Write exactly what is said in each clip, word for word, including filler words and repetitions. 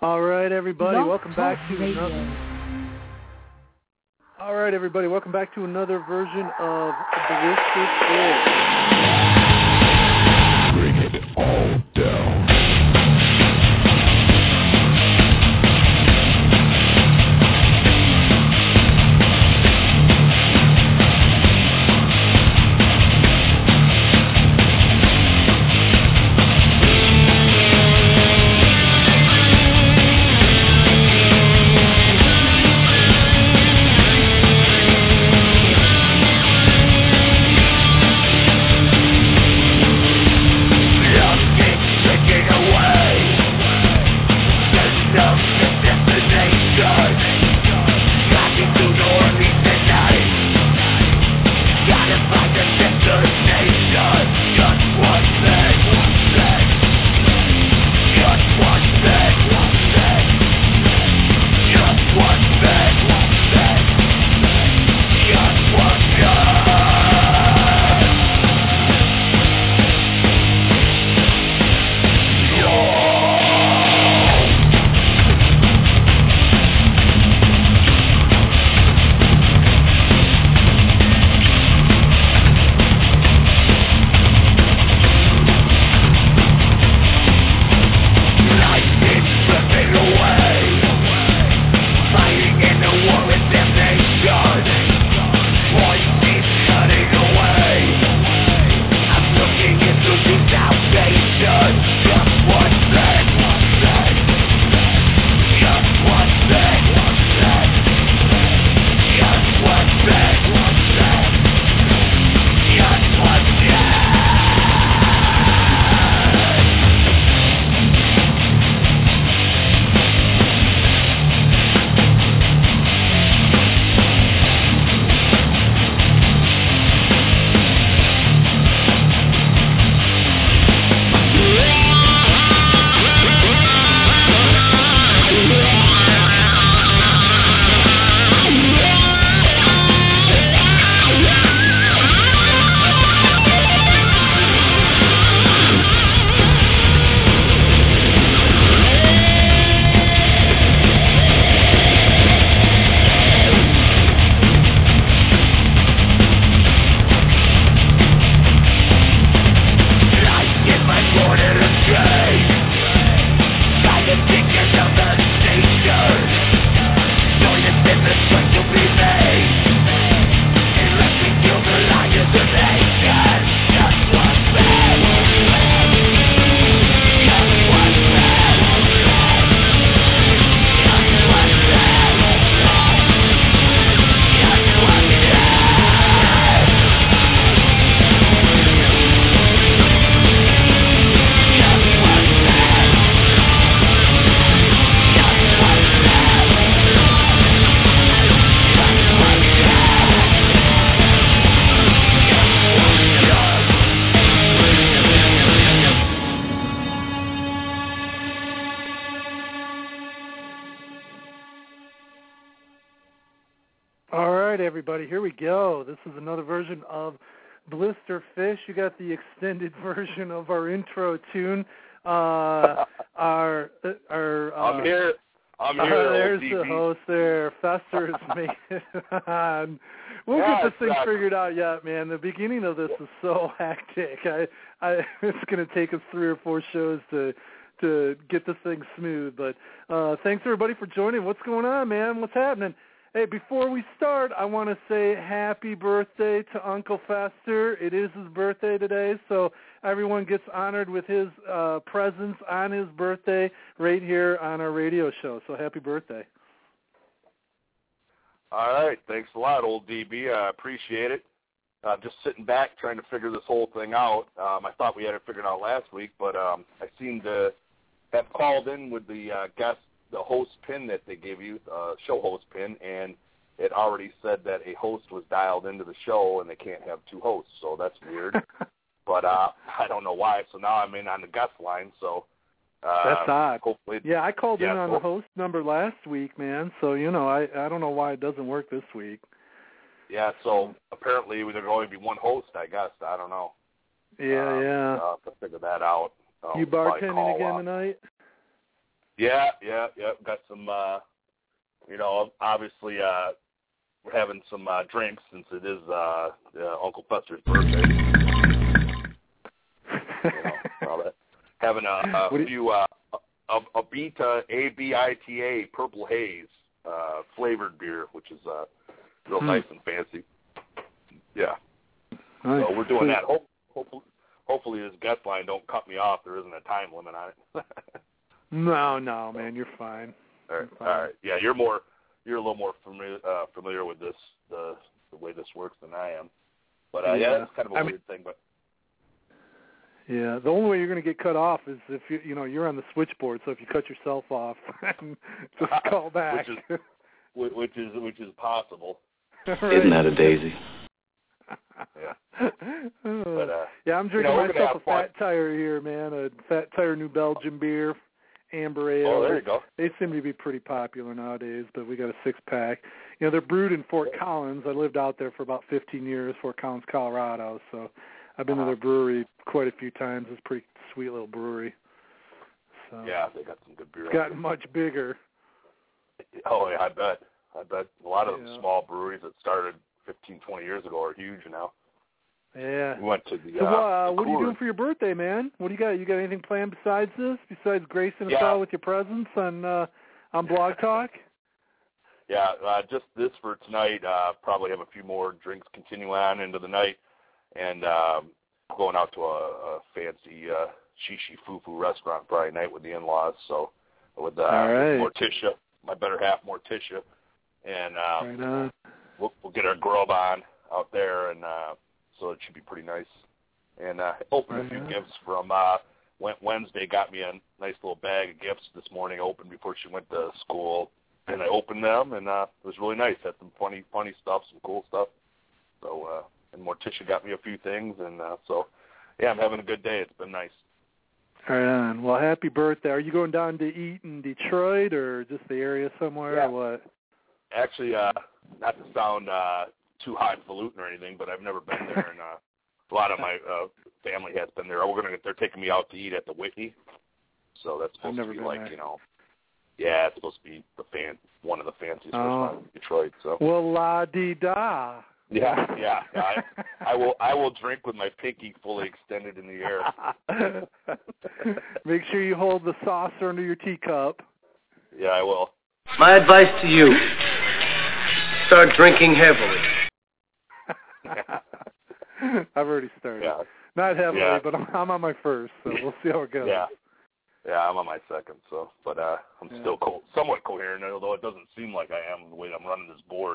All right, everybody, Love welcome Talk back to Radio. another. All right, everybody, welcome back to another version of Blister Fish. Bring it all down. Everybody, here we go. This is another version of Blister Fish. You got the extended version of our intro tune. Uh, our, our. Uh, I'm here. I'm here. Uh, there's D B. the host there. Fester is making it on. We'll yeah, get this thing exactly. figured out yet, man. The beginning of this is so hectic. I, I, it's going to take us three or four shows to to get this thing smooth. But uh, thanks everybody for joining. What's going on, man? What's happening? Hey, before we start, I want to say happy birthday to Uncle Fester. It is his birthday today, so everyone gets honored with his uh, presence on his birthday right here on our radio show. So happy birthday. All right. Thanks a lot, old D B. I appreciate it. Uh, just sitting back trying to figure this whole thing out. Um, I thought we had it figured out last week, but um, I seem to have called in with the uh, guest the host pin that they gave you, uh, show host pin, and it already said that a host was dialed into the show and they can't have two hosts, so that's weird. but uh, I don't know why, so now I'm in on the guest line, so uh, that's odd. Hopefully, yeah, I called yeah, in on so, the host number last week, man, so, you know, I, I don't know why it doesn't work this week. Yeah, so apparently there's going to be one host, I guess. I don't know. Yeah, um, yeah. I'll have to figure that out. I'll you probably bartending call, again uh, tonight? Yeah, yeah, yeah. Got some, uh, you know, obviously uh, we're having some uh, drinks since it is uh, uh, Uncle Fester's birthday. You know, all that. Having a, a few, uh, a, a Beta, A B I T A, Purple Haze uh, flavored beer, which is uh, real hmm. nice and fancy. Yeah. Nice. So we're doing that. Hope, hopefully, hopefully this guest line don't cut me off. There isn't a time limit on it. No, no, man, you're fine. All right, you're fine. all right. Yeah, you're more, you're a little more familiar, uh, familiar with this, the the way this works than I am. But uh, yeah, yeah, that's kind of a I weird mean, thing. But yeah, the only way you're going to get cut off is if you, you know, you're on the switchboard. So if you cut yourself off, just call back. which is, which is, which is possible. Right. Isn't that a daisy? Yeah. But, uh, yeah, I'm drinking you know, myself a Fat Tire here, man. A Fat Tire New Belgium beer. Amber Ale. Oh, there you go. They seem to be pretty popular nowadays, but we got a six-pack. You know, they're brewed in Fort Collins. I lived out there for about fifteen years, Fort Collins, Colorado, so I've been uh-huh. to their brewery quite a few times. It's a pretty sweet little brewery. So yeah, they got some good beer. It's gotten much bigger. Oh, yeah, I bet. I bet a lot of yeah. small breweries that started fifteen, twenty years ago are huge now. Yeah. We went to the, so, uh, uh, the what are you doing for your birthday, man? What do you got? You got anything planned besides this? Besides gracing us yeah. all with your presence on uh, on Blog Talk? Yeah, uh, just this for tonight. Uh, probably have a few more drinks continue on into the night, and um, going out to a, a fancy uh, shishi fufu restaurant Friday night with the in-laws. So with, uh, right. with Morticia, my better half Morticia, and um, right on. We'll, we'll get our grub on out there, and uh, so it should be pretty nice. And uh, opened right a few on. gifts from uh, Wednesday. Got me a nice little bag of gifts this morning. Opened before she went to school, and I opened them, and uh, it was really nice. Had some funny, funny stuff, some cool stuff. So, uh, and Morticia got me a few things, and uh, so yeah, I'm having a good day. It's been nice. Right on. Well, happy birthday. Are you going down to eat in Detroit or just the area somewhere yeah. or what? Actually, uh, not to sound uh, too highfalutin or anything, but I've never been there, and uh, a lot of my uh, family has been there. We're gonna they're taking me out to eat at the Whitney, so that's supposed to be like there. you know, yeah, it's supposed to be the fan one of the fanciest oh. restaurants in Detroit. So well, la di da. Yeah, yeah. yeah. I, I will. I will drink with my pinky fully extended in the air. Make sure you hold the saucer under your teacup. Yeah, I will. My advice to you: start drinking heavily. I've already started. Yeah. Not heavily, yeah. but I'm, I'm on my first, so we'll see how it goes. Yeah. Yeah, I'm on my second, so but uh, I'm yeah. still co- somewhat coherent, although it doesn't seem like I am the way I'm running this board.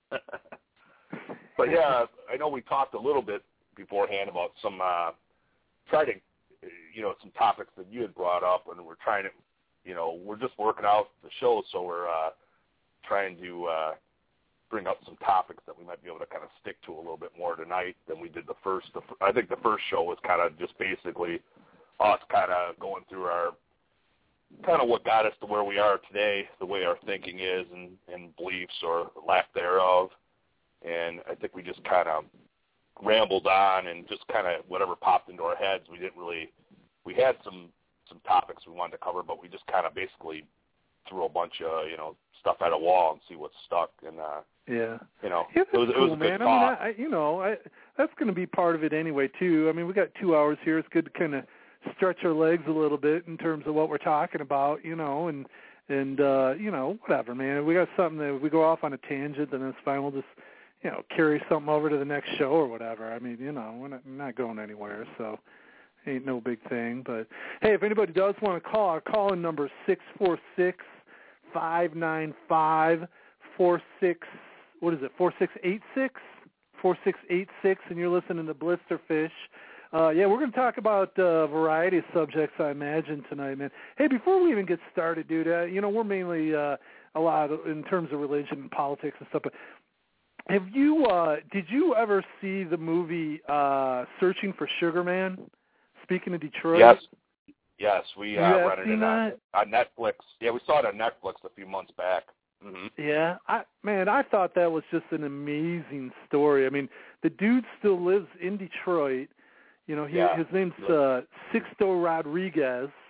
But yeah, I know we talked a little bit beforehand about some uh, trying to, you know, some topics that you had brought up, and we're trying to, you know, we're just working out the show, so we're uh, trying to uh, bring up some topics that we might be able to kind of stick to a little bit more tonight than we did the first. The, I think the first show was kind of just basically us kind of going through our kind of what got us to where we are today, the way our thinking is, and, and beliefs or lack thereof. And I think we just kind of rambled on and just kind of whatever popped into our heads. We didn't really, we had some, some topics we wanted to cover, but we just kind of basically threw a bunch of, you know, stuff at a wall and see what stuck. And, uh, yeah, you know, yeah, it was, cool, it was a man. good talk. I mean, I, you know, I, that's going to be part of it anyway, too. I mean, we got two hours here. It's good to kind of stretch our legs a little bit in terms of what we're talking about, you know, and, and, uh, you know, whatever, man. If we got something that if we go off on a tangent, then that's fine. We'll just, you know, carry something over to the next show or whatever. I mean, you know, we're not, not going anywhere, so ain't no big thing. But, hey, if anybody does want to call, our call-in number is six four six, five nine five, four six, what is it, four six eight six? four six eight six, and you're listening to Blisterfish. Uh, yeah, we're going to talk about uh, a variety of subjects, I imagine, tonight, man. Hey, before we even get started, dude, uh, you know, we're mainly uh, a lot of, in terms of religion and politics and stuff, but have you, uh, did you ever see the movie uh, Searching for Sugar Man? Speaking of Detroit? Yes. Yes, we uh, you rented it on, on Netflix. Yeah, we saw it on Netflix a few months back. Mm-hmm. Yeah, I, man, I thought that was just an amazing story. I mean, the dude still lives in Detroit. You know, he, yeah. his name's uh, Sixto Rodriguez.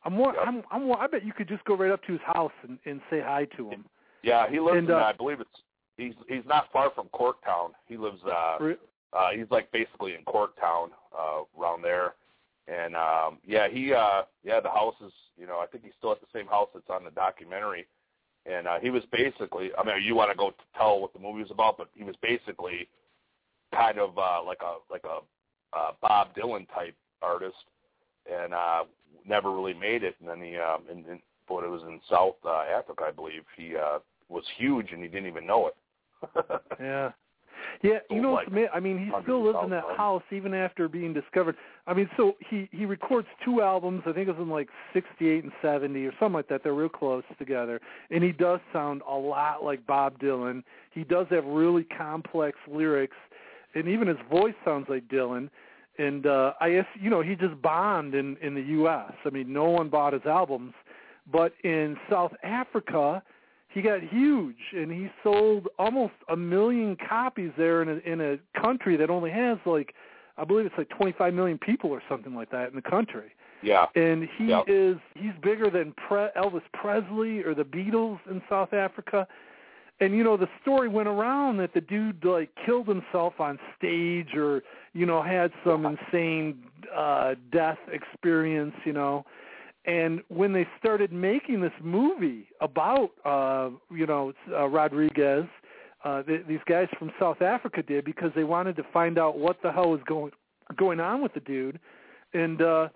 I'm more. Yep. I'm. I'm. More, I bet you could just go right up to his house and, and say hi to him. Yeah, he lives and, in. Uh, I believe it's. He's he's not far from Corktown. He lives. Uh, re- uh, he's like basically in Corktown, uh, around there. And um, yeah, he. Uh, yeah, the house is. You know, I think he's still at the same house that's on the documentary. And uh, he was basically. I mean, you want to go tell what the movie was about, but he was basically kind of uh, like a like a uh, Bob Dylan type artist, and uh, never really made it. And then he, um, in, in, but it was in South uh, Africa, I believe. He uh, was huge, and he didn't even know it. yeah, yeah. So You know, like I mean, he still lives in that house even after being discovered. I mean, so he he records two albums. I think it was in like sixty-eight and seventy or something like that. They're real close together, and he does sound a lot like Bob Dylan. He does have really complex lyrics, and even his voice sounds like Dylan. And uh, I guess, you know, he just bombed in, in the U S I mean, no one bought his albums. But in South Africa, he got huge, and he sold almost a million copies there in a, in a country that only has, like, I believe it's like twenty-five million people or something like that in the country. Yeah. And he yep. is, he's bigger than Pre- Elvis Presley or the Beatles in South Africa. And, you know, the story went around that the dude, like, killed himself on stage or, you know, had some insane uh, death experience, you know. And when they started making this movie about, uh, you know, uh, Rodriguez, uh, th- these guys from South Africa did because they wanted to find out what the hell was going going on with the dude. And, uh,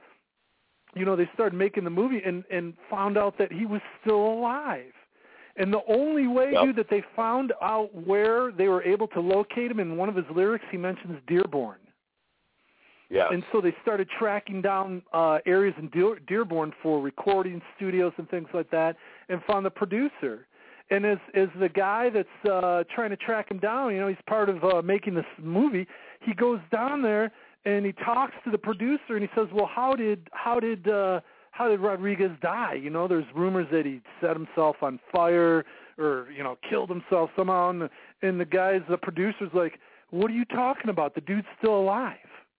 you know, they started making the movie and, and found out that he was still alive. And the only way, yep. dude, that they found out where they were able to locate him, in one of his lyrics, he mentions Dearborn. Yeah. And so they started tracking down uh, areas in Dear- Dearborn for recording studios and things like that, and found the producer. And as as the guy that's uh, trying to track him down, you know, he's part of uh, making this movie. He goes down there and he talks to the producer, and he says, "Well, how did how did uh, how did Rodriguez die? You know, there's rumors that he set himself on fire or, you know, killed himself somehow." And the, and the guys, the producer's like, "What are you talking about? The dude's still alive."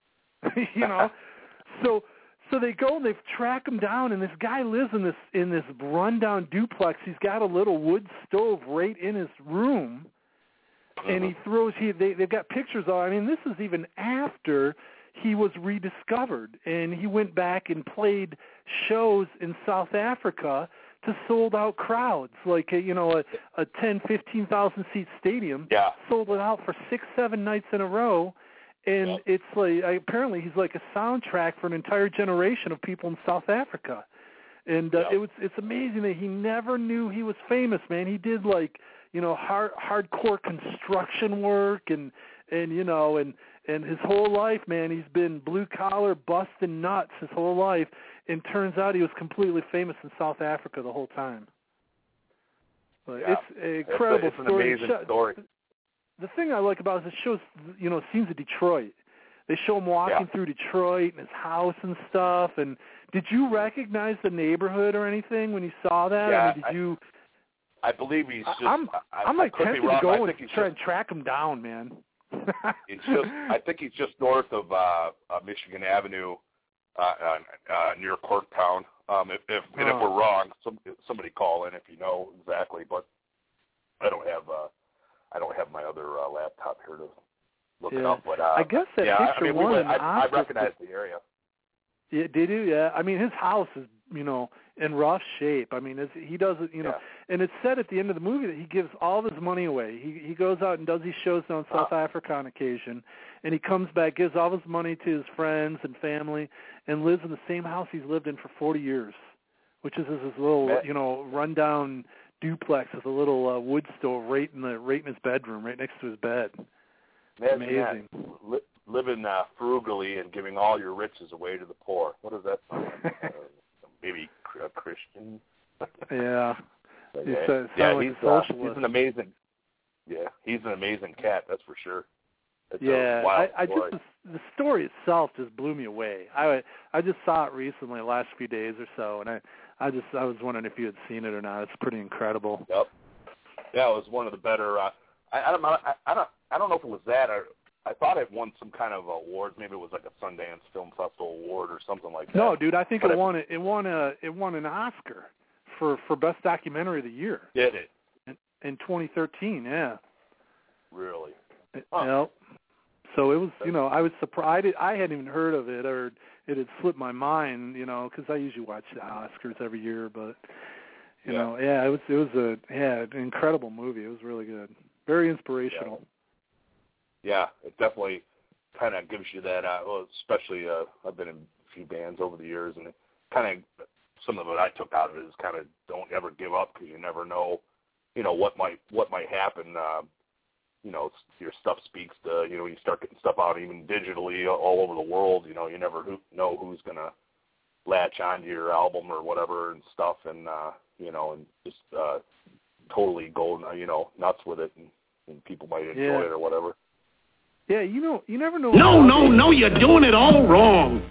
you know, so so they go and they track him down, and this guy lives in this in this rundown duplex. He's got a little wood stove right in his room, uh-huh. and he throws. He they they've got pictures of. I mean, this is even after he was rediscovered, and he went back and played shows in South Africa to sold out crowds, like a, you know a a ten, fifteen thousand seat stadium. Yeah. Sold it out for six, seven nights in a row. And yep. it's like, apparently he's like a soundtrack for an entire generation of people in South Africa. And uh, yep. it was, it's amazing that he never knew he was famous, man. He did like, you know, hard, hardcore construction work and, and, you know, and, and his whole life, man, he's been blue collar, busting nuts his whole life. And turns out he was completely famous in South Africa the whole time. But yeah. It's an incredible it's a, it's story. an amazing story. The thing I like about it is it shows, you know, scenes of Detroit. They show him walking yeah. through Detroit and his house and stuff. And did you recognize the neighborhood or anything when you saw that? Yeah, I mean, did I, you? I believe he's just. I'm, I, I'm like I tempted to go and try just, and track him down, man. he's just. I think he's just north of uh, uh, Michigan Avenue, uh, uh, uh, near Corktown. Um, if if, and oh. if we're wrong, some, somebody call in if you know exactly. But I don't have. Uh, I don't have my other uh, laptop here to look yeah. it up, but uh, I guess that yeah, picture I mean, we one. went, I, I Oscar, recognize the area. Yeah, did you? Yeah. I mean, his house is, you know, in rough shape. I mean, it's, he does it, you know, yeah. and it's said at the end of the movie that he gives all of his money away. He he goes out and does these shows down in South wow. Africa on occasion, and he comes back, gives all his money to his friends and family, and lives in the same house he's lived in for forty years, which is this little, Man. you know, rundown duplex with a little uh, wood stove right in the right in his bedroom, right next to his bed. Imagine amazing. That. Li- living uh, frugally and giving all your riches away to the poor. What does that sound like? uh, maybe a Christian. yeah. But, He's, yeah, uh, yeah like he's, a uh, socialist. he's an amazing. Yeah, he's an amazing cat. That's for sure. It's yeah, a wild I, I story. just the, the story itself just blew me away. I I just saw it recently, the last few days or so, and I I just I was wondering if you had seen it or not. It's pretty incredible. Yep. Yeah, it was one of the better. Uh, I, I don't I, I don't I don't know if it was that or I thought it won some kind of award. Maybe it was like a Sundance Film Festival award or something like that. No, dude, I think but it won it. It won a it won an Oscar for, for best documentary of the year. Did it? In, in twenty thirteen, yeah. Really? Huh. Yep. So it was, you know, I was surprised. I hadn't even heard of it, or it had slipped my mind, you know, because I usually watch the Oscars every year. But you yeah. know, yeah, it was it was a yeah an incredible movie. It was really good, very inspirational. Yeah, yeah it definitely kind of gives you that. Uh, well, especially uh, I've been in a few bands over the years, and it kind of some of what I took out of it is kind of don't ever give up because you never know, you know, what might what might happen. Uh, you know, your stuff speaks to, you know, you start getting stuff out even digitally all over the world, you know, you never know who's going to latch onto your album or whatever and stuff and, uh, you know, and just uh, totally go, you know, nuts with it and, and people might enjoy yeah. it or whatever. Yeah, you know, you never know. No, no, no, you're doing it all wrong.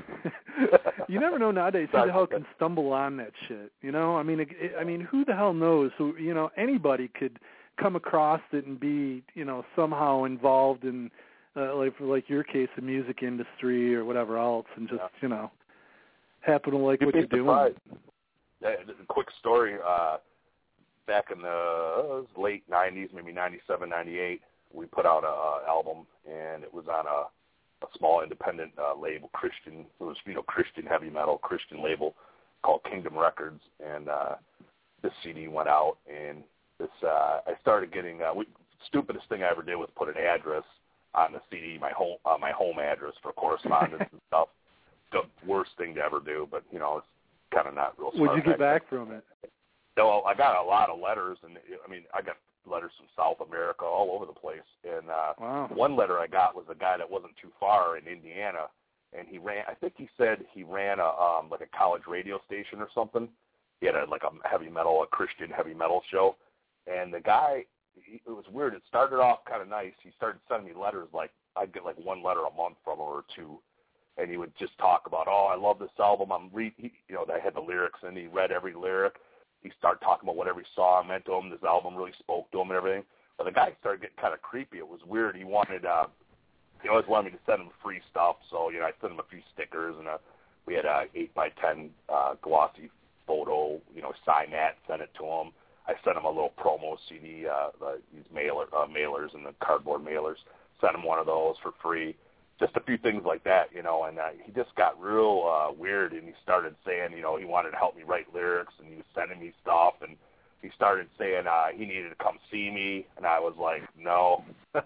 You never know nowadays who the hell can stumble on that shit, you know? I mean, it, it, I mean, who the hell knows who, you know, anybody could come across it and be, you know, somehow involved in, uh, like for like your case, the music industry or whatever else, and just, yeah. you know, happen to like You'd what you're surprised. doing. Yeah, a quick story, uh, back in the uh, late nineties, maybe ninety-seven, ninety-eight, we put out a, a album, and it was on a, a small independent uh, label, Christian, it was, you know, Christian heavy metal, Christian label called Kingdom Records, and uh, this C D went out, and This uh, I started getting uh, we, stupidest thing I ever did was put an address on the C D, my home uh, my home address for correspondence and stuff. The worst thing to ever do, but you know it's kind of not real smart. What'd you get back from it? No, I got a lot of letters, and I mean I got letters from South America all over the place. And uh, wow. one letter I got was a guy that wasn't too far in Indiana, and he ran. I think he said he ran a um, like a college radio station or something. He had a, like a heavy metal, a Christian heavy metal show. And the guy, he, it was weird. It started off kind of nice. He started sending me letters, like I'd get like one letter a month from him or two, and he would just talk about, oh, I love this album. I'm re, he, you know, they had the lyrics, and he read every lyric. He started talking about what every song meant to him. This album really spoke to him and everything. But the guy started getting kind of creepy. It was weird. He wanted, uh, he always wanted me to send him free stuff. So you know, I sent him a few stickers, and a, we had a eight by ten uh, glossy photo. You know, sign that, send it to him. I sent him a little promo C D, uh, uh, these mailer, uh, mailers and the cardboard mailers. Sent him one of those for free. Just a few things like that, you know. And uh, he just got real uh, weird, and he started saying, you know, he wanted to help me write lyrics, and he was sending me stuff. And he started saying uh, he needed to come see me, and I was like, no.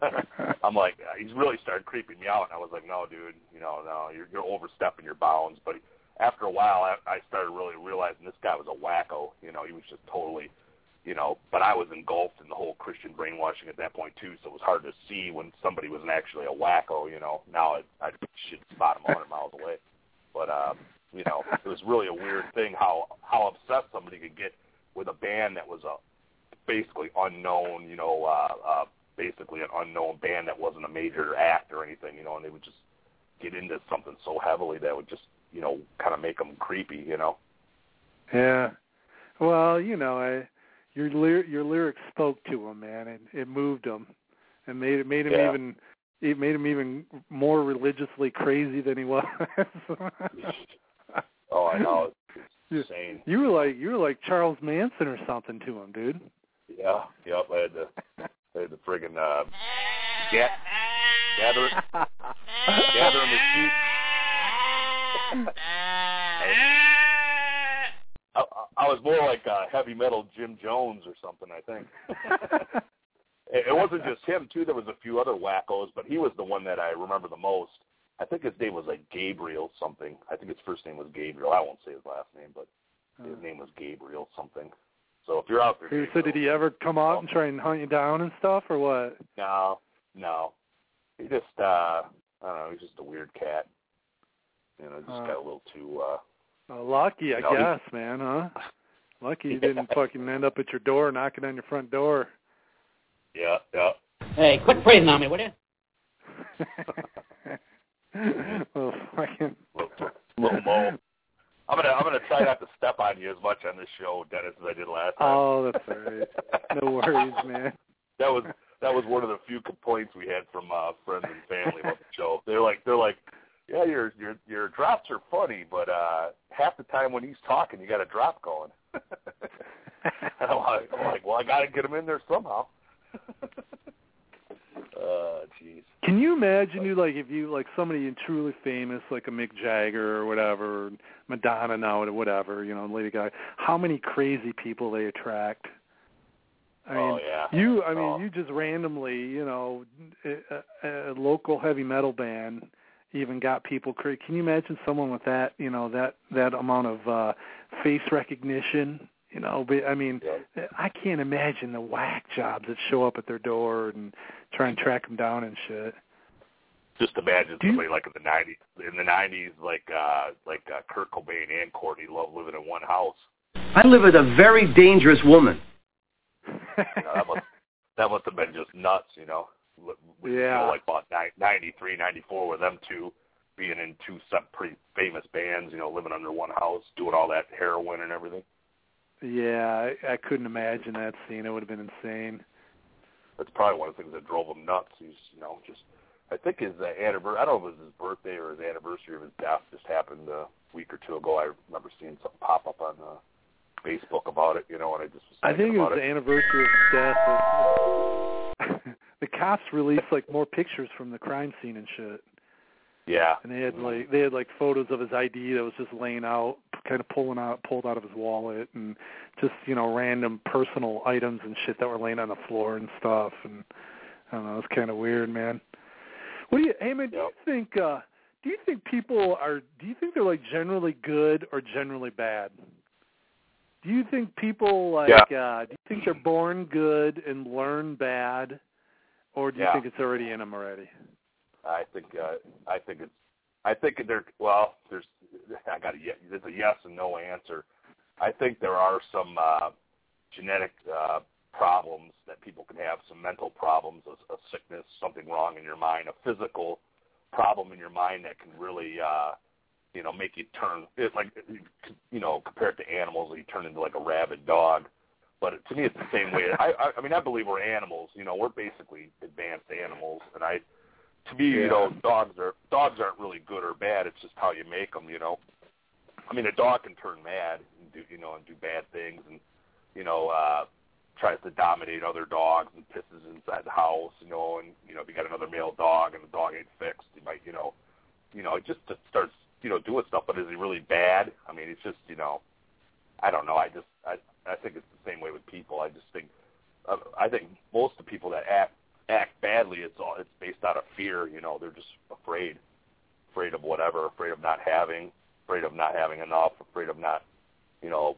I'm like, uh, he's really started creeping me out, and I was like, no, dude, you know, no, you're, you're overstepping your bounds. But after a while, I, I started really realizing this guy was a wacko. You know, he was just totally. You know, but I was engulfed in the whole Christian brainwashing at that point, too, so it was hard to see when somebody was actually a wacko, you know. Now it, I should spot him one hundred miles away. But, uh, you know, it was really a weird thing how, how upset somebody could get with a band that was a basically unknown, you know, uh, uh, basically an unknown band that wasn't a major act or anything, you know, and they would just get into something so heavily that would just, you know, kind of make them creepy, you know. Yeah. Well, you know, I... Your ly- your lyrics spoke to him, man, and it moved him, and made it made him yeah. even it made him even more religiously crazy than he was. Oh, I know, it's insane. You were like you were like Charles Manson or something to him, dude. Yeah, yep. I had to, I had to friggin' uh, get gather it, gather in the sheep. I, I was more like uh, heavy metal Jim Jones or something, I think. it, it wasn't just him, too. There was a few other wackos, but he was the one that I remember the most. I think his name was like Gabriel something. I think his first name was Gabriel. I won't say his last name, but his name was Gabriel something. So if you're out there... Gabriel, so did he ever come out and try and hunt you down and stuff, or what? No, no. He just, uh, I don't know, he's just a weird cat. You know, just uh, got a little too... Uh, Uh, lucky, I you know, guess, he, man, huh? Lucky you didn't fucking end up at your door knocking on your front door. Yeah, yeah. Hey, quit praising on me, will you? Well, fucking... Little, little Mo. I'm gonna, I'm gonna try not to step on you as much on this show, Dennis, as I did last time. Oh, that's all right. No worries, man. That was that was one of the few complaints we had from uh, friends and family about the show. They're like, they're like, yeah, your your your drops are funny, but uh, half the time when he's talking, you got a drop going. And I'm like, I'm like, well, I got to get him in there somehow. Uh, jeez. Can you imagine you like if you like somebody truly famous like a Mick Jagger or whatever, or Madonna now or whatever, you know, Lady Gaga, how many crazy people they attract? I mean, oh, yeah. you, I mean, oh. you just randomly, you know, a, a local heavy metal band even got people crazy. Can you imagine someone with that, you know, that that amount of uh, face recognition? You know, but I mean, yeah. I can't imagine the whack jobs that show up at their door and try and track them down and shit. Just imagine Do somebody you, like in the nineties, in the nineties, like uh, like uh, Kurt Cobain and Courtney Love living in one house. I live with a very dangerous woman. You know, that must that must have been just nuts, you know. When, yeah. You know, like about ninety-three, ninety-four, with them two being in two pretty famous bands, you know, living under one house, doing all that heroin and everything. Yeah, I, I couldn't imagine that scene. It would have been insane. That's probably one of the things that drove him nuts. He's, you know, just, I think his uh, anniversary, I don't know if it was his birthday or his anniversary of his death just happened a week or two ago. I remember seeing something pop up on uh, Facebook about it, you know, and I just was I think it was it. the anniversary of his death. Of, the cops released, like, more pictures from the crime scene and shit. Yeah. And they had, like, they had, like, photos of his I D that was just laying out, kind of pulling out, pulled out of his wallet, and just, you know, random personal items and shit that were laying on the floor and stuff. And I don't know, it's kind of weird, man. What do you, hey man, do yep. you think, uh, do you think people are, do you think they're like generally good or generally bad? Do you think people like, yeah. uh, do you think they're born good and learn bad, or do you yeah. think it's already in them already? I think uh, I think it's I think there. Well, there's I got a there's a yes and no answer. I think there are some uh, genetic uh, problems that people can have, some mental problems, a, a sickness, something wrong in your mind, a physical problem in your mind that can really uh, you know make you turn it like you know compared to animals, you turn into like a rabid dog. But to me, it's the same way. I, I I mean I believe we're animals. You know, we're basically advanced animals, and I. To me, yeah. you know, dogs are dogs aren't really good or bad. It's just how you make them, you know. I mean, a dog can turn mad and do, you know, and do bad things, and you know, uh, tries to dominate other dogs and pisses inside the house, you know. And you know, if you got another male dog and the dog ain't fixed, you might, you know, you know, it just starts, you know, doing stuff. But is he really bad? I mean, it's just, you know, I don't know. I just, I, I think it's the same way with people. I just think, uh, I think most of the people that act. act badly, it's all it's based out of fear, you know, they're just afraid, afraid of whatever, afraid of not having, afraid of not having enough, afraid of not, you know,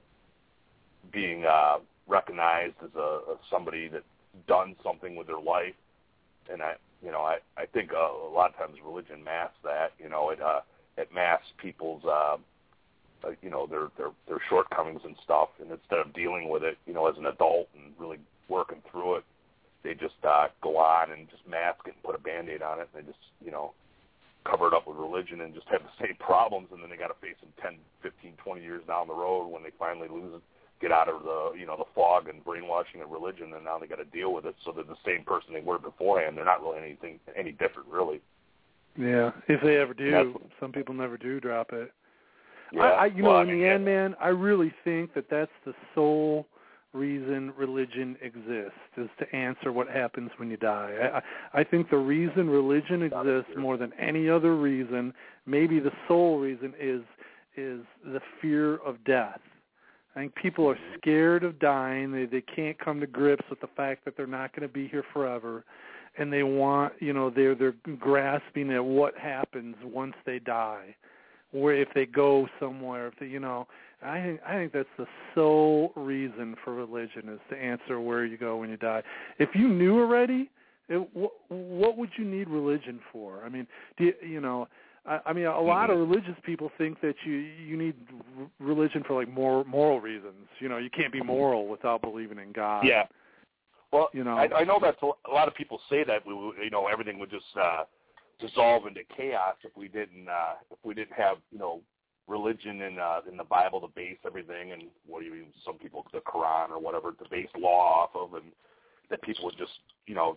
being uh, recognized as a as somebody that's done something with their life. And I, you know, I, I think uh, a lot of times religion masks that, you know, it uh, it masks people's, uh, uh, you know, their, their their shortcomings and stuff, and instead of dealing with it, you know, as an adult and really working through it, they just uh, go on and just mask it and put a Band-Aid on it, and they just, you know, cover it up with religion and just have the same problems, and then they got to face them ten, fifteen, twenty years down the road when they finally lose it, get out of the, you know, the fog and brainwashing of religion, and now they got to deal with it. So they're the same person they were beforehand. They're not really anything any different, really. Yeah, if they ever do. Some people never do drop it. Yeah. I, I you well, know, I in mean, the yeah. end, man, I really think that that's the sole reason religion exists, is to answer what happens when you die. I, I think the reason religion exists more than any other reason, maybe the sole reason, is is the fear of death. I think people are scared of dying. They they can't come to grips with the fact that they're not going to be here forever, and they want, you know, they're they're grasping at what happens once they die, where if they go somewhere, if they, you know. I think I think that's the sole reason for religion, is to answer where you go when you die. If you knew already, it, what, what would you need religion for? I mean, do you, you know, I, I mean, a lot of religious people think that you you need religion for like more moral reasons. You know, you can't be moral without believing in God. Yeah. Well, you know, I, I know that's a, a lot of people say that we, you know, everything would just uh, dissolve into chaos if we didn't uh, if we didn't have, you know, religion in uh, in the Bible to base everything, and what do you mean? Some people the Quran or whatever to base law off of, and that people would just, you know,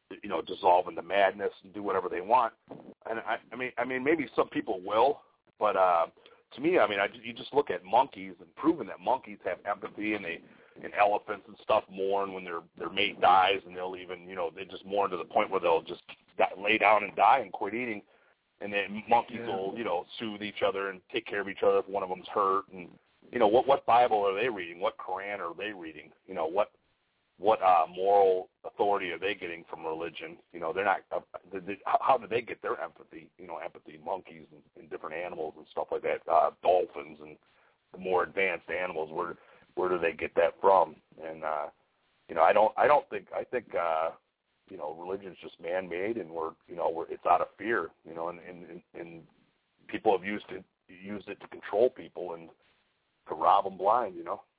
you know, dissolve into madness and do whatever they want. And I, I mean, I mean, maybe some people will, but uh, to me, I mean, I, you just look at monkeys and proving that monkeys have empathy, and they and elephants and stuff mourn when their their mate dies, and they'll even, you know, they just mourn to the point where they'll just lay down and die and quit eating. And then monkeys yeah. will, you know, soothe each other and take care of each other if one of them's hurt. And you know, what what Bible are they reading? What Quran are they reading? You know, what what uh, moral authority are they getting from religion? You know, they're not. Uh, they, they, how do they get their empathy? You know, empathy, monkeys and, and different animals and stuff like that, uh, dolphins and the more advanced animals. Where where do they get that from? And uh, you know, I don't. I don't think. I think. Uh, you know, religion's just man-made, and we're, you know, we're, it's out of fear. You know, and, and and people have used it used it to control people and to rob them blind. You know.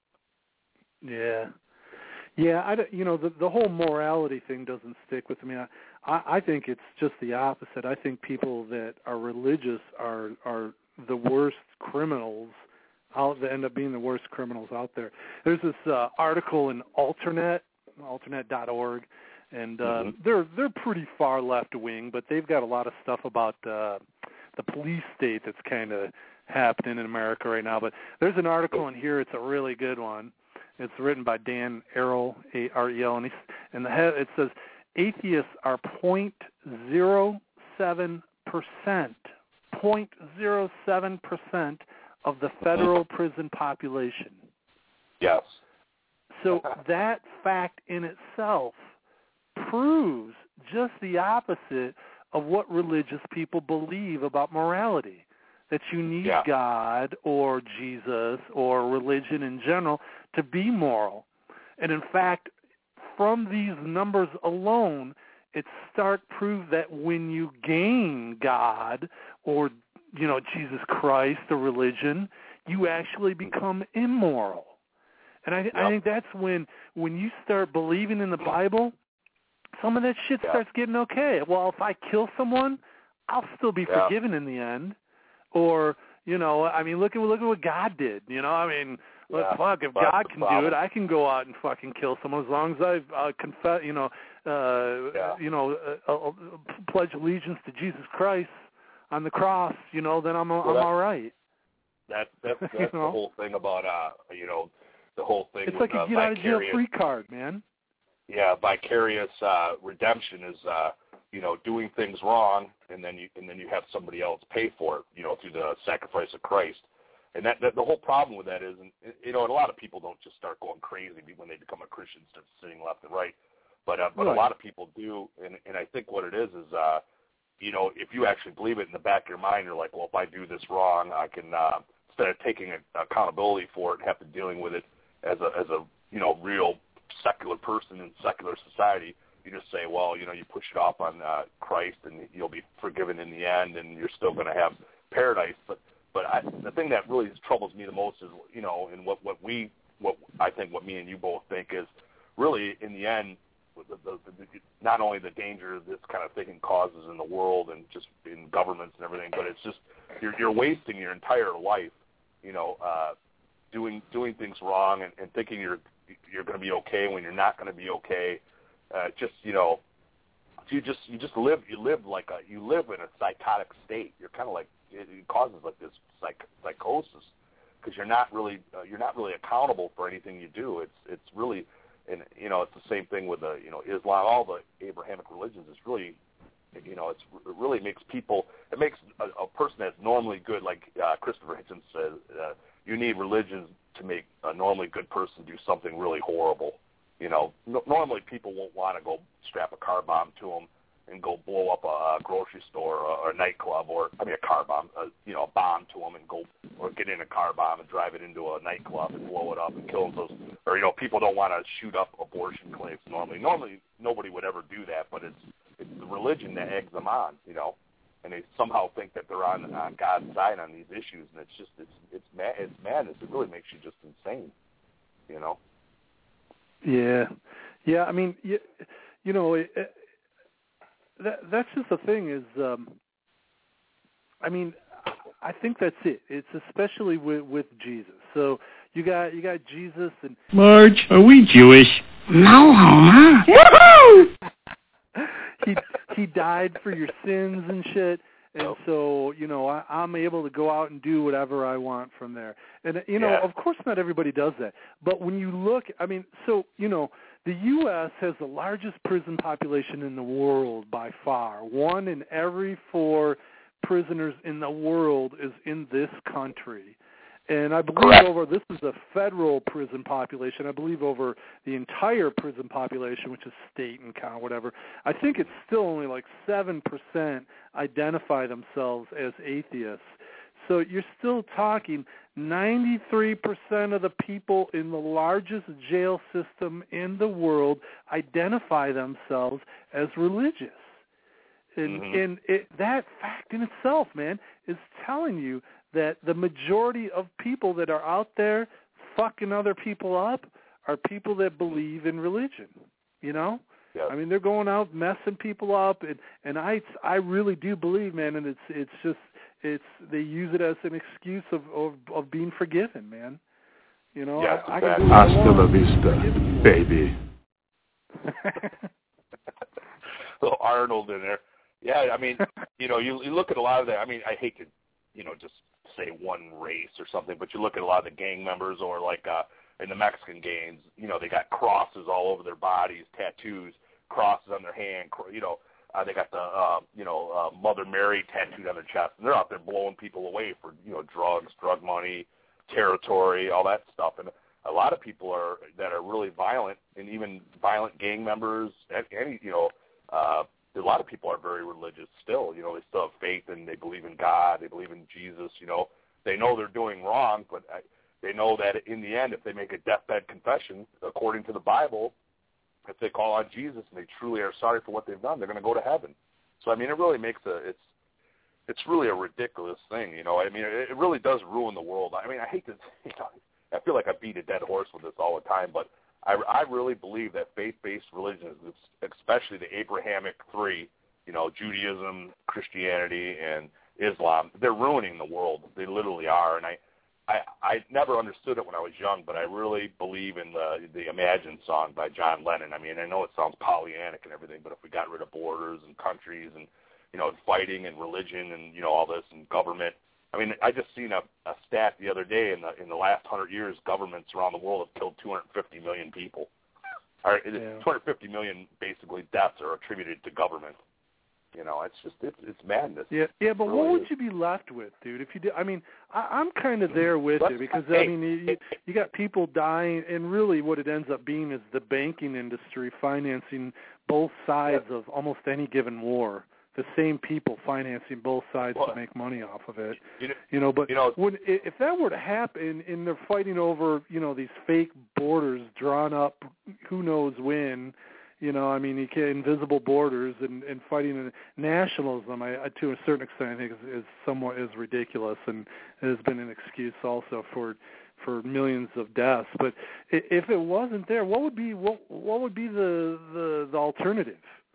Yeah. Yeah, I don't, you know, the the whole morality thing doesn't stick with me. I, I I think it's just the opposite. I think people that are religious are are the worst criminals out. They end up being the worst criminals out there. There's this uh, article in Alternet, alternet dot org, and uh, mm-hmm. they're they're pretty far left wing, but they've got a lot of stuff about uh, the police state that's kind of happening in America right now. But there's an article in here. It's a really good one. It's written by Dan Arel, A R E L, and, he's, and the head, it says, atheists are zero point zero seven percent, zero point zero seven percent of the federal prison population. Yes. So that fact in itself proves just the opposite of what religious people believe about morality, that you need yeah. God or Jesus or religion in general to be moral. And in fact, from these numbers alone, it start prove that when you gain God or, you know, Jesus Christ, the religion, you actually become immoral. And I, th- yep. I think that's when when you start believing in the Bible, some of that shit yep. starts getting okay. Well, if I kill someone, I'll still be yep. forgiven in the end. Or, you know, I mean, look at look at what God did. You know, I mean, look, yeah, fuck, if God can do it, I can go out and fucking kill someone as long as I uh, confess, you know, uh, yeah. you know, uh, uh, pledge allegiance to Jesus Christ on the cross. You know, then I'm well, I'm all right. That that's, that's you know? the whole thing about uh, you know, the whole thing. It's with, like a uh, get out of jail vicarious, free card, man. Yeah, vicarious uh, redemption is. Uh, you know, doing things wrong, and then you and then you have somebody else pay for it, you know, through the sacrifice of Christ. And that, that the whole problem with that is, and, you know, and a lot of people don't just start going crazy when they become a Christian, start sitting left and right. But uh, but right. a lot of people do, and and I think what it is is, uh, you know, if you actually believe it in the back of your mind, you're like, well, if I do this wrong, I can uh, instead of taking a, accountability for it, and have to dealing with it as a as a you know real secular person in secular society. You just say, well, you know, you push it off on uh, Christ, and you'll be forgiven in the end, and you're still going to have paradise. But, but I, the thing that really troubles me the most is, you know, and what what we, what I think, what me and you both think is, really, in the end, the, the, the, not only the danger this kind of thing causes in the world and just in governments and everything, but it's just you're you're wasting your entire life, you know, uh, doing doing things wrong and, and thinking you're you're going to be okay when you're not going to be okay. Uh, just you know, you just you just live you live like a you live in a psychotic state. You're kind of like it, it causes like this psych, psychosis because you're not really uh, you're not really accountable for anything you do. It's it's really and you know it's the same thing with the you know Islam, all the Abrahamic religions. It's really you know it's it really makes people it makes a, a person that's normally good, like uh, Christopher Hitchens says, uh, you need religion to make a normally good person do something really horrible. You know, no, normally people won't want to go strap a car bomb to them and go blow up a, a grocery store or, or a nightclub, or I mean a car bomb, a, you know, a bomb to them and go or get in a car bomb and drive it into a nightclub and blow it up and kill those. Or you know, people don't want to shoot up abortion clinics normally. Normally, nobody would ever do that, but it's it's the religion that eggs them on. You know, and they somehow think that they're on, on God's side on these issues, and it's just it's it's mad, it's madness. It really makes you just insane. You know. Yeah, yeah. I mean, you, you know, it, it, that that's just the thing is, um, I mean, I think that's it. It's especially with with Jesus. So you got you got Jesus and Marge, are we Jewish? No, Homer. Woohoo! he he died for your sins and shit. And so, you know, I, I'm able to go out and do whatever I want from there. And, you know, yeah. of course not everybody does that. But when you look, I mean, so, you know, the U S has the largest prison population in the world by far. One in every four prisoners in the world is in this country. And I believe Correct. over, this is a federal prison population, I believe over the entire prison population, which is state and county, whatever, I think it's still only like seven percent identify themselves as atheists. So you're still talking ninety-three percent of the people in the largest jail system in the world identify themselves as religious. And, mm-hmm. and it, that fact in itself, man, is telling you that the majority of people that are out there fucking other people up are people that believe in religion, you know? Yep. I mean, they're going out messing people up, and, and I I really do believe, man, and it's it's just, it's they use it as an excuse of, of, of being forgiven, man. You know, yes, I, I exactly. can do what I Hasta la want. vista, baby. Little Arnold in there. Yeah, I mean, you know, you, you look at a lot of that. I mean, I hate to, you know, just say one race or something, but you look at a lot of the gang members or like uh, in the Mexican gangs, you know, they got crosses all over their bodies, tattoos, crosses on their hand, you know, uh, they got the, uh, you know, uh, Mother Mary tattooed on their chest, and they're out there blowing people away for, you know, drugs, drug money, territory, all that stuff. And a lot of people are that are really violent, and even violent gang members, any, you know, uh, a lot of people are very religious still. You know, they still have faith and they believe in God. They believe in Jesus. You know, they know they're doing wrong, but I, they know that in the end, if they make a deathbed confession, according to the Bible, if they call on Jesus and they truly are sorry for what they've done, they're going to go to heaven. So, I mean, it really makes a, it's, it's really a ridiculous thing. You know, I mean, it, it really does ruin the world. I mean, I hate to, you know, I feel like I beat a dead horse with this all the time, but I, I really believe that faith-based religions, especially the Abrahamic three, you know, Judaism, Christianity, and Islam, they're ruining the world. They literally are. And I, I, I never understood it when I was young, but I really believe in the the Imagine song by John Lennon. I mean, I know it sounds Pollyannic and everything, but if we got rid of borders and countries and, you know, fighting and religion and, you know, all this and government, I mean, I just seen a, a stat the other day. In the in the last hundred years, governments around the world have killed two hundred fifty million people. Or yeah. two hundred fifty million basically deaths are attributed to government. You know, it's just it's it's madness. Yeah, yeah. But it really what would is. you be left with, dude? If you did, I mean, I, I'm kind of there with you because I mean, you, you got people dying, and really, what it ends up being is the banking industry financing both sides yeah. of almost any given war. The same people financing both sides well, to make money off of it. You know, you know but you know, when, if that were to happen, and they're fighting over, you know, these fake borders drawn up, who knows when, you know, I mean, you can invisible borders and, and fighting nationalism, I, I, to a certain extent, I think is, is somewhat is ridiculous, and has been an excuse also for for millions of deaths. But if it wasn't there, what would be what what would be the the, the alternative?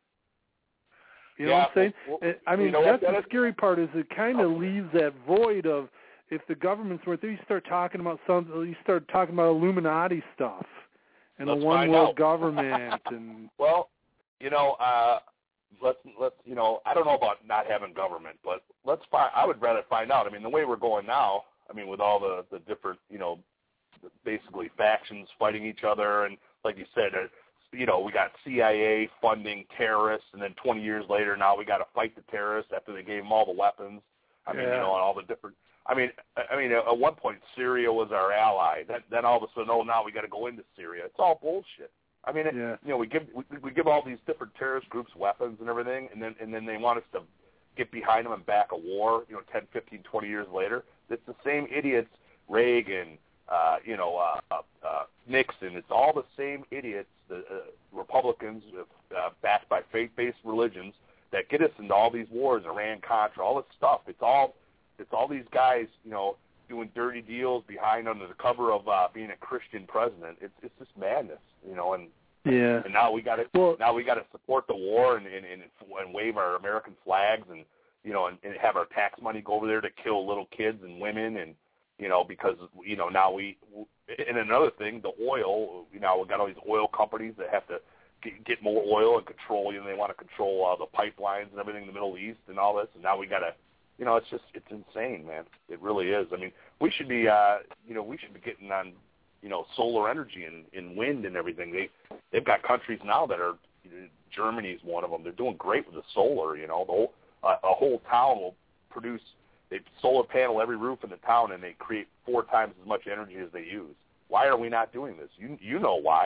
You know yeah, what I'm saying? well, well, I mean, you know that's what, the that scary part is it kind of okay. leaves that void of if the governments weren't there, you start talking about some, you start talking about Illuminati stuff and Let's a one find world out. government and. Well, you know, uh, let's let's you know, I don't know about not having government, but let's find. I would rather find out. I mean, the way we're going now, I mean, with all the the different, you know, basically factions fighting each other, and like you said. Uh, You know, we got C I A funding terrorists, and then twenty years later, now we got to fight the terrorists after they gave them all the weapons. I mean, yeah. you know, and all the different. I mean, I mean, at one point Syria was our ally. Then, then all of a sudden, oh, now we got to go into Syria. It's all bullshit. I mean, it, yeah. you know, we give we, we give all these different terrorist groups weapons and everything, and then and then they want us to get behind them and back a war. You know, ten, fifteen, twenty years later, it's the same idiots, Reagan. Uh, you know, uh, uh, uh, Nixon. It's all the same idiots, the uh, Republicans uh, backed by faith-based religions that get us into all these wars, Iran-Contra, all this stuff. It's all, it's all these guys, you know, doing dirty deals behind under the cover of uh, being a Christian president. It's it's just madness, you know. And yeah. and now we got to well, now we got to support the war and and, and and wave our American flags and you know and, and have our tax money go over there to kill little kids and women and. You know, because, you know, now we, and another thing, the oil, you know, we've got all these oil companies that have to get, get more oil and control. You know, they want to control uh, the pipelines and everything in the Middle East and all this. And now we got to, you know, it's just it's insane, man. It really is. I mean, we should be, uh, you know, we should be getting on, you know, solar energy and, and wind and everything. They they've got countries now that are, you know, Germany's one of them. They're doing great with the solar. You know, the whole uh, a whole town will produce. They solar panel every roof in the town, and they create four times as much energy as they use. Why are we not doing this? You you know why?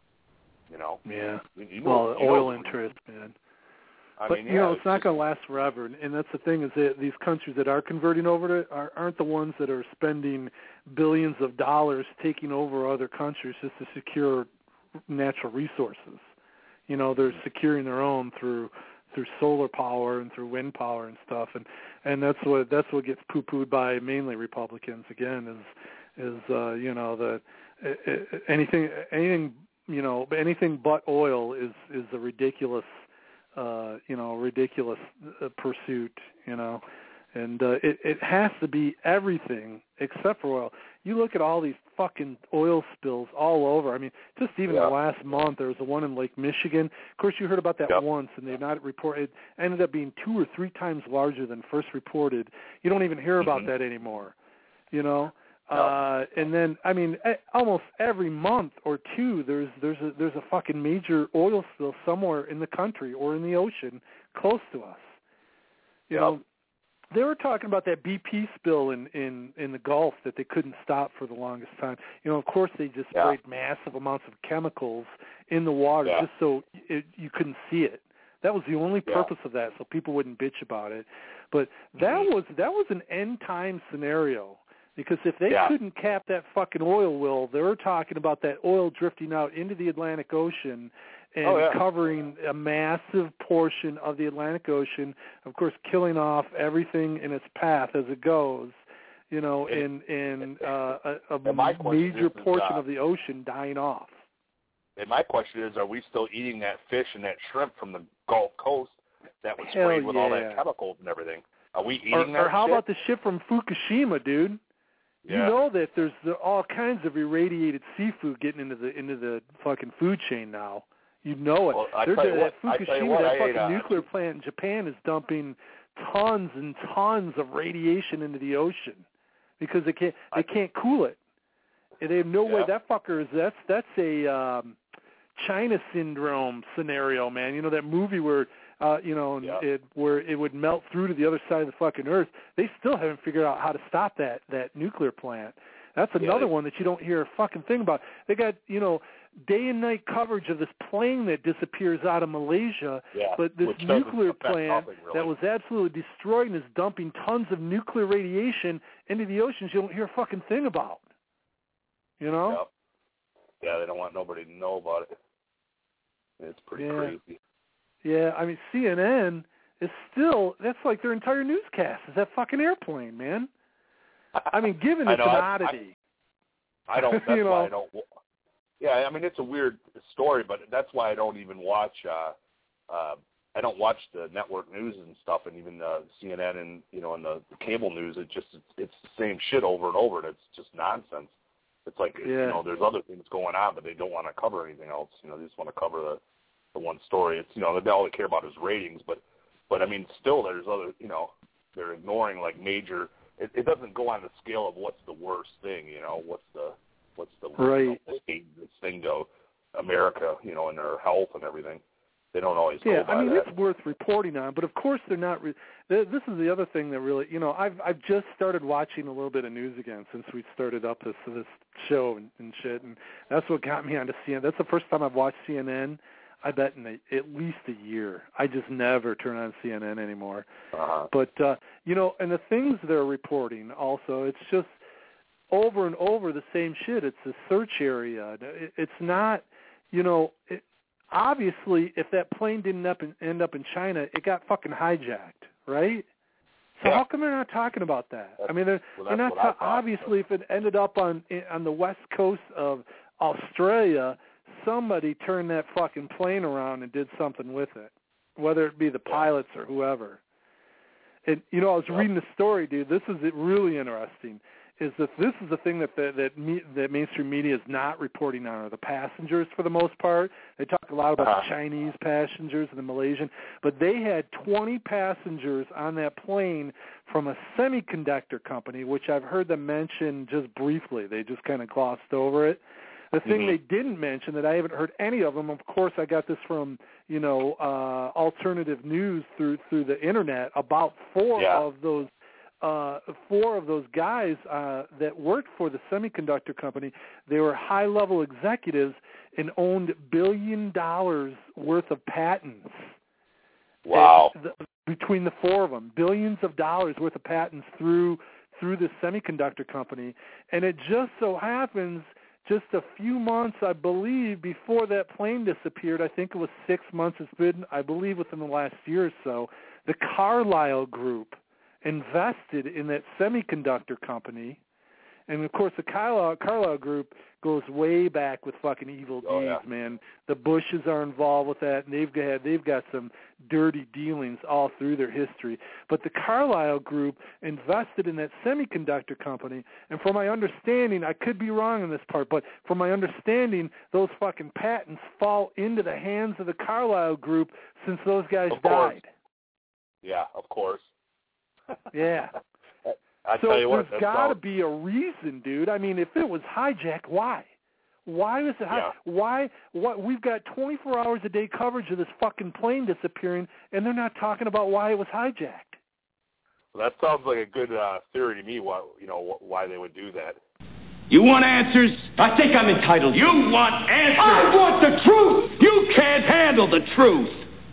You know. Yeah. You know, well, you oil know, interest, man. I but mean, you yeah, know, it's, it's not just, going to last forever, and, and that's the thing is that these countries that are converting over to it are, aren't the ones that are spending billions of dollars taking over other countries just to secure natural resources. You know, they're securing their own through through solar power and through wind power and stuff, and and that's what that's what gets poo-pooed by mainly Republicans again is is uh, you know the uh, anything anything you know anything but oil is is a ridiculous uh, you know ridiculous uh, pursuit, you know. And uh, it, it has to be everything except for oil. You look at all these fucking oil spills all over. I mean, just even yeah. the last month, there was the one in Lake Michigan. Of course, you heard about that yep. once, and they've not reported. It ended up being two or three times larger than first reported. You don't even hear about mm-hmm. that anymore, you know. Yep. Uh, and then, I mean, almost every month or two, there's there's a, there's a fucking major oil spill somewhere in the country or in the ocean close to us. You yep. know. They were talking about that B P spill in, in, in the Gulf that they couldn't stop for the longest time. You know, of course, they just yeah. sprayed massive amounts of chemicals in the water yeah. just so it, you couldn't see it. That was the only yeah. purpose of that, so people wouldn't bitch about it. But that mm-hmm. was that was an end time scenario because if they yeah. couldn't cap that fucking oil well, they were talking about that oil drifting out into the Atlantic Ocean and oh, yeah. covering a massive portion of the Atlantic Ocean, of course, killing off everything in its path as it goes, you know, and, and uh, a, a major is, portion is, uh, of the ocean dying off. And my question is, are we still eating that fish and that shrimp from the Gulf Coast that was Hell sprayed with yeah. all that chemicals and everything? Are we eating or, that Or how shit? about the shit from Fukushima, dude? Yeah. You know that there's the, all kinds of irradiated seafood getting into the into the fucking food chain now. You know it. Well, I They're, tell you that what, Fukushima, what, that I fucking ate, uh, nuclear plant in Japan is dumping tons and tons of radiation into the ocean because they can't they can't cool it. And they have no yeah. way. That fucker is that's that's a um, China syndrome scenario, man. You know that movie where uh, you know yeah. it where it would melt through to the other side of the fucking earth. They still haven't figured out how to stop that that nuclear plant. That's another yeah, they, one that you don't hear a fucking thing about. They got, you know, day and night coverage of this plane that disappears out of Malaysia, yeah, but this which nuclear plant nothing, really. that was absolutely destroyed and is dumping tons of nuclear radiation into the oceans you don't hear a fucking thing about. You know? Yeah, yeah they don't want nobody to know about it. It's pretty yeah. crazy. Yeah, I mean, C N N is still, that's like their entire newscast is that fucking airplane, man. I mean, given it's know, an I, oddity. I, I don't. That's you know? why I don't. Yeah, I mean, it's a weird story, but that's why I don't even watch. Uh, uh, I don't watch the network news and stuff, and even uh, C N N and you know, and the, the cable news. It just it's, it's the same shit over and over, and it's just nonsense. It's like yeah. you know, there's other things going on, but they don't want to cover anything else. You know, they just want to cover the the one story. It's you know, they all they care about is ratings, but but I mean, still, there's other. You know, they're ignoring like major. It, it doesn't go on the scale of what's the worst thing, you know, what's the what's the right. you know, this thing to America, you know, and their health and everything. They don't always yeah, go by I mean, that. it's worth reporting on, but of course they're not. Re- this is the other thing that really, you know, I've I've just started watching a little bit of news again since we started up this this show and, and shit, and that's what got me onto C N N. That's the first time I've watched C N N. I bet in a, at least a year. I just never turn on C N N anymore. Uh-huh. But, uh, you know, and the things they're reporting also, it's just over and over the same shit. It's a search area. It, it's not, you know, it, obviously if that plane didn't up in, end up in China, it got fucking hijacked, right? So yeah. how come they're not talking about that? That's, I mean, they're, well, they're not ta- obviously if it ended up on on the west coast of Australia, somebody turned that fucking plane around and did something with it, whether it be the pilots or whoever. And, you know, I was yep. reading the story, dude. This is really interesting. is that this is the thing that the, that me, that mainstream media is not reporting on, are the passengers for the most part. They talk a lot about uh-huh. the Chinese passengers and the Malaysian, but they had twenty passengers on that plane from a semiconductor company, which I've heard them mention just briefly. They just kind of glossed over it. The thing mm-hmm. they didn't mention that I haven't heard any of them, of course I got this from, you know, uh, alternative news through through the internet, about four yeah. of those uh, four of those guys uh, that worked for the semiconductor company. They were high-level executives and owned billion dollars worth of patents. Wow. The, between the four of them, billions of dollars worth of patents through through the semiconductor company. And it just so happens just a few months, I believe, before that plane disappeared, I think it was six months, it's been, I believe, within the last year or so, the Carlyle Group invested in that semiconductor company. And, of course, the Carlyle, Carlyle Group goes way back with fucking evil deeds, oh, yeah. man. The Bushes are involved with that, and they've got, they've got some dirty dealings all through their history. But the Carlyle Group invested in that semiconductor company, and from my understanding, I could be wrong on this part, but from my understanding, those fucking patents fall into the hands of the Carlyle Group since those guys of course. died. Yeah, of course. Yeah. I so tell you what, there's got to sounds... be a reason, dude. I mean, if it was hijacked, why? Why was it? Yeah. Why? What? We've got twenty-four hours a day coverage of this fucking plane disappearing, and they're not talking about why it was hijacked. Well, that sounds like a good uh, theory to me. Why you know why they would do that? You want answers? I think I'm entitled. You want answers? I want the truth. You can't handle the truth.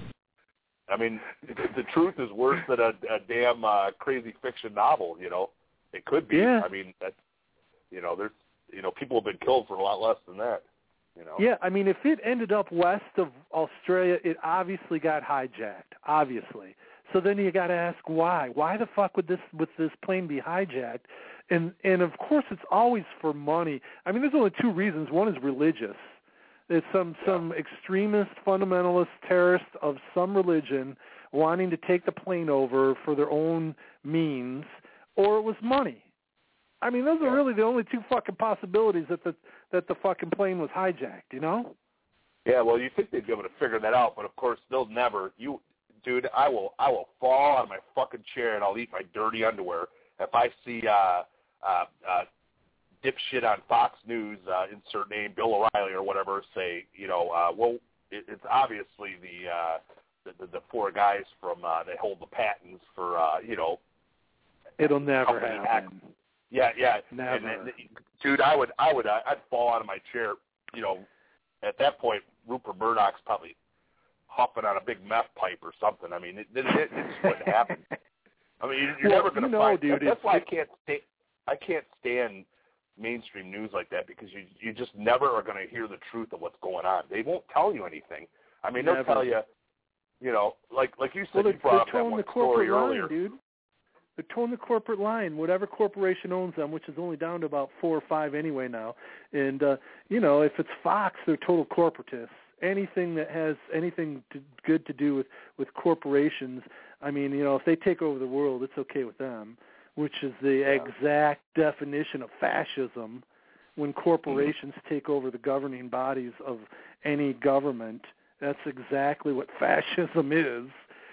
I mean, the truth is worse than a, a damn uh, crazy fiction novel. You know, it could be. Yeah. I mean, that's you know, there's you know, people have been killed for a lot less than that. You know. Yeah, I mean, if it ended up west of Australia, it obviously got hijacked. Obviously. So then you got to ask why. Why the fuck would this would this plane be hijacked? And and of course, it's always for money. I mean, there's only two reasons. One is religious. It's some some extremist, fundamentalist terrorist of some religion wanting to take the plane over for their own means, or it was money. I mean, those are really the only two fucking possibilities that the that the fucking plane was hijacked. You know? Yeah. Well, you think they'd be able to figure that out, but of course they'll never. You, dude, I will I will fall out of my fucking chair and I'll eat my dirty underwear if I see uh uh. uh dipshit on Fox News, uh, insert name, Bill O'Reilly or whatever, say, you know, uh, well, it, it's obviously the, uh, the, the the four guys from uh, that hold the patents for, uh, you know, it'll never happen. Hack. Yeah, yeah, never. And, and, dude, I would, I would, uh, I'd fall out of my chair. You know, at that point, Rupert Murdoch's probably huffing on a big meth pipe or something. I mean, it, it, it, it just wouldn't happen. I mean, you're well, never going to you know, find. Dude, that's why I can't stay. I can't stand mainstream news like that because you you just never are going to hear the truth of what's going on. They won't tell you anything. I mean, never. They'll tell you, you know, like like you said, well, you brought up they're that towing one the corporate story line, earlier. Dude. They're towing the corporate line. Whatever corporation owns them, which is only down to about four or five anyway now. And uh, you know, if it's Fox, they're total corporatists. Anything that has anything to, good to do with with corporations, I mean, you know, if they take over the world, it's okay with them. Which is the Yeah. exact definition of fascism. When corporations take over the governing bodies of any government, that's exactly what fascism is.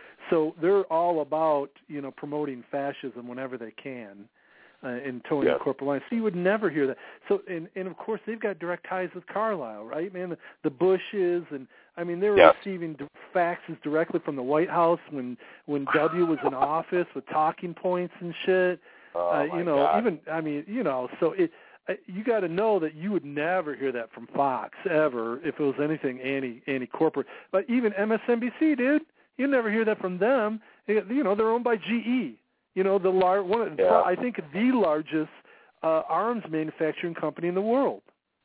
So they're all about, you know, promoting fascism whenever they can uh, and towing yes. the corporate line. So you would never hear that. So, and, and of course, they've got direct ties with Carlyle, right, man? The, the Bushes, and I mean, they were yes. receiving faxes directly from the White House when when W was in office with talking points and shit. Oh, uh, my you know, God. even I mean, you know, so it. You got to know that you would never hear that from Fox ever if it was anything anti anti corporate. But even M S N B C, dude, you never hear that from them. You know, they're owned by G E. You know, the lar- one of, yeah. I think the largest uh, arms manufacturing company in the world.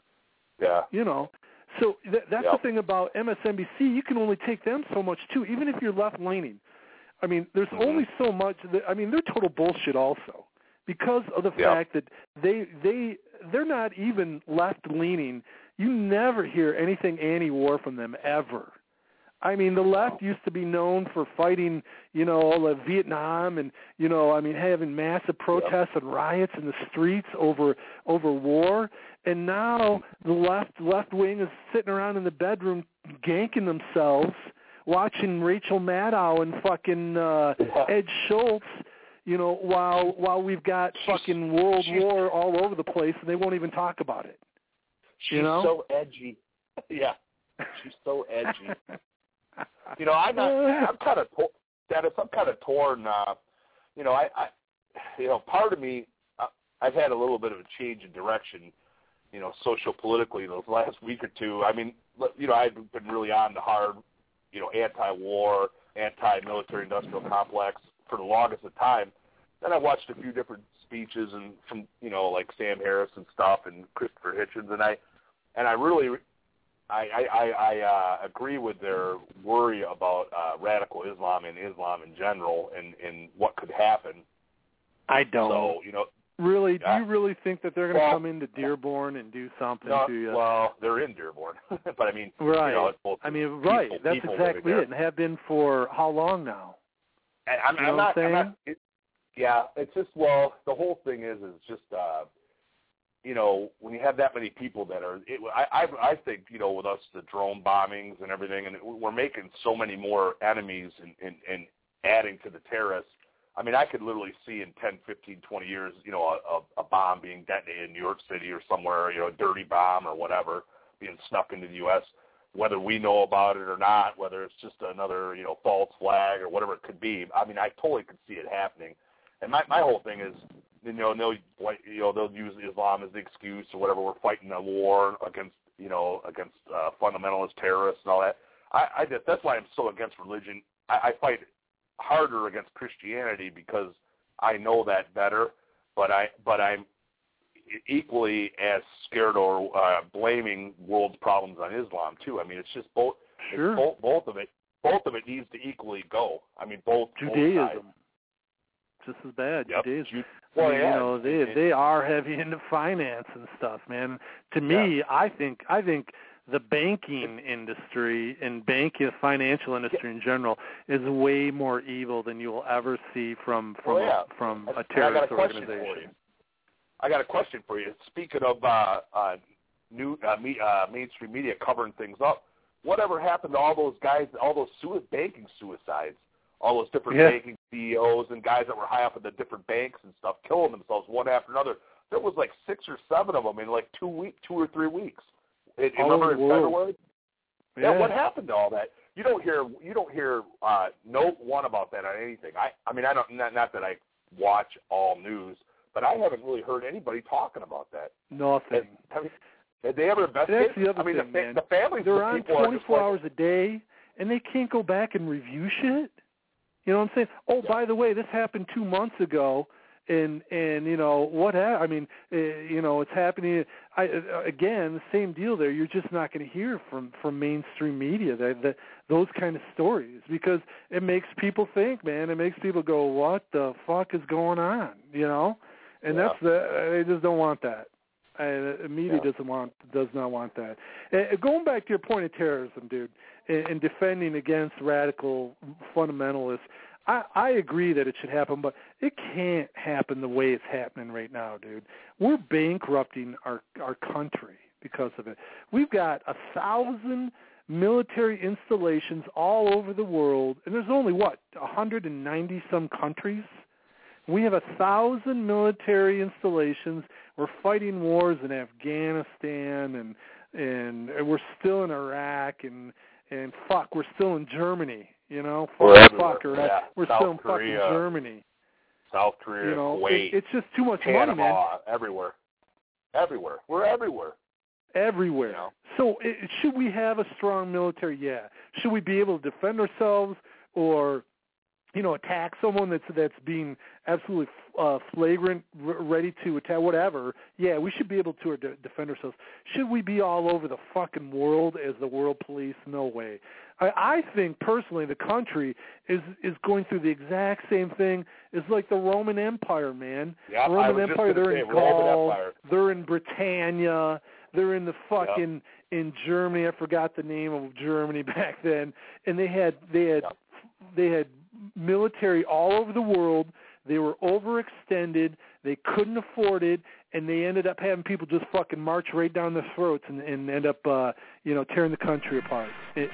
Yeah. You know, so th- that's yep. the thing about M S N B C. You can only take them so much too, even if you're left leaning. I mean, there's mm-hmm. only so much. That, I mean, they're total bullshit also. Because of the yeah. fact that they they they're not even left leaning. You never hear anything anti-war from them ever. I mean, the left used to be known for fighting, you know, like Vietnam and, you know, I mean, having massive protests yep. and riots in the streets over over war. And now the left left wing is sitting around in the bedroom ganking themselves, watching Rachel Maddow and fucking uh, Ed Schultz, you know, while while we've got fucking World War all over the place, and they won't even talk about it. She's you know? so edgy. Yeah, she's so edgy. You know, I'm not, I'm kind of, Dennis, I'm kind of torn. Uh, you know, I, I, you know, part of me, uh, I've had a little bit of a change in direction, you know, social-politically those last week or two. I mean, you know, I've been really on the hard, you know, anti-war, anti-military industrial complex for the longest of time. Then I watched a few different speeches and from, you know, like Sam Harris and stuff and Christopher Hitchens, and I, and I really, I, I, I uh, agree with their worry about uh, radical Islam and Islam in general and, and what could happen. I don't. So, you know, really, do uh, you really think that they're going to well, come into Dearborn and do something no, to you? Well, they're in Dearborn, but I mean, right. You know, it's both I mean, peaceful, right. That's exactly it, and have been for how long now? And I'm, you know I'm not. I'm I'm not it, yeah, it's just well, the whole thing is is just. Uh, You know, when you have that many people that are, it, I, I, I think, you know, with us, the drone bombings and everything, and we're making so many more enemies and, and, and adding to the terrorists. I mean, I could literally see in ten, fifteen, twenty years, you know, a, a bomb being detonated in New York City or somewhere, you know, a dirty bomb or whatever, being snuck into the U S, whether we know about it or not, whether it's just another, you know, false flag or whatever it could be. I mean, I totally could see it happening. And my, my whole thing is, you know, they'll, you know, they'll use Islam as the excuse or whatever. We're fighting a war against, you know, against uh, fundamentalist terrorists and all that. I, I just, that's why I'm so against religion. I, I fight harder against Christianity because I know that better. But I, but I'm equally as scared or uh, blaming world's problems on Islam too. I mean, it's just both. Sure. It's both, both of it. Both of it needs to equally go. I mean, both. Judaism. Both sides. Just as bad. Yep. Judaism. Well, I mean, yeah. You know, they they are heavy into finance and stuff, man. To me, yeah. I think I think the banking industry and banking, financial industry in general, is way more evil than you will ever see from from well, yeah. a, from a terrorist I got a organization. I got a question for you. Speaking of uh, uh, new uh, me, uh, mainstream media covering things up, whatever happened to all those guys, all those sui- banking suicides? All those different yeah. banking C E Os and guys that were high up at the different banks and stuff, killing themselves one after another. There was like six or seven of them in like two week, two or three weeks. It, you remember in February? Yeah. yeah. What happened to all that? You don't hear. You don't hear uh, no one about that on anything. I. I mean, I don't. Not, not that I watch all news, but I haven't really heard anybody talking about that. Nothing. Have, have they ever investigated? That's the other I mean, thing, the, man. the families. They're the on people twenty-four are hours like, a day, and they can't go back and review shit. You know what I'm saying? Oh, yeah. by the way, this happened two months ago, and and you know what? Ha- I mean, uh, you know, it's happening. I, uh, again, the same deal there. You're just not going to hear from from mainstream media that, that those kind of stories because it makes people think, man. It makes people go, "What the fuck is going on?" You know, and yeah. that's the they just don't want that. Uh, media yeah. doesn't want does not want that. Uh, going back to your point of terrorism, dude, and, and defending against radical fundamentalists, I, I agree that it should happen, but it can't happen the way it's happening right now, dude. We're bankrupting our our country because of it. We've got a thousand military installations all over the world, and there's only what one hundred ninety some countries. We have a thousand military installations. We're fighting wars in Afghanistan, and and we're still in Iraq, and and fuck, we're still in Germany. You know, we're fuck, or yeah. we're South still in Korea, fucking Germany. South Korea, you know, Kuwait, it, it's just too much Panama, money, man. Everywhere, everywhere. We're everywhere. Everywhere. You know? So it, should we have a strong military? Yeah. Should we be able to defend ourselves, or you know, attack someone that's that's being absolutely uh, flagrant, r- ready to attack, whatever? Yeah, we should be able to de- defend ourselves. Should we be all over the fucking world as the world police? No way. I, I think personally, the country is is going through the exact same thing as like the Roman Empire, man. Yeah, Roman I was Empire. Just they're say, in Gaul. Empire. They're in Britannia. They're in the fucking yep. in Germany. I forgot the name of Germany back then, and they had they had they had military all over the world. They were overextended. They couldn't afford it, and they ended up having people just fucking march right down their throats and, and end up, uh, you know, tearing the country apart. It,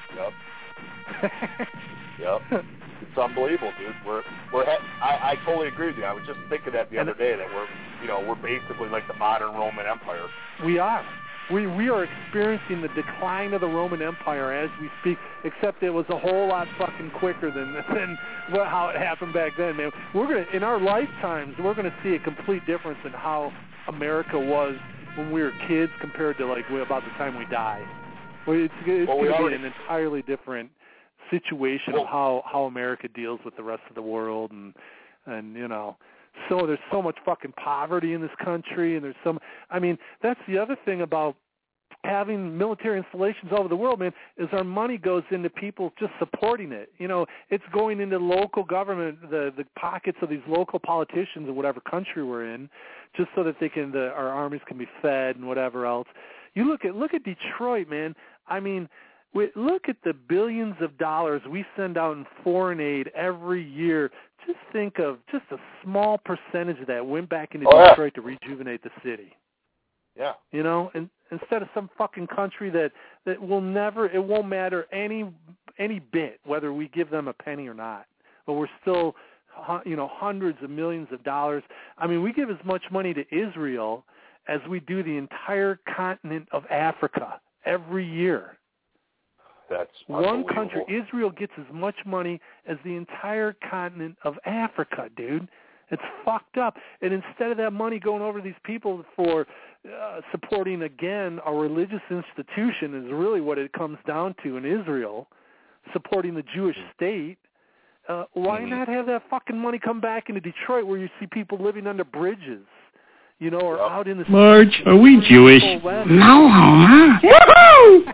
yep. Yep. It's unbelievable, dude. We're we're ha- I, I totally agree with you. I was just thinking that the other day that we're you know we're basically like the modern Roman Empire. We are. We we are experiencing the decline of the Roman Empire as we speak, except it was a whole lot fucking quicker than than how it happened back then, man. We're gonna in our lifetimes we're gonna see a complete difference in how America was when we were kids compared to like about the time we die. It's, it's well, we gonna already, be an entirely different situation well, of how how America deals with the rest of the world, and and you know. So there's so much fucking poverty in this country, and there's some. I mean, that's the other thing about having military installations all over the world, man, is our money goes into people just supporting it. You know, it's going into local government, the the pockets of these local politicians of whatever country we're in, just so that they can, the, our armies can be fed and whatever else. You look at look at Detroit, man. I mean. We, look at the billions of dollars we send out in foreign aid every year. Just think of just a small percentage of that went back into oh, Detroit yeah. to rejuvenate the city. Yeah. You know, and instead of some fucking country that, that will never, it won't matter any any bit whether we give them a penny or not. But we're still, you know, hundreds of millions of dollars. I mean, we give as much money to Israel as we do the entire continent of Africa every year. That's one country, Israel, gets as much money as the entire continent of Africa, dude. It's fucked up. And instead of that money going over to these people for uh, supporting, again, a religious institution is really what it comes down to in Israel, supporting the Jewish state, uh, why mm-hmm. not have that fucking money come back into Detroit where you see people living under bridges? You know, or yep. out in the... Marge, are we Jewish? No, Homer. Woohoo!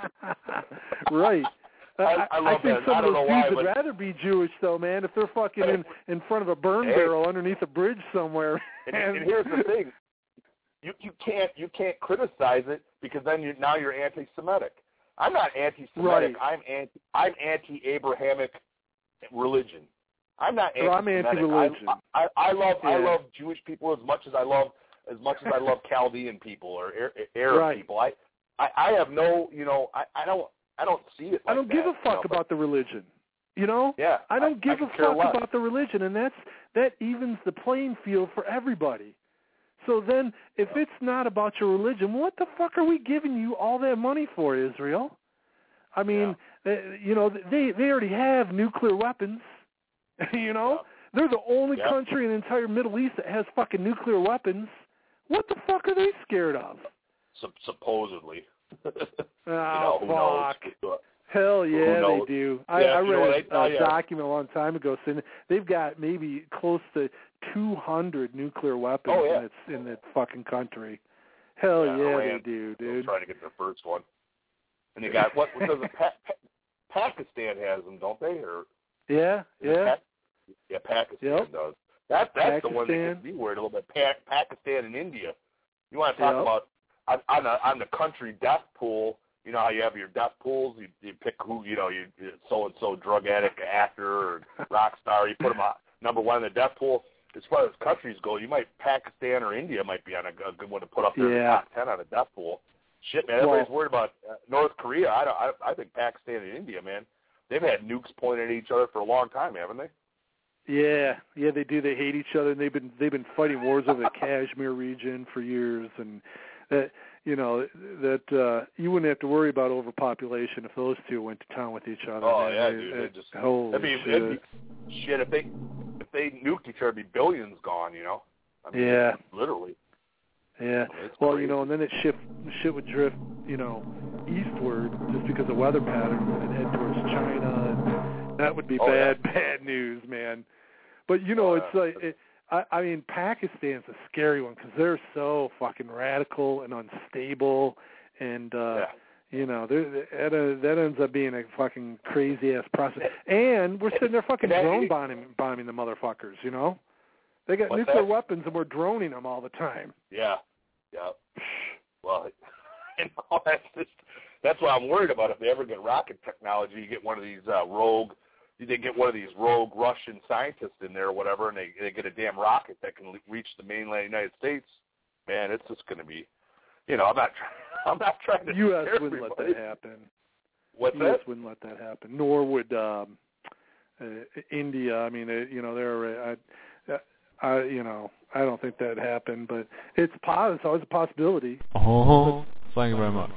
Right. I, I, I, I think that. some I of those dudes why, would but... rather be Jewish, though, man, if they're fucking in, in front of a burn hey. barrel underneath a bridge somewhere. And, and here's the thing. You, you can't you can't criticize it because then you now you're anti-Semitic. I'm not anti-Semitic. Right. I'm anti I'm anti-Abrahamic religion. I'm not anti-Semitic. I'm anti-religion. I, I, I love yeah. I love Jewish people as much as I love as much as I love Chaldean people or Arab right. people. I, I I have no you know I, I don't I don't see it. Like I don't that, give a fuck you know, about the religion. You know? Yeah. I don't I, give I a care fuck less. about the religion, and that's that evens the playing field for everybody. So then, if it's not about your religion, what the fuck are we giving you all that money for, Israel? I mean, yeah. uh, you know, they they already have nuclear weapons. You know, yeah. they're the only yeah. country in the entire Middle East that has fucking nuclear weapons. What the fuck are they scared of? Sup- supposedly. oh, you know, who fuck. knows? Hell yeah, they do. I, yeah, I read a a document a long time ago saying they've got maybe close to two hundred nuclear weapons oh, yeah. in its in that fucking country. Hell yeah, yeah, Iran, they do, dude. Trying to get their first one, and they got what? What does it? Pa- pa- Pakistan has them, don't they? Or yeah, yeah, pa- yeah. Pakistan yep. does. That that's Pakistan. the one that gets me worried a little bit. Pa- Pakistan and India. You want to talk yep. about on on, a, on the country death pool? You know how you have your death pools. You, you pick who you know. You so and so drug addict, actor, or rock star. You put them on number one in the death pool. As far as countries go, you might Pakistan or India might be on a, a good one to put up there yeah. in the top ten on a death pool. Shit, man, well, everybody's worried about uh, North Korea. I don't. I, I think Pakistan and India, man, they've had nukes pointed at each other for a long time, haven't they? Yeah, yeah, they do. They hate each other, and they've been they've been fighting wars over the Kashmir region for years, and that you know that uh, you wouldn't have to worry about overpopulation if those two went to town with each other. Oh man. yeah, they, dude, they, they just holy it'd be, shit. It'd be, shit if they if they nuked each other, it'd be billions gone. You know. I mean, yeah. Literally. Yeah. I mean, well, crazy. you know, and then it shit shit would drift, you know, eastward just because of weather patterns and head towards China, and that would be oh, bad, yeah. bad news, man. But you know, oh, it's yeah. like, it, I, I mean, Pakistan's a scary one because they're so fucking radical and unstable, and uh, yeah. you know, that uh, that ends up being a fucking crazy ass process. And we're sitting there fucking drone bombing, bombing the motherfuckers, you know. They got What's nuclear that? weapons and we're droning them all the time. Yeah. Yeah. Well, I know. That's just, that's what I'm worried about. If they ever get rocket technology, you get one of these uh, rogue, they get one of these rogue Russian scientists in there or whatever, and they, they get a damn rocket that can reach the mainland United States. Man, it's just going to be, you know, I'm not, I'm not trying to. U S wouldn't let that happen. What's U S that? wouldn't let that happen. Nor would um, uh, India. I mean, uh, you know, they're. I, I, you know, I don't think that'd happen, but it's pos- It's always a possibility. Oh, thank you very much.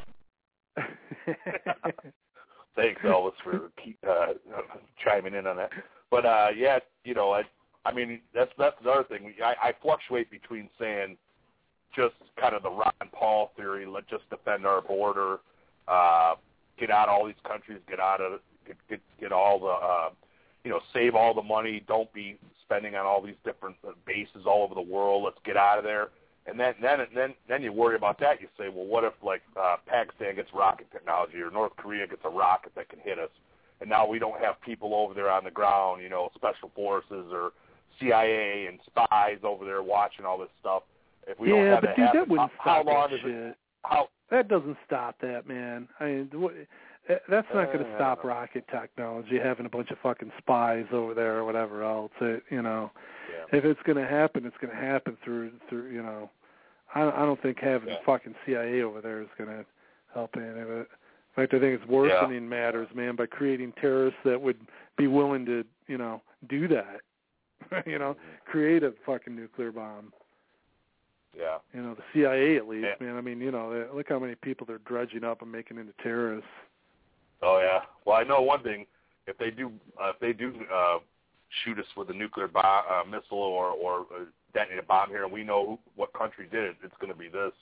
Thanks, Elvis, for keep, uh, chiming in on that. But uh, yeah, you know, I, I mean, that's that's another thing. I, I fluctuate between saying just kind of the Ron Paul theory, let's just defend our border, uh, get out of all these countries, get out of get get, get all the, uh, you know, save all the money, don't be spending on all these different bases all over the world. Let's get out of there. And then, then, then, then you worry about that. You say, well, what if like uh, Pakistan gets rocket technology, or North Korea gets a rocket that can hit us, and now we don't have people over there on the ground, you know, special forces or C I A and spies over there watching all this stuff. If we yeah, don't have but that dude, happen, that wouldn't how, how stop long that is shit. it? How that doesn't stop that, man. I mean, what, that's not going to uh, stop rocket technology, having a bunch of fucking spies over there or whatever else. It, you know, yeah. if it's going to happen, it's going to happen through through you know. I, I don't think having yeah. fucking C I A over there is going to help any of it. In fact, I think it's worsening yeah. matters, man, by creating terrorists that would be willing to, you know, do that. you know, create a fucking nuclear bomb. Yeah. You know, the C I A at least, yeah. man. I mean, you know, look how many people they're dredging up and making into terrorists. Oh yeah. Well, I know one thing. If they do, uh, if they do uh, shoot us with a nuclear bomb, uh, missile or or uh, detonate a bomb here, and we know who, what country did it, it's going to be this.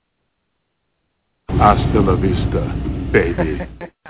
Hasta la vista, baby.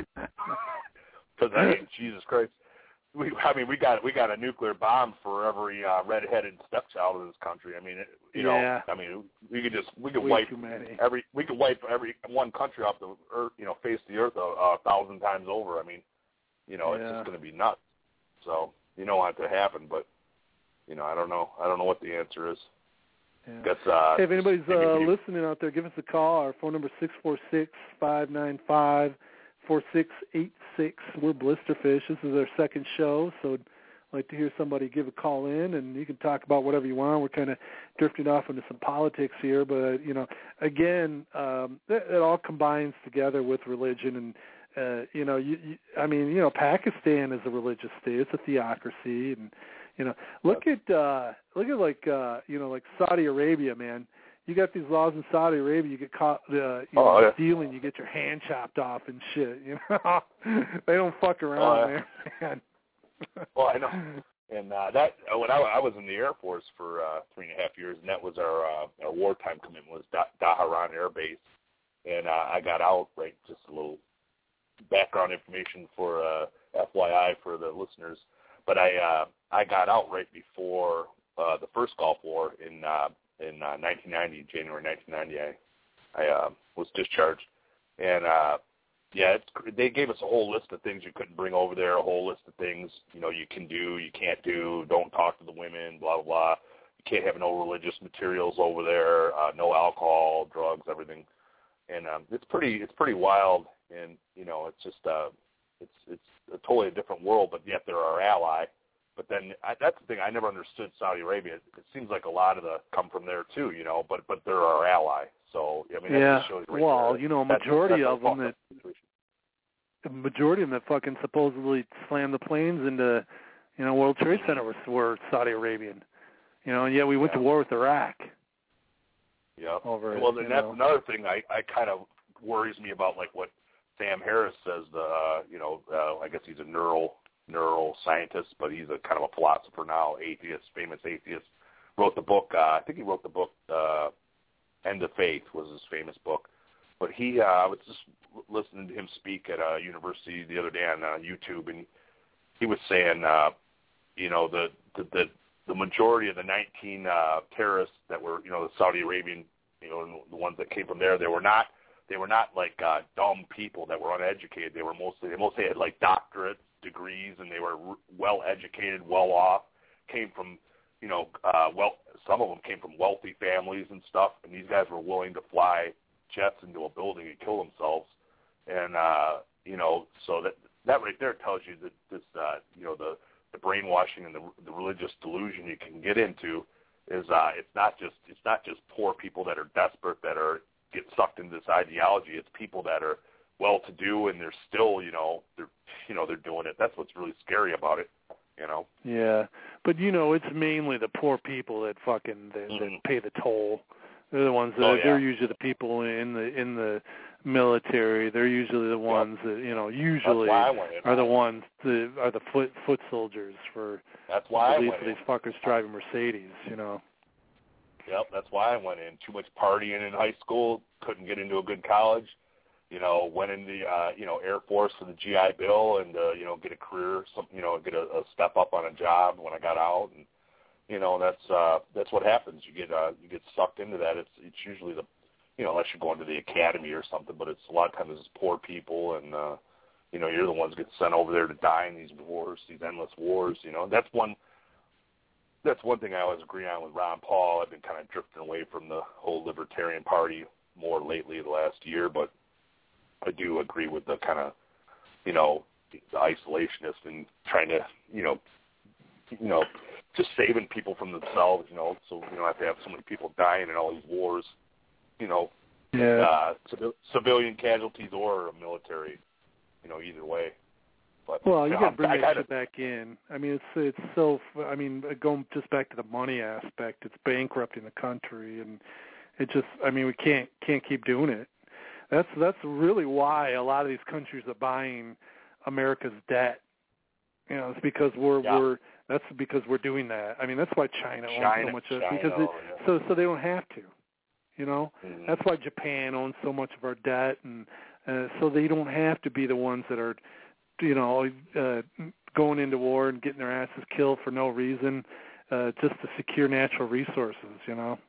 Because I mean, Jesus Christ, we I mean we got we got a nuclear bomb for every uh, redheaded stepchild in this country. I mean, it, you yeah. know, I mean we could just we could Way wipe too many. every we could wipe every one country off the earth, you know, face the earth a, a thousand times over. I mean, you know, yeah. it's just going to be nuts. So you don't want it to happen, but you know, I don't know. I don't know what the answer is. Yeah. Guess, uh, hey, if anybody's uh, you... listening out there, give us a call. Our phone number is six four six, five nine five, four six eight six. We're Blisterfish. This is our second show, so I'd like to hear somebody give a call in, and you can talk about whatever you want. We're kind of drifting off into some politics here, but, you know, again, um, it, it all combines together with religion. And, uh, you know, you, you, I mean, you know, Pakistan is a religious state. It's a theocracy, and you know, look at uh, look at like uh, you know, like Saudi Arabia, man. You got these laws in Saudi Arabia. You get caught uh, you oh, know, yeah. stealing, you get your hand chopped off and shit. You know, they don't fuck around oh, yeah. there, man. Well, I know. And uh, that when I, I was in the Air Force for uh, three and a half years, and that was our uh, our wartime commitment was da- Daharan Air Base, and uh, I got out right. Just a little background information for uh, F Y I for the listeners. But I uh, I got out right before uh, the first Gulf War in uh, in uh, nineteen ninety, January nineteen ninety. I I uh, was discharged, and uh, yeah, it's, they gave us a whole list of things you couldn't bring over there, a whole list of things you know you can do, you can't do, don't talk to the women, blah blah blah. You can't have no religious materials over there, uh, no alcohol, drugs, everything, and um, it's pretty it's pretty wild, and you know it's just uh, it's it's a totally different world, but yet they're our ally. But then I, that's the thing, I never understood Saudi Arabia. It, it seems like a lot of the come from there too, you know, but but they're our ally. So I mean, that yeah. just shows right well, there. you know, a that's, majority that's of them that the majority of them that fucking supposedly slammed the planes into, you know, World Trade Center were, were Saudi Arabian. You know, and yet we went yeah. to war with Iraq. Yeah. Over well, it, then that's know. another thing I, I kind of worries me about, like what Sam Harris says. The uh, you know, uh, I guess he's a neural neuroscientist, but he's a kind of a philosopher now, atheist, famous atheist. Wrote the book. Uh, I think he wrote the book. Uh, End of Faith was his famous book. But he, uh, I was just listening to him speak at a university the other day on uh, YouTube, and he was saying, uh, you know, the, the the the majority of the nineteen uh, terrorists that were, you know, the Saudi Arabian, you know, the ones that came from there, they were not they were not like uh, dumb people that were uneducated. They were mostly they mostly had like doctorate degrees, and they were r- well educated, well off, came from, you know, uh, well, some of them came from wealthy families and stuff, and these guys were willing to fly jets into a building and kill themselves. And, uh, you know, so that that right there tells you that this, uh, you know, the, the brainwashing and the, the religious delusion you can get into is uh, it's not just it's not just poor people that are desperate that are get sucked into this ideology. It's people that are well-to-do and they're still, you know, they're you know they're doing it. That's what's really scary about it, you know. Yeah, but you know, it's mainly the poor people that fucking that, mm-hmm. that pay the toll. They're the ones that oh, yeah. they're usually the people in the in the military. They're usually the ones yep. that you know usually are the ones that are the foot foot soldiers for. That's why at least I went for these fuckers driving Mercedes, you know. Yep, that's why I went in. Too much partying in high school, couldn't get into a good college. You know, went in the uh, you know Air Force for the G I Bill and uh, you know get a career, some you know get a, a step up on a job when I got out, and you know that's uh, that's what happens. You get uh, you get sucked into that. It's it's usually the you know unless you're going to the academy or something, but it's a lot of times it's poor people and uh, you know you're the ones that get sent over there to die in these wars, these endless wars. You know that's one. That's one thing I always agree on with Ron Paul. I've been kind of drifting away from the whole Libertarian Party more lately the last year, but I do agree with the kind of, you know, the isolationist and trying to, you know, you know, just saving people from themselves, you know, so you don't have to have so many people dying in all these wars, you know, yeah. uh, civ- civilian casualties or military, you know, either way. But, well, you, you got to bring I, that gotta, shit back in. I mean, it's it's so. I mean, going just back to the money aspect, it's bankrupting the country, and it just. I mean, we can't can't keep doing it. That's that's really why a lot of these countries are buying America's debt. You know, it's because we're yeah. we're. That's because we're doing that. I mean, that's why China, China owns so much of it because it, yeah. so so they don't have to. You know, mm-hmm. that's why Japan owns so much of our debt, and uh, so they don't have to be the ones that are. You know, uh, going into war and getting their asses killed for no reason, uh, just to secure natural resources. You know,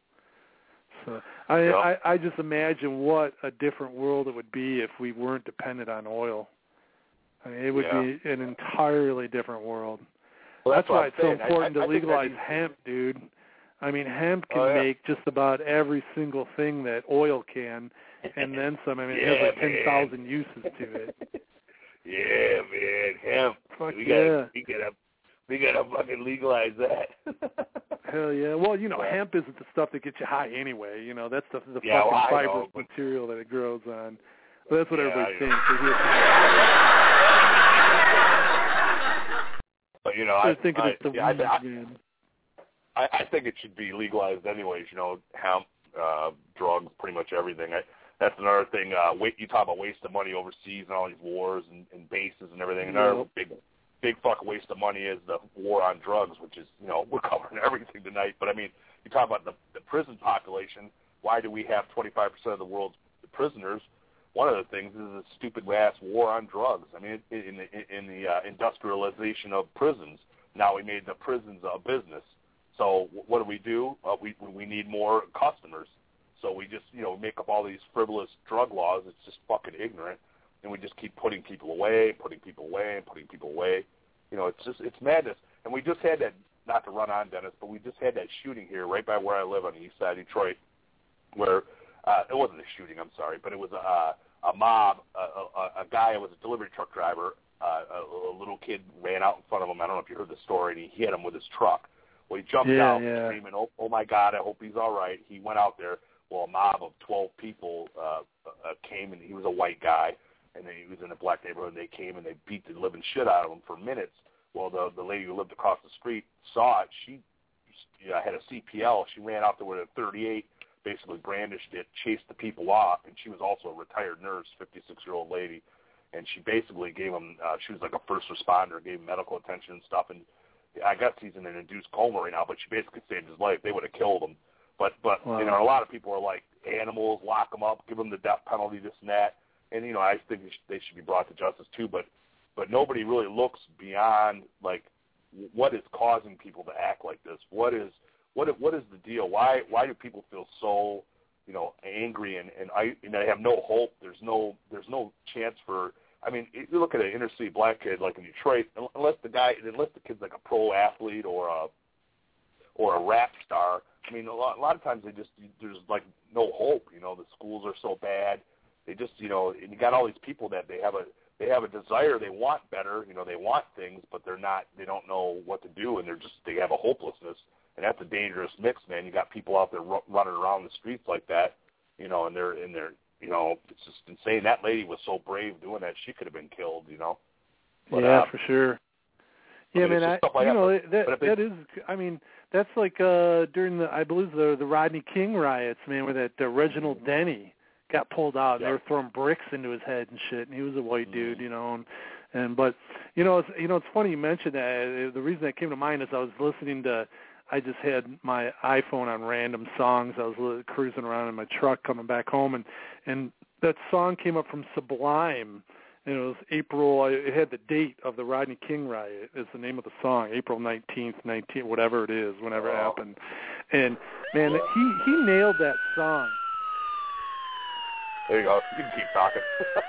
so I, yeah. I I just imagine what a different world it would be if we weren't dependent on oil. I mean, it would yeah. be an entirely different world. Well, that's, that's why it's so saying. important I, I, to I legalize that hemp, dude. I mean, hemp can oh, yeah. make just about every single thing that oil can, and then some. I mean, yeah, it has like man. ten thousand uses to it. Yeah, man, hemp. Fuck we yeah. gotta, we gotta, we gotta fucking legalize that. Hell yeah. Well, you know, yeah. hemp isn't the stuff that gets you high anyway. You know, that's the the yeah, fucking well, fibrous know, but... material that it grows on. But that's what yeah, everybody I thinks. But you know, I, think I, it's the yeah, weed, I, man. I, I think it should be legalized anyways. You know, hemp, uh, drugs, pretty much everything. I, That's another thing. Uh, wait, you talk about waste of money overseas and all these wars and, and bases and everything. Another yep. big, big fucking waste of money is the war on drugs, which is, you know, we're covering everything tonight. But I mean, you talk about the, the prison population. Why do we have twenty-five percent of the world's prisoners? One of the things is a stupid ass war on drugs. I mean, in the in the uh, industrialization of prisons. Now we made the prisons a business. So what do we do? Uh, we we need more customers. So we just, you know, make up all these frivolous drug laws. It's just fucking ignorant, and we just keep putting people away, putting people away, and putting people away. You know, it's just it's madness. And we just had that, not to run on, Dennis, but we just had that shooting here right by where I live on the east side of Detroit, where uh, it wasn't a shooting, I'm sorry, but it was a, a mob, a, a, a guy who was a delivery truck driver. Uh, a, a little kid ran out in front of him. I don't know if you heard the story, and he hit him with his truck. Well, he jumped yeah, out yeah. screaming, oh, oh, my God, I hope he's all right. He went out there. Well, a mob of twelve people uh, uh, came, and he was a white guy, and then he was in a black neighborhood, and they came, and they beat the living shit out of him for minutes. Well, the the lady who lived across the street saw it. She you know, had a C P L. She ran out there with a thirty-eight, basically brandished it, chased the people off, and she was also a retired nurse, fifty-six-year-old lady, and she basically gave him, uh, she was like a first responder, gave him medical attention and stuff, and I guess he's in an induced coma right now, but she basically saved his life. They would have killed him. But, but wow. you know, a lot of people are like, animals, lock them up, give them the death penalty, this and that. And, you know, I think they should be brought to justice too. But, but nobody really looks beyond, like, what is causing people to act like this? What is what what is the deal? Why why do people feel so, you know, angry and, and, I, and they have no hope? There's no there's no chance for, I mean, if you look at an inner city black kid like in Detroit, unless the guy, unless the kid's like a pro athlete or a or a rap star. I mean, a lot, a lot of times they just there's like no hope. You know, the schools are so bad. They just, you know, and you got all these people that they have a they have a desire, they want better. You know, they want things, but they're not. They don't know what to do, and they're just they have a hopelessness, and that's a dangerous mix, man. You got people out there r- running around the streets like that, you know, and they're in their, you know, it's just insane. That lady was so brave doing that; she could have been killed, you know. But, yeah, uh, for sure. Yeah, I mean, I, like you know, that, that they, that is. I mean, that's like uh, during the, I believe the the Rodney King riots, man, where that uh, Reginald Denny got pulled out and yeah. they were throwing bricks into his head and shit, and he was a white mm-hmm. dude, you know, and and but you know, it's you know, it's funny you mentioned that. The reason that came to mind is I was listening to. I just had my iPhone on random songs. I was cruising around in my truck coming back home, and and that song came up from Sublime. And it was April. It had the date of the Rodney King riot. Is the name of the song, April nineteenth, nineteen, whatever it is, whenever it happened. And man, he he nailed that song. There you go. You can keep talking.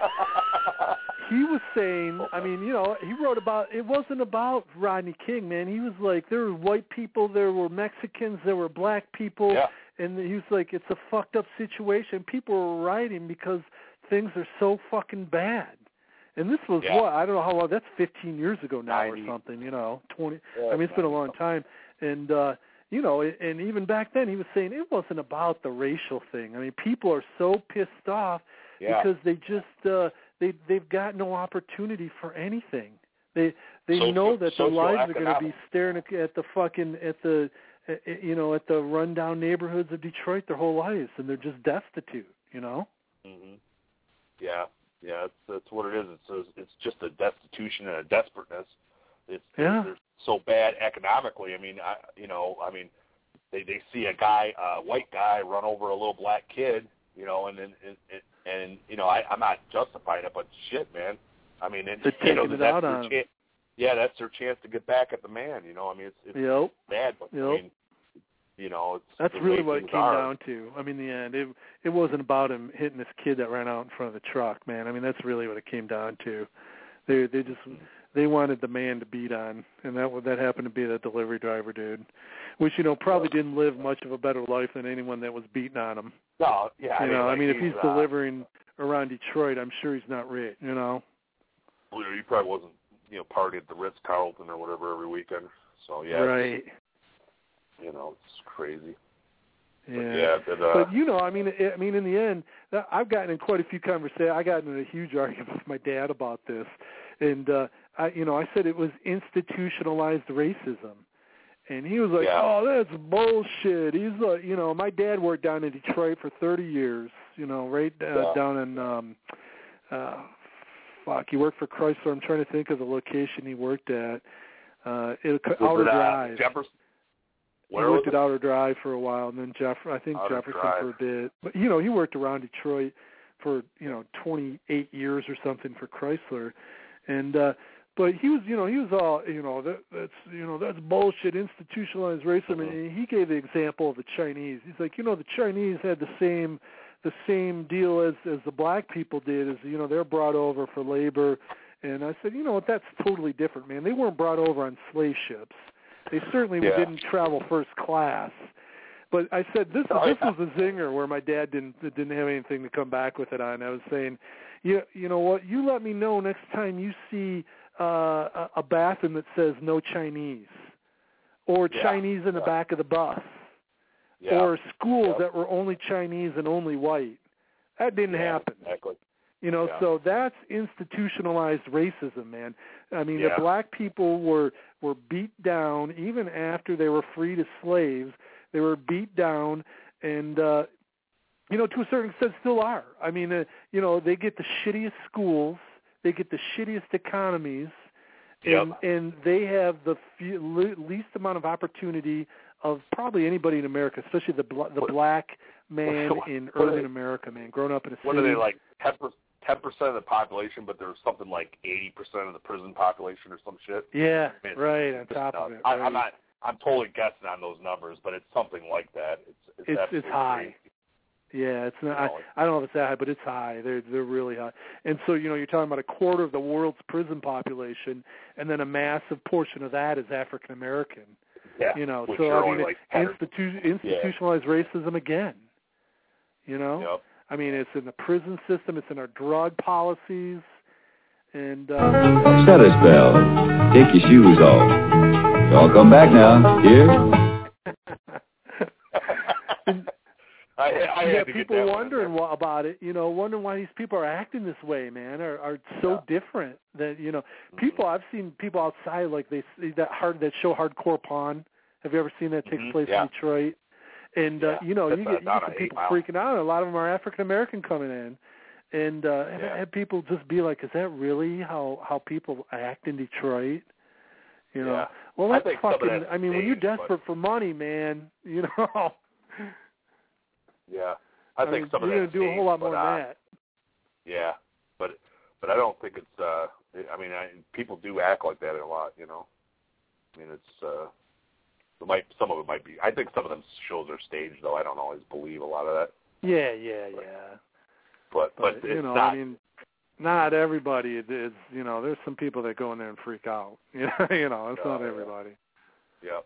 He was saying, I mean, you know, he wrote about, it wasn't about Rodney King, man. He was like, there were white people, there were Mexicans, there were black people, yeah. and he was like, it's a fucked up situation. People were rioting because things are so fucking bad. And this was yeah. what, I don't know how long, that's fifteen years ago now ninety or something, you know, twenty, yeah, I mean, it's been a long time. And, uh, you know, and even back then he was saying it wasn't about the racial thing. I mean, people are so pissed off yeah. because they just, uh, they, they've got no opportunity for anything. They they Social, know that their lives are going to be economic. staring at the fucking, at the, you know, at the rundown neighborhoods of Detroit their whole lives, and they're just destitute, you know? Mm-hmm. Yeah, yeah, that's, that's what it is. It's a, it's just a destitution and a desperateness. It's yeah. they're so bad economically. I mean, I, you know, I mean, they they see a guy, a white guy, run over a little black kid, you know, and then and, and, and you know, I, I'm not justifying it, but shit, man. I mean, it, you know, it that's out their on chance. Yeah, that's their chance to get back at the man. You know, I mean, it's, it's yep. bad, but yep. I mean, you know, it's that's the really way what it things came are. down to. I mean, in the end, it it wasn't about him hitting this kid that ran out in front of the truck, man. I mean, that's really what it came down to. They they just they wanted the man to beat on, and that that happened to be that delivery driver dude, which you know probably didn't live much of a better life than anyone that was beating on him. No, yeah, you know, like I mean, if he's uh, delivering around Detroit, I'm sure he's not rich, you know. He probably wasn't, you know, partying at the Ritz-Carlton or whatever every weekend. So yeah, right. You know, it's crazy. Yeah, but, yeah, but, uh, but you know, I mean, I mean, in the end, I've gotten in quite a few conversations. I got in a huge argument with my dad about this, and uh, I, you know, I said it was institutionalized racism, and he was like, yeah. "Oh, that's bullshit." He's like, you know, my dad worked down in Detroit for thirty years. You know, right uh, yeah. down in, um, uh, fuck, he worked for Chrysler. I'm trying to think of the location he worked at. Uh, it, Outer it, uh, Drive. Jefferson. Where he worked at Outer Drive for a while, and then Jeff, I think Outer Jefferson Drive. for a bit. But you know, he worked around Detroit for you know twenty-eight years or something for Chrysler, and uh, but he was you know he was all you know that that's you know that's bullshit, institutionalized racism. Mm-hmm. And he gave the example of the Chinese. He's like, you know, the Chinese had the same the same deal as as the black people did. As you know, they're brought over for labor, and I said, you know what, that's totally different, man. They weren't brought over on slave ships. They certainly yeah. didn't travel first class. But I said this oh, this yeah. was a zinger where my dad didn't didn't have anything to come back with it on. I was saying, you you know what? You let me know next time you see uh, a, a bathroom that says no Chinese, or yeah. Chinese in the yeah. back of the bus, yeah. or schools yeah. that were only Chinese and only white. That didn't yeah, happen. Exactly. You know, yeah. so that's institutionalized racism, man. I mean, yeah. the black people were were beat down even after they were freed as slaves. They were beat down, and uh, you know, to a certain extent, still are. I mean, uh, you know, they get the shittiest schools, they get the shittiest economies, yep. and and they have the few, least amount of opportunity of probably anybody in America, especially the bl- the what, black man what, in what urban they, America, man, growing up in a what city. What are they, like, ten percent of the population, but there's something like eighty percent of the prison population or some shit? Yeah, I mean, right, on top of it. I, right. I'm not, I'm totally guessing on those numbers, but it's something like that. It's It's, it's, it's high. Crazy. Yeah, it's not. You know, I, I don't know if it's that high, but it's high. They're they're really high. And so you know, you're talking about a quarter of the world's prison population, and then a massive portion of that is African American. Yeah. You know, Which so are I only mean, like institu- institutionalized yeah. racism again. You know, yep. I mean, it's in the prison system, it's in our drug policies, and. Uh, Set us, Bell. Take your shoes off. Y'all come back now, dear. I, I you had got to people get that wondering why, about it, you know, wondering why these people are acting this way, man, are are so yeah. different that, you know, people, mm-hmm. I've seen people outside, like they that hard that show Hardcore Pawn. Have you ever seen that take mm-hmm. place yeah. in Detroit? And, yeah. uh, you know, That's you get, you get some people mile. freaking out. A lot of them are African-American coming in. And uh, yeah. have, have people just be like, is that really how, how people act in Detroit? You know, yeah. well, that's I fucking, I mean, stage, when you're desperate but... for money, man, you know. Yeah. I, I think mean, some of you're that going to do a whole lot more uh, than that. Yeah. But, but I don't think it's, uh, I mean, I, people do act like that a lot, you know. I mean, it's, uh, it might, some of it might be, I think some of them shows are staged, though. I don't always believe a lot of that. Yeah, yeah, but, yeah. But, but, but it's you know, not, I mean, not everybody is, you know, there's some people that go in there and freak out. You know, you know it's uh, not everybody. Yep.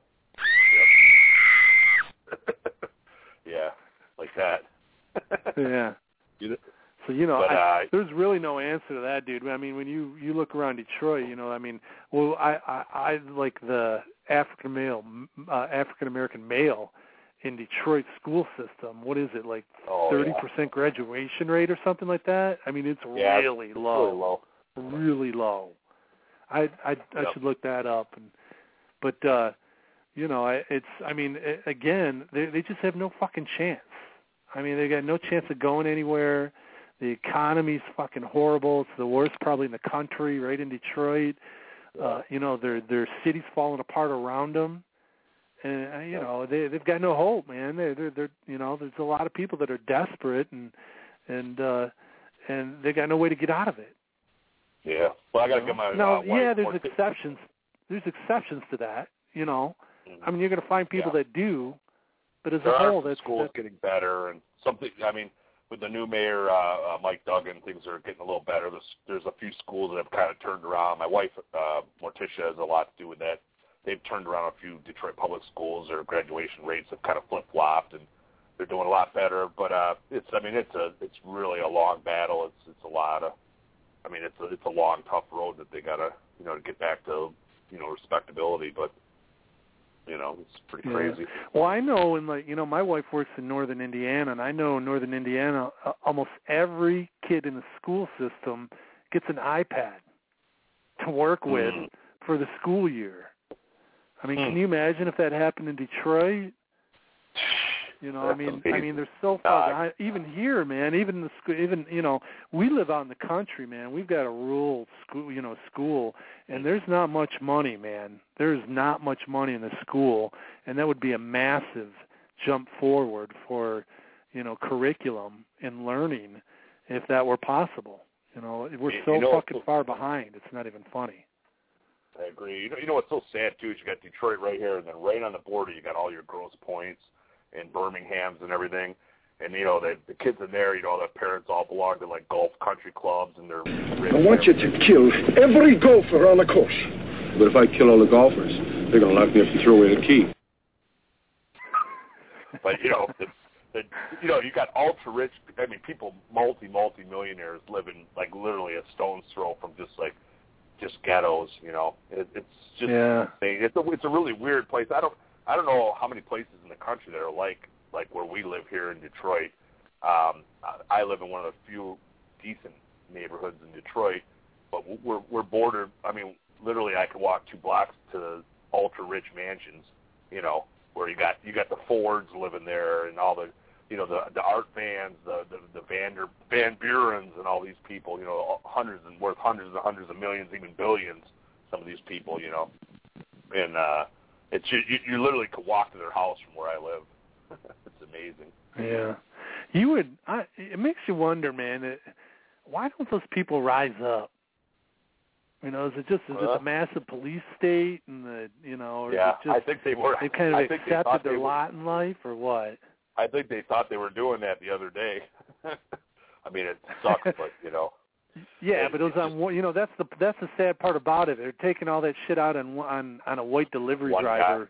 Yep. Yeah, like that. Yeah. You, so, you know, but, uh, I, there's really no answer to that, dude. I mean, when you, you look around Detroit, you know, I mean, well, I, I, I like the African male, uh, African American male in Detroit school system. What is it, like oh, thirty yeah. percent graduation rate or something like that? I mean, it's yeah, really it's low. Really low. Really low. I I, I yep. should look that up. And but uh, you know, I, it's I mean, it, again, they they just have no fucking chance. I mean, they got no chance of going anywhere. The economy's fucking horrible. It's the worst probably in the country, right in Detroit. Yeah. Uh, you know, their their city's falling apart around them. And uh, you know they they've got no hope, man. They're they're, they're you know there's a lot of people that are desperate and and uh, and they got no way to get out of it. Yeah, well, I got to get my no. Uh, yeah, wife there's more exceptions. There's exceptions to that. You know, mm-hmm. I mean you're going to find people yeah. that do, but as there a whole, are that's schools that's, getting better and something. I mean, with the new mayor uh, uh, Mike Duggan, things are getting a little better. There's there's a few schools that have kind of turned around. My wife uh, Morticia has a lot to do with that. They've turned around a few Detroit public schools. Their graduation rates have kind of flip-flopped, and they're doing a lot better. But uh, it's, I mean, it's a, it's really a long battle. It's, it's a lot of, I mean, it's a, it's a long, tough road that they gotta, you know, to get back to, you know, respectability. But, you know, it's pretty yeah. crazy. Well, I know, in like, you know, my wife works in Northern Indiana, and I know in Northern Indiana, uh, almost every kid in the school system gets an iPad to work with mm. for the school year. I mean, can you imagine if that happened in Detroit? You know, I mean, I mean, they're so far behind. Even here, man, even the school, even you know, we live out in the country, man. We've got a rural school, you know, school, and there's not much money, man. There's not much money in the school, and that would be a massive jump forward for, you know, curriculum and learning if that were possible. You know, we're so you know, fucking far behind. It's not even funny. I agree. You know, you know what's so sad too is you got Detroit right here, and then right on the border you got all your Grosse Points and Birmingham's and everything. And you know, the the kids in there, you know, their parents all belong to like golf country clubs, and they're rich. I want you to kill every golfer on the course. But if I kill all the golfers, they're gonna lock me up and throw away the key. But you know, the, the you know, you got ultra rich. I mean, people, multi multi millionaires living like literally a stone's throw from just like. Just ghettos, you know. It, it's just yeah. it's a it's a really weird place. I don't I don't know how many places in the country that are like like where we live here in Detroit. Um, I live in one of the few decent neighborhoods in Detroit, but we're we're bordered. I mean, literally, I could walk two blocks to the ultra rich mansions, you know, where you got you got the Fords living there and all the. You know, the the art vans, the the, the Vander, Van Burens and all these people, you know, hundreds and worth hundreds and hundreds of millions, even billions, some of these people, you know. And uh, it's you, you literally could walk to their house from where I live. It's amazing. Yeah. You would, I, it makes you wonder, man, it, why don't those people rise up? You know, is it just is uh, it a massive police state and the, you know, or yeah, is it just, I think they were. They kind of I accepted their were, lot in life, or what? I think they thought they were doing that the other day. I mean, it sucks, but you know. Yeah, it, but it was on one. You know, that's the that's the sad part about it. They're taking all that shit out on on on a white delivery one driver. Guy.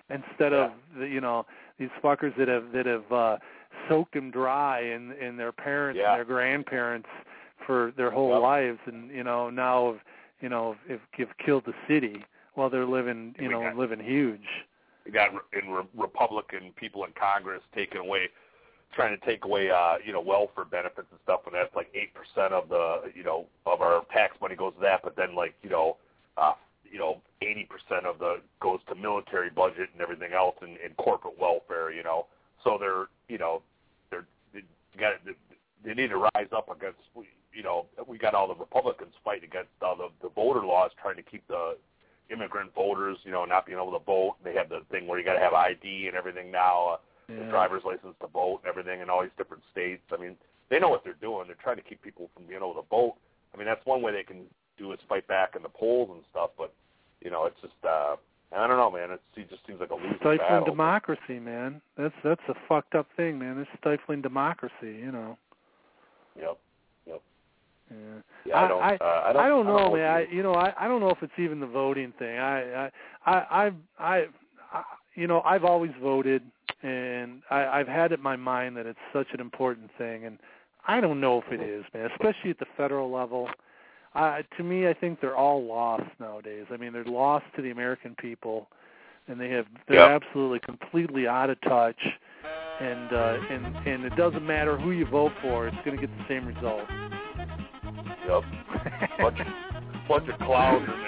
instead yeah. of the, you know these fuckers that have that have uh, soaked them dry in in their parents yeah. and their grandparents for their whole yep. lives, and you know now have you know have, have killed the city while they're living you know got, living huge. We got in re- Republican people in Congress taking away. Trying to take away, uh, you know, welfare benefits and stuff, and that's like eight percent of the, you know, of our tax money goes to that. But then, like, you know, uh, you know, eighty percent of the goes to military budget and everything else, and, and corporate welfare. You know, so they're, you know, they're they got they need to rise up against, you know, we got all the Republicans fighting against all the, the voter laws, trying to keep the immigrant voters, you know, not being able to vote. They have the thing where you got to have I D and everything now. Uh, Yeah. The driver's license to vote and everything in all these different states. I mean, they know what they're doing. They're trying to keep people from being able to vote. I mean, that's one way they can do is fight back in the polls and stuff. But, you know, it's just, uh, I don't know, man. It's, it just seems like a losing stifling battle. democracy, man. That's that's a fucked up thing, man. It's stifling democracy, you know. Yep. Yep. Yeah. Yeah, I don't. I, uh, I don't, I don't know, I don't know man. I, you know, I, I don't know if it's even the voting thing. I, I, I, I, I, I you know, I've always voted. And I, I've had it in my mind that it's such an important thing, and I don't know if it is, man, especially at the federal level. Uh, to me, I think they're all lost nowadays. I mean, they're lost to the American people, and they have they're yep. absolutely completely out of touch. And uh, and and it doesn't matter who you vote for; it's going to get the same result. Yep, bunch of bunch of clowns in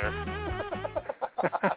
there.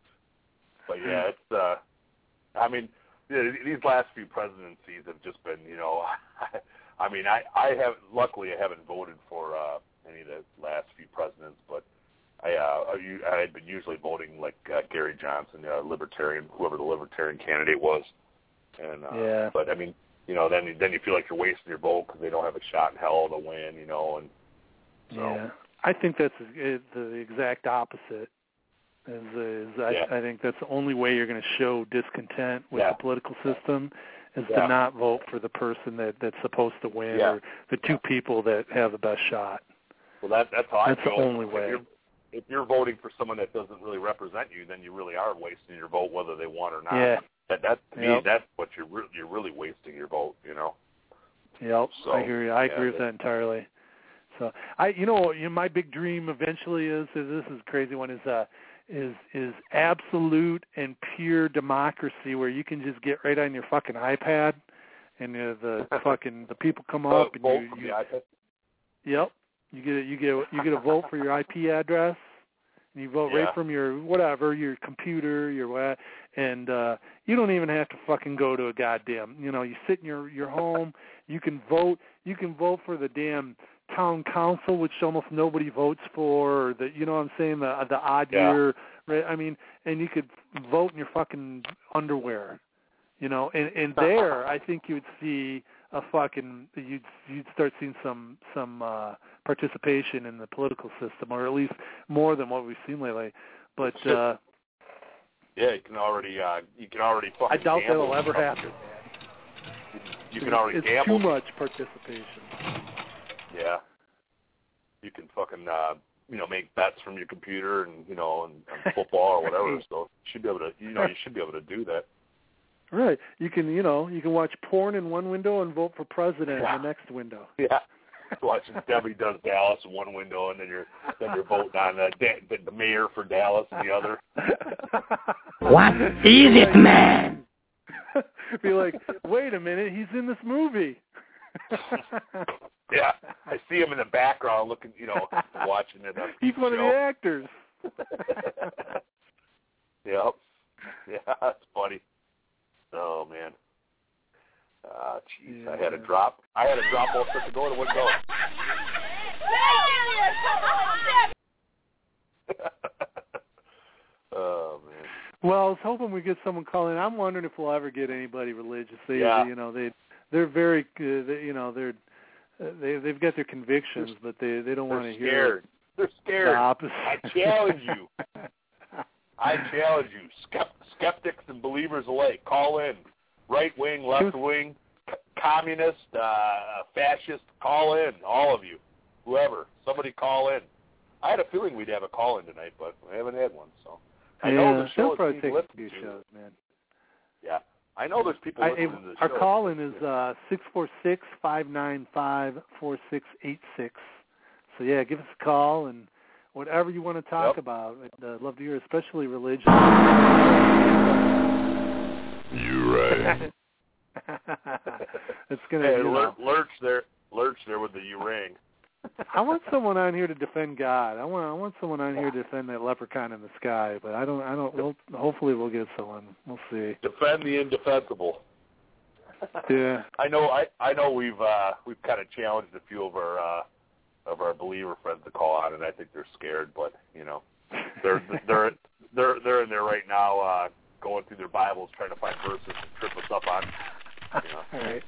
But yeah, it's. Uh, I mean. These last few presidencies have just been, you know, I mean, I, I have, luckily I haven't voted for uh, any of the last few presidents, but I uh, I had been usually voting like uh, Gary Johnson, uh, Libertarian, whoever the Libertarian candidate was. And uh, yeah. But, I mean, you know, then then you feel like you're wasting your vote because they don't have a shot in hell to win, you know. And so. Yeah, I think that's the exact opposite. Is, is I, yeah. I think that's the only way you're going to show discontent with yeah. the political system is yeah. to not vote for the person that, that's supposed to win yeah. or the two people that have the best shot. Well, that, that's how that's I feel. That's the only way. If you're, if you're voting for someone that doesn't really represent you, then you really are wasting your vote, whether they won or not. Yeah. That, that to yep. me, that's what you're re- you're really wasting your vote. You know. Yep. So, I agree. I yeah, agree with that entirely. So I, you know, you know, my big dream eventually is, is this is a crazy one is uh. is is absolute and pure democracy where you can just get right on your fucking iPad and uh, the fucking the people come up uh, and vote you, you iPad. Yep, you get a, you get a, you get a vote for your I P address and you vote yeah. right from your whatever your computer your what and uh, you don't even have to fucking go to a goddamn you know you sit in your your home you can vote you can vote for the damn town council, which almost nobody votes for, or the you know what I'm saying, the the odd yeah. year, right? I mean, and you could vote in your fucking underwear, you know, and, and there I think you would see a fucking you'd you'd start seeing some some uh, participation in the political system, or at least more than what we've seen lately. But uh, yeah, you can already uh, you can already fucking. I doubt gamble. that'll ever happen, man. You, you can already it's gamble. Too much participation. Yeah, you can fucking uh, you know make bets from your computer and you know and, and football or whatever. So you should be able to you know you should be able to do that. Right. You can you know you can watch porn in one window and vote for president yeah. in the next window. Yeah. Watching Debbie Does Dallas in one window and then you're then you're voting on the the, the mayor for Dallas in the other. What is it, man? Be like, wait a minute, he's in this movie. Yeah, I see him in the background looking, you know, watching it. He's one show. of the actors. Yep. Yeah, that's funny. Oh, man. Ah, uh, jeez, yeah. I had a drop. I had a drop off set to go and it wouldn't go. Oh, man. Well, I was hoping we get someone calling. I'm wondering if we'll ever get anybody religious. They, yeah. you know, they, they're very, uh, they, you know, they're, uh, they, they've got their convictions, but they, they don't want to hear. Scared. They're scared. The opposite. I challenge you. I challenge you. Skept- skeptics and believers alike. Call in. Right wing, left wing, c- communist, uh, fascist. Call in. All of you. Whoever. Somebody call in. I had a feeling we'd have a call in tonight, but we haven't had one. So I yeah, know the show probably is take being a few listened to. shows, man. Yeah. I know there's people listening I, to the our show. Our call-in is uh, six four six, five nine five, four six eight six. So, yeah, give us a call and whatever you want to talk yep. about. I'd uh, love to hear, especially religion. You're right. It's gonna. Hey, you know, Lurch there, Lurch there with the U-ring. I want someone on here to defend God. I want. I want someone on here to defend that leprechaun in the sky. But I don't. I don't. We'll, hopefully, we'll get someone. We'll see. Defend the indefensible. Yeah. I know. I. I know. We've. Uh, we've kind of challenged a few of our. Uh, of our believer friends to call out, and I think they're scared. But you know, they're. they're. They're. They're in there right now, uh, going through their Bibles, trying to find verses to trip us up on. You know. All right.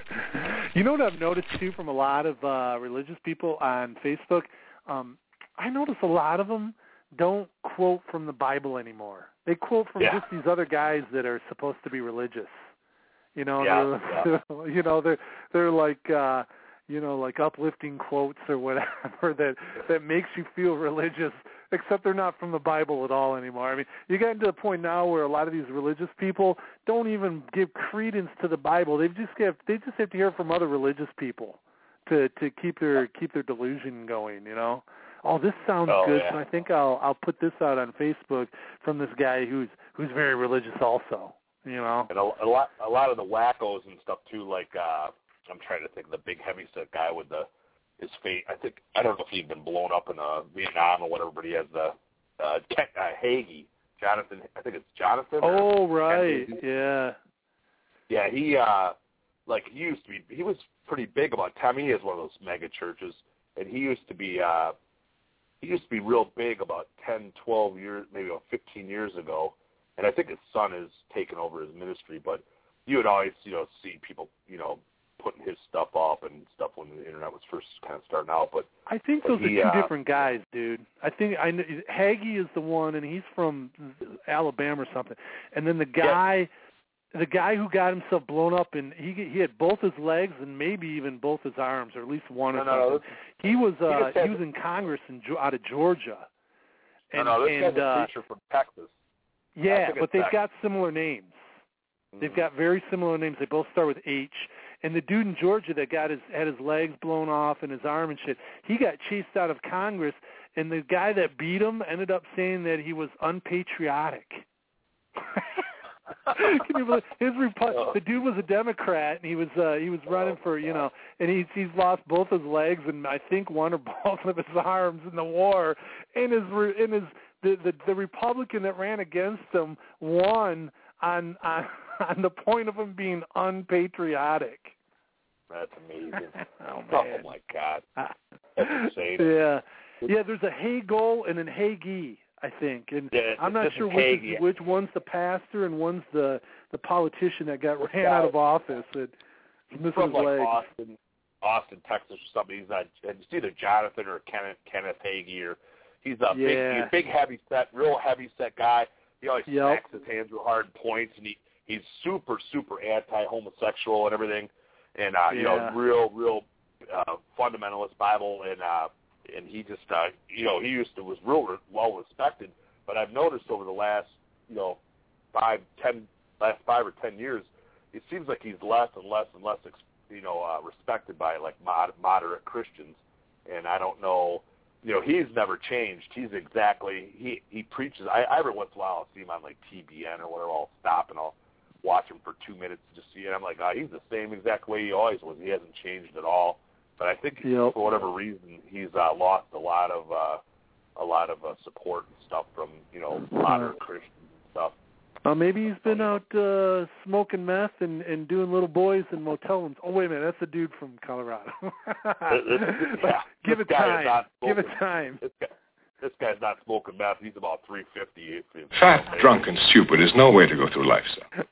You know what I've noticed, too, from a lot of uh, religious people on Facebook? Um, I notice a lot of them don't quote from the Bible anymore. They quote from yeah. just these other guys that are supposed to be religious. You know, yeah, they're, yeah. you know, they're they're like uh, you know, like uplifting quotes or whatever that that makes you feel religious. Except they're not from the Bible at all anymore. I mean, you get to the point now where a lot of these religious people don't even give credence to the Bible. They just have they just have to hear from other religious people to to keep their keep their delusion going. You know, oh, this sounds oh, good, yeah. so I think I'll I'll put this out on Facebook from this guy who's who's very religious also. You know, and a, a lot a lot of the wackos and stuff too. Like uh, I'm trying to think of the big heavyset guy with the. His fate, I think, I don't know if he'd been blown up in uh, Vietnam or whatever, but he has the uh, Ken, uh, Hagee, Jonathan, I think it's Jonathan. Oh, right, Ken, yeah. Yeah, he, uh, like, he used to be, he was pretty big about time. He has one of those mega churches, and he used to be, uh, he used to be real big about ten, twelve years, maybe about fifteen years ago, and I think his son has taken over his ministry, but you would always, you know, see people, you know, putting his stuff up and stuff when the internet was first kind of starting out. But I think those he, are two uh, different guys, dude. I think I know, Hagee is the one, and he's from Alabama or something. And then the guy, yeah. the guy who got himself blown up, and he he had both his legs and maybe even both his arms, or at least one no, or no, something. no, he was uh, he, he was in Congress in out of Georgia. And, no, no, this and, guy's a uh, preacher from Texas. Yeah, but they've Texas. got similar names. They've got very similar names. They both start with H. And the dude in Georgia that got his had his legs blown off and his arm and shit, he got chased out of Congress. And the guy that beat him ended up saying that he was unpatriotic. Can you believe his Repu- the dude was a Democrat and he was uh, he was running for you know and he's he's lost both his legs and I think one or both of his arms in the war. And his in his the, the the Republican that ran against him won on on on the point of him being unpatriotic. That's amazing. Oh, man. Oh, my God. That's insane. Yeah. Yeah, there's a Hagel and an Hagee, I think. And yeah, I'm not sure which, is, which one's the pastor and one's the, the politician that got ran out of office. It, He's missing from, his like, legs. Austin, Austin, Texas or something. He's not, it's either Jonathan or Kenneth, Kenneth Hagee. Or, he's a yeah. big, he's a big, heavy-set, real heavy-set guy. He always yep. smacks his hands real hard and points, and he, he's super, super anti-homosexual and everything. And, uh, you yeah. know, real, real uh, fundamentalist Bible. And uh, and he just, uh, you know, he used to, was real well respected. But I've noticed over the last, you know, five, ten, last five or ten years, it seems like he's less and less and less, you know, uh, respected by, like, mod- moderate Christians. And I don't know, you know, he's never changed. He's exactly, he, he preaches. I, I every once in a while I'll see him on, like, T B N or whatever. I'll stop and I'll watch him for two minutes to just see it. I'm like, oh, he's the same exact way he always was. He hasn't changed at all. But I think yep. for whatever reason, he's uh, lost a lot of uh, a lot of uh, support and stuff from, you know, moderate Christians and stuff. Uh, maybe he's been out uh, smoking meth and, and doing little boys in motel rooms. Oh, wait a minute, that's a dude from Colorado. this, this, yeah, Give it time. Give it time. This guy, this guy's not smoking meth. He's about three fifty. Fat, drunk, and stupid is no way to go through life, sir.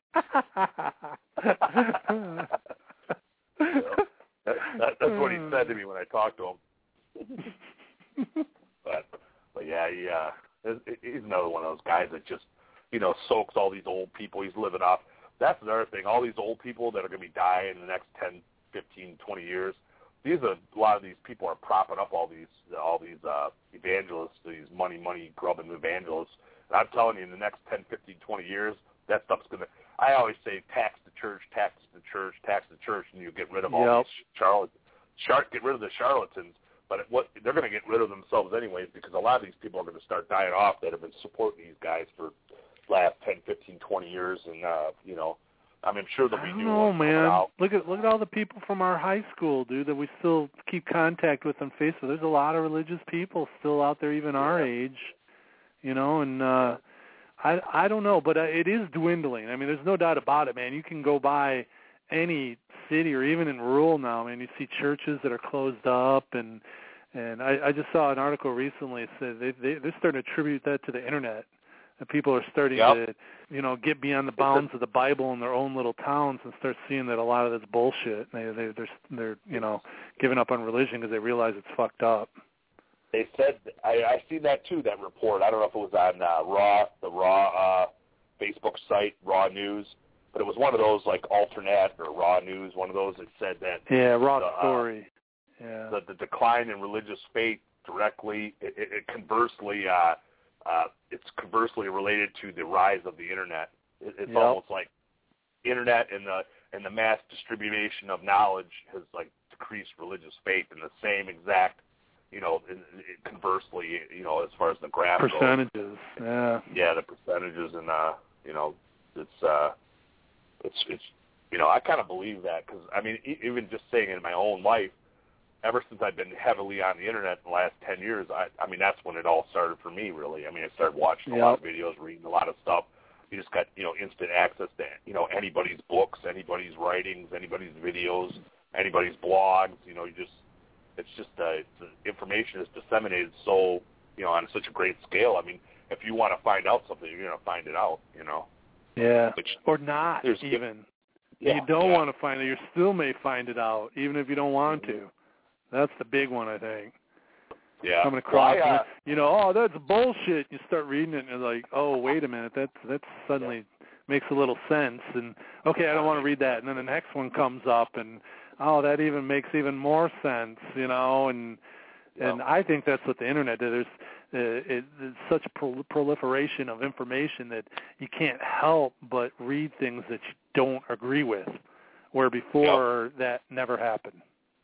that, that, that's what he said to me when I talked to him. but, but yeah, he, uh, he's another one of those guys that just, you know, soaks all these old people he's living off. That's another thing. All these old people that are going to be dying in the next ten, fifteen, twenty years, these are, a lot of these people are propping up all these all these uh, evangelists, these money, money grubbing evangelists. And I'm telling you, in the next ten, fifteen, twenty years, that stuff's going to, I always say tax the church, tax the church, tax the church, and you get rid of all yep. these charlatans. Char- get rid of the charlatans, but what they're going to get rid of themselves anyways, because a lot of these people are going to start dying off that have been supporting these guys for the last ten, fifteen, twenty years, and uh, you know, I mean, I'm sure there'll be I new know, ones man. coming out. Look at look at all the people from our high school, dude, that we still keep contact with on Facebook. There's a lot of religious people still out there, even yeah. our age, you know, and uh, I I don't know, but uh, it is dwindling. I mean, there's no doubt about it, man. You can go by any city or even in rural now, man. You see churches that are closed up, and and I, I just saw an article recently that said they, they they're starting to attribute that to the internet. And people are starting yep. to, you know, get beyond the bounds of the Bible in their own little towns and start seeing that a lot of that's bullshit. They, they, they're, they're, you know, giving up on religion because they realize it's fucked up. They said, I, I see that too, that report. I don't know if it was on uh, Raw, the Raw uh, Facebook site, Raw News, but it was one of those like alternate or Raw News, one of those that said that. Yeah, Raw the, Story. Uh, yeah. The, the decline in religious faith directly, it, it, it conversely, uh, Uh, it's conversely related to the rise of the internet. It, it's yep. almost like internet and the and the mass distribution of knowledge has like decreased religious faith in the same exact, you know, in, in conversely, you know, as far as the graph percentages. goes. Yeah. Yeah, the percentages, and uh, you know, it's uh, it's it's you know, I kind of believe that because I mean, e- even just saying in my own life. Ever since I've been heavily on the internet in the last ten years, I, I mean, that's when it all started for me, really. I mean, I started watching a yep. lot of videos, reading a lot of stuff. You just got, you know, instant access to, you know, anybody's books, anybody's writings, anybody's videos, anybody's blogs. You know, you just, it's just, uh, it's, uh, information is disseminated so, you know, on such a great scale. I mean, if you want to find out something, you're going to find it out, you know. Yeah, Which, or not even. Yeah, you don't yeah. want to find it, you still may find it out, even if you don't want mm-hmm. to. That's the big one, I think. Yeah. Coming across, well, I, uh, you know, oh, that's bullshit. You start reading it, and you're like, oh, wait a minute, that that suddenly yeah. makes a little sense. And okay, I don't want to read that. And then the next one comes up, and oh, that even makes even more sense, you know. And and well, I think that's what the internet did. There's uh, it, it's such a prol- proliferation of information that you can't help but read things that you don't agree with, where before yep. that never happened.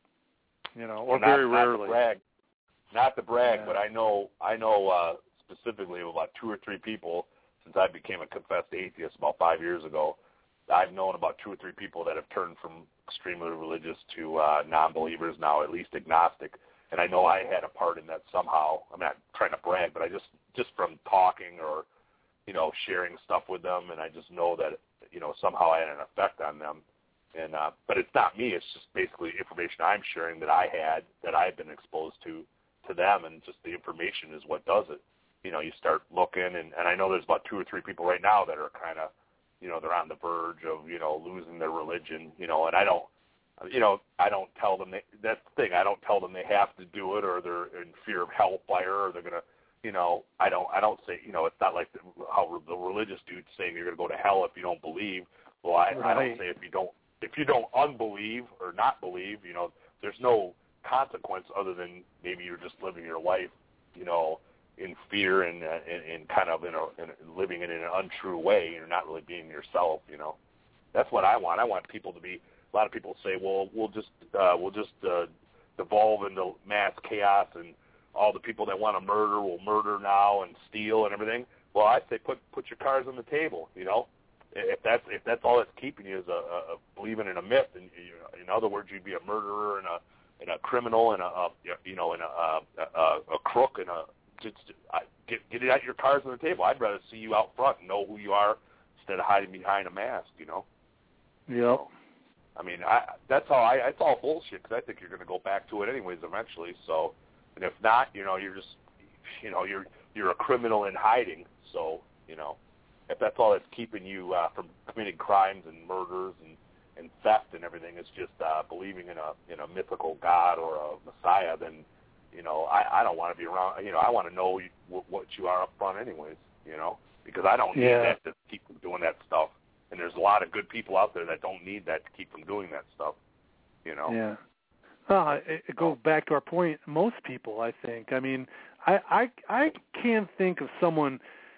You know, or not, very not rarely. To brag, not to brag, yeah. but I know I know uh, specifically about two or three people since I became a confessed atheist about five years ago. I've known about two or three people that have turned from extremely religious to uh, non-believers now, at least agnostic. And I know I had a part in that somehow. I'm not trying to brag, but I just just from talking or you know sharing stuff with them, and I just know that you know somehow I had an effect on them. And uh, but it's not me. It's just basically information I'm sharing that I had, that I've been exposed to, to them, and just the information is what does it. You know, you start looking, and, and I know there's about two or three people right now that are kind of, you know, they're on the verge of, you know, losing their religion, you know, and I don't, you know, I don't tell them, they, that's the thing, I don't tell them they have to do it or they're in fear of hellfire or they're going to, you know, I don't, I don't say, you know, it's not like the, how the religious dude's saying you're going to go to hell if you don't believe. Well, I, right. I don't say if you don't, If you don't unbelieve or not believe, you know, there's no consequence other than maybe you're just living your life, you know, in fear and uh, in, in kind of in a, in a living it in an untrue way. You're not really being yourself, you know. That's what I want. I want people to be. A lot of people say, well, we'll just uh, we'll just uh, devolve into mass chaos, and all the people that want to murder will murder now and steal and everything. Well, I say put put your cards on the table, you know. If that's if that's all that's keeping you is a, a, a believing in a myth, and you, in other words, you'd be a murderer and a and a criminal and a, a you know and a, a, a crook and a just I, get get it out your cards on the table. I'd rather see you out front and know who you are instead of hiding behind a mask. You know. Yep. I mean, I that's all. I it's all bullshit because I think you're going to go back to it anyways eventually. So, and if not, you know, you're just you know you're you're a criminal in hiding. So, you know. If that's all that's keeping you uh, from committing crimes and murders and, and theft and everything, it's just uh, believing in a in a mythical God or a Messiah, then, you know, I, I don't want to be around. You know, I want to know you, what, what you are up front anyways, you know, because I don't need yeah. that to keep from doing that stuff. And there's a lot of good people out there that don't need that to keep from doing that stuff, you know. Yeah. Well, it, it goes back to our point. Most people, I think. I mean, I, I, I can't think of someone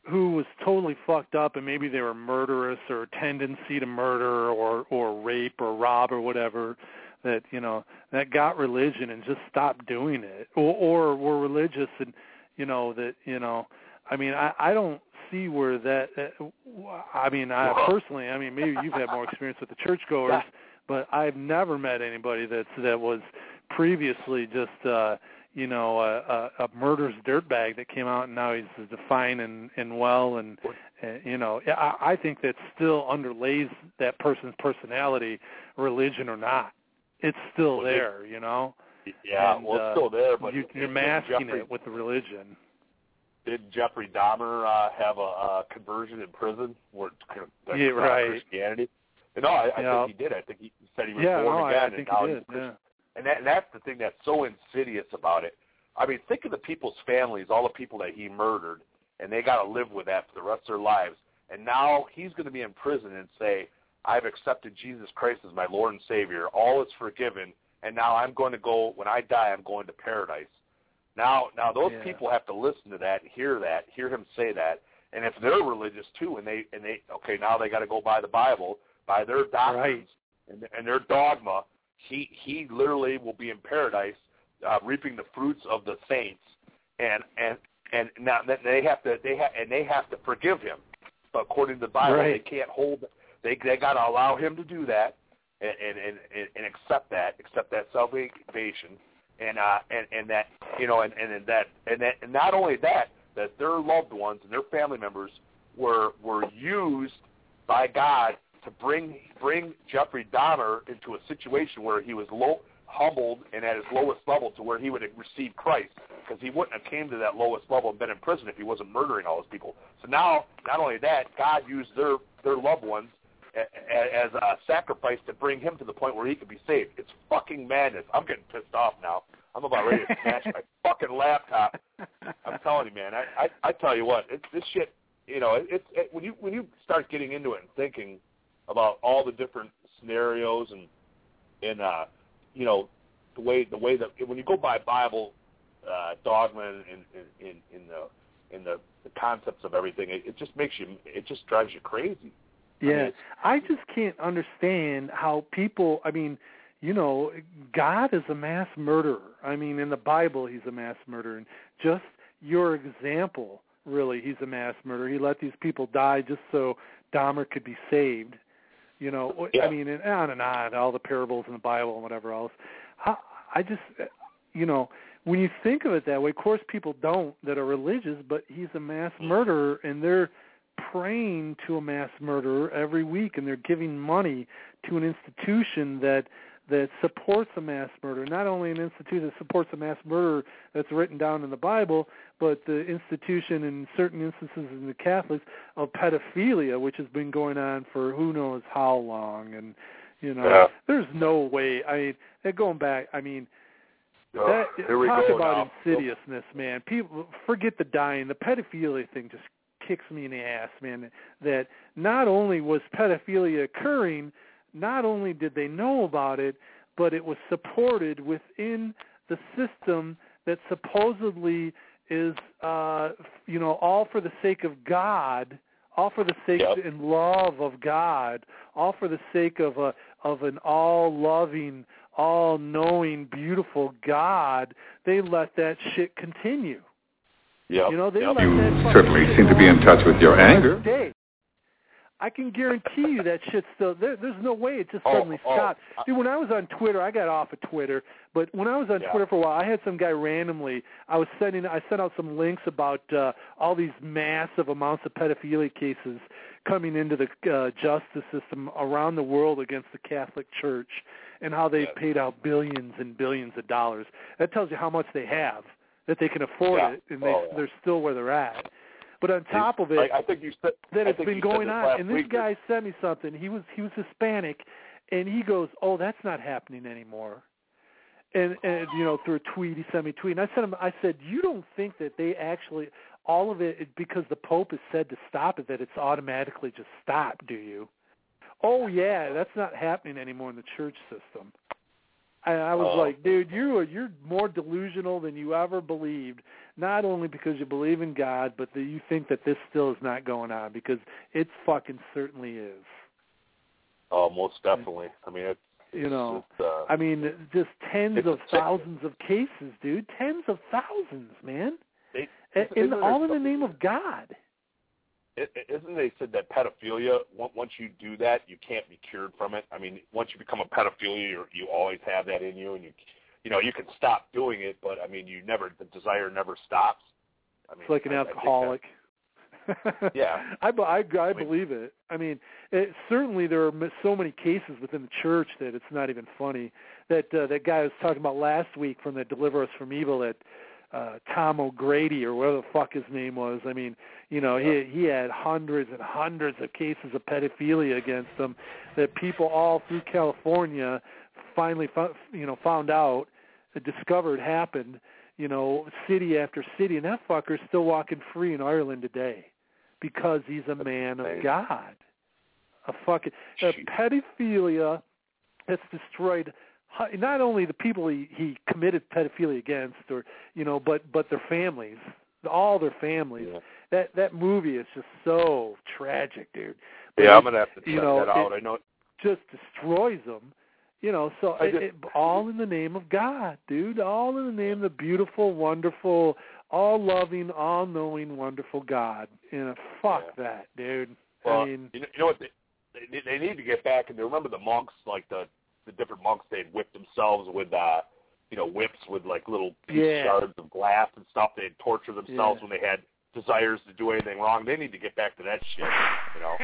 who was totally fucked up, and maybe they were murderous or a tendency to murder or or rape or rob or whatever, that, you know, that got religion and just stopped doing it, or, or were religious and, you know, that, you know, I mean, I, I don't see where that, uh, I mean, I personally, I mean, maybe you've had more experience with the churchgoers, but I've never met anybody that's, that was previously just, uh, you know, a, a, a murderous dirtbag that came out and now he's defined and, and well, and, and you know, I, I think that still underlays that person's personality, religion or not. It's still well, there, you know. Yeah, and, well, it's uh, still there, but you, you're masking Jeffrey, it with the religion. Did Jeffrey Dahmer uh, have a, a conversion in prison where that's yeah, right. Christianity? No, I, I yeah. think he did. I think he said he was yeah, born no, again, I and think now he he's did. Yeah. And, that, and that's the thing that's so insidious about it. I mean, think of the people's families, all the people that he murdered, and they got to live with that for the rest of their lives. And now he's going to be in prison and say, I've accepted Jesus Christ as my Lord and Savior. All is forgiven, and now I'm going to go, when I die, I'm going to paradise. Now, now those yeah. people have to listen to that, hear that, hear him say that. And if they're religious too, and they, and they, okay, now they got to go by the Bible, by their doctrines right. and, and their dogma, he, he literally will be in paradise, uh, reaping the fruits of the saints. And, and, and now they have to, they have, and they have to forgive him. But according to the Bible, right. they can't hold, they, they got to allow him to do that and, and, and, and accept that, accept that salvation. And uh and, and that you know and, and that and that and not only that, that their loved ones and their family members were were used by God to bring bring Jeffrey Dahmer into a situation where he was low, humbled and at his lowest level to where he would receive Christ, because he wouldn't have came to that lowest level and been in prison if he wasn't murdering all those people. So now, not only that, God used their their loved ones as a sacrifice to bring him to the point where he could be saved. It's fucking madness. I'm getting pissed off now. I'm about ready to smash my fucking laptop. I'm telling you, man. I, I, I tell you what, it's this shit. You know, it's it, it, when you when you start getting into it and thinking about all the different scenarios and and uh, you know, the way the way that when you go by Bible uh, dogma and in in, in the in the, the concepts of everything, it, it just makes you. It just drives you crazy. Yeah, I, mean, I just can't understand how people, I mean, you know, God is a mass murderer. I mean, in the Bible, he's a mass murderer. And just your example, really, he's a mass murderer. He let these people die just so Dahmer could be saved. You know, yeah. I mean, and on and on, all the parables in the Bible and whatever else. I, I just, you know, when you think of it that way, of course people don't that are religious, but he's a mass murderer, and they're praying to a mass murderer every week, and they're giving money to an institution that that supports a mass murderer. Not only an institution that supports a mass murderer that's written down in the Bible, but the institution in certain instances in the Catholics of pedophilia, which has been going on for who knows how long. And, you know, yeah. there's no way. I mean, going back, I mean, oh, that, here we talk go about now. insidiousness, man. People forget the dying. The pedophilia thing just kicks me in the ass, man, that not only was pedophilia occurring, not only did they know about it, but it was supported within the system that supposedly is, uh, you know, all for the sake of God, all for the sake yep. and love of God, all for the sake of a of an all-loving, all-knowing, beautiful God. They let that shit continue. Yep. You know, they yep. let You that certainly seem to be in touch with your anger. Day. I can guarantee you that shit's still there. There's no way it just oh, suddenly oh, stopped. I, Dude, when I was on Twitter, I got off of Twitter, but when I was on yeah. Twitter for a while, I had some guy randomly. I was sending, I sent out some links about uh, all these massive amounts of pedophilia cases coming into the uh, justice system around the world against the Catholic Church, and how they yes. paid out billions and billions of dollars. That tells you how much they have, that they can afford yeah. it, and they, oh, yeah. they're still where they're at. But on top of it, I, I think you said, that I it's think been you going said on. And this week. guy sent me something. He was he was Hispanic, and he goes, "Oh, that's not happening anymore." And and you know, through a tweet, he sent me a tweet, and I sent him. I said, "You don't think that they actually all of it because the Pope has said to stop it, that it's automatically just stopped, do you?" "Oh yeah, that's not happening anymore in the church system." I, I was oh. like, dude, you are you're more delusional than you ever believed. Not only because you believe in God, but that you think that this still is not going on, because it fucking certainly is. Oh, most definitely. I mean, it's, it's you know, just, uh, I mean, just tens of a, thousands of cases, dude. Tens of thousands, man. They, in, all in the name of God. Isn't they said that pedophilia, once you do that, you can't be cured from it? I mean, once you become a pedophilia, you're, you always have that in you, and you, you know, you can stop doing it, but I mean, you never, the desire never stops. I mean, it's like an I, alcoholic. I yeah, I, I, I believe it. I mean, it, certainly there are so many cases within the church that it's not even funny. That uh, that guy I was talking about last week from the Deliver Us from Evil, that uh, Tom O'Grady or whatever the fuck his name was. I mean, you know, he he had hundreds and hundreds of cases of pedophilia against him that people all through California finally, you know, found out, discovered happened, you know, city after city, and that fucker's still walking free in Ireland today because he's a man of God. A fucking a pedophilia that's destroyed not only the people he, he committed pedophilia against, or you know, but but their families, all their families. Yeah. That that movie is just so tragic, dude. But yeah, it, I'm gonna have to check you know, that out. It I know it just destroys them. You know, so it, just, it, all in the name of God, dude. All in the name of the beautiful, wonderful, all-loving, all-knowing, wonderful God. And fuck yeah. that, dude. Well, I mean, you know, you know what? They, they, they need to get back and remember the monks, like the the different monks, they'd whip themselves with, uh, you know, whips with like little piece yeah. shards of glass and stuff. They'd torture themselves yeah. when they had desires to do anything wrong. They need to get back to that shit, you know.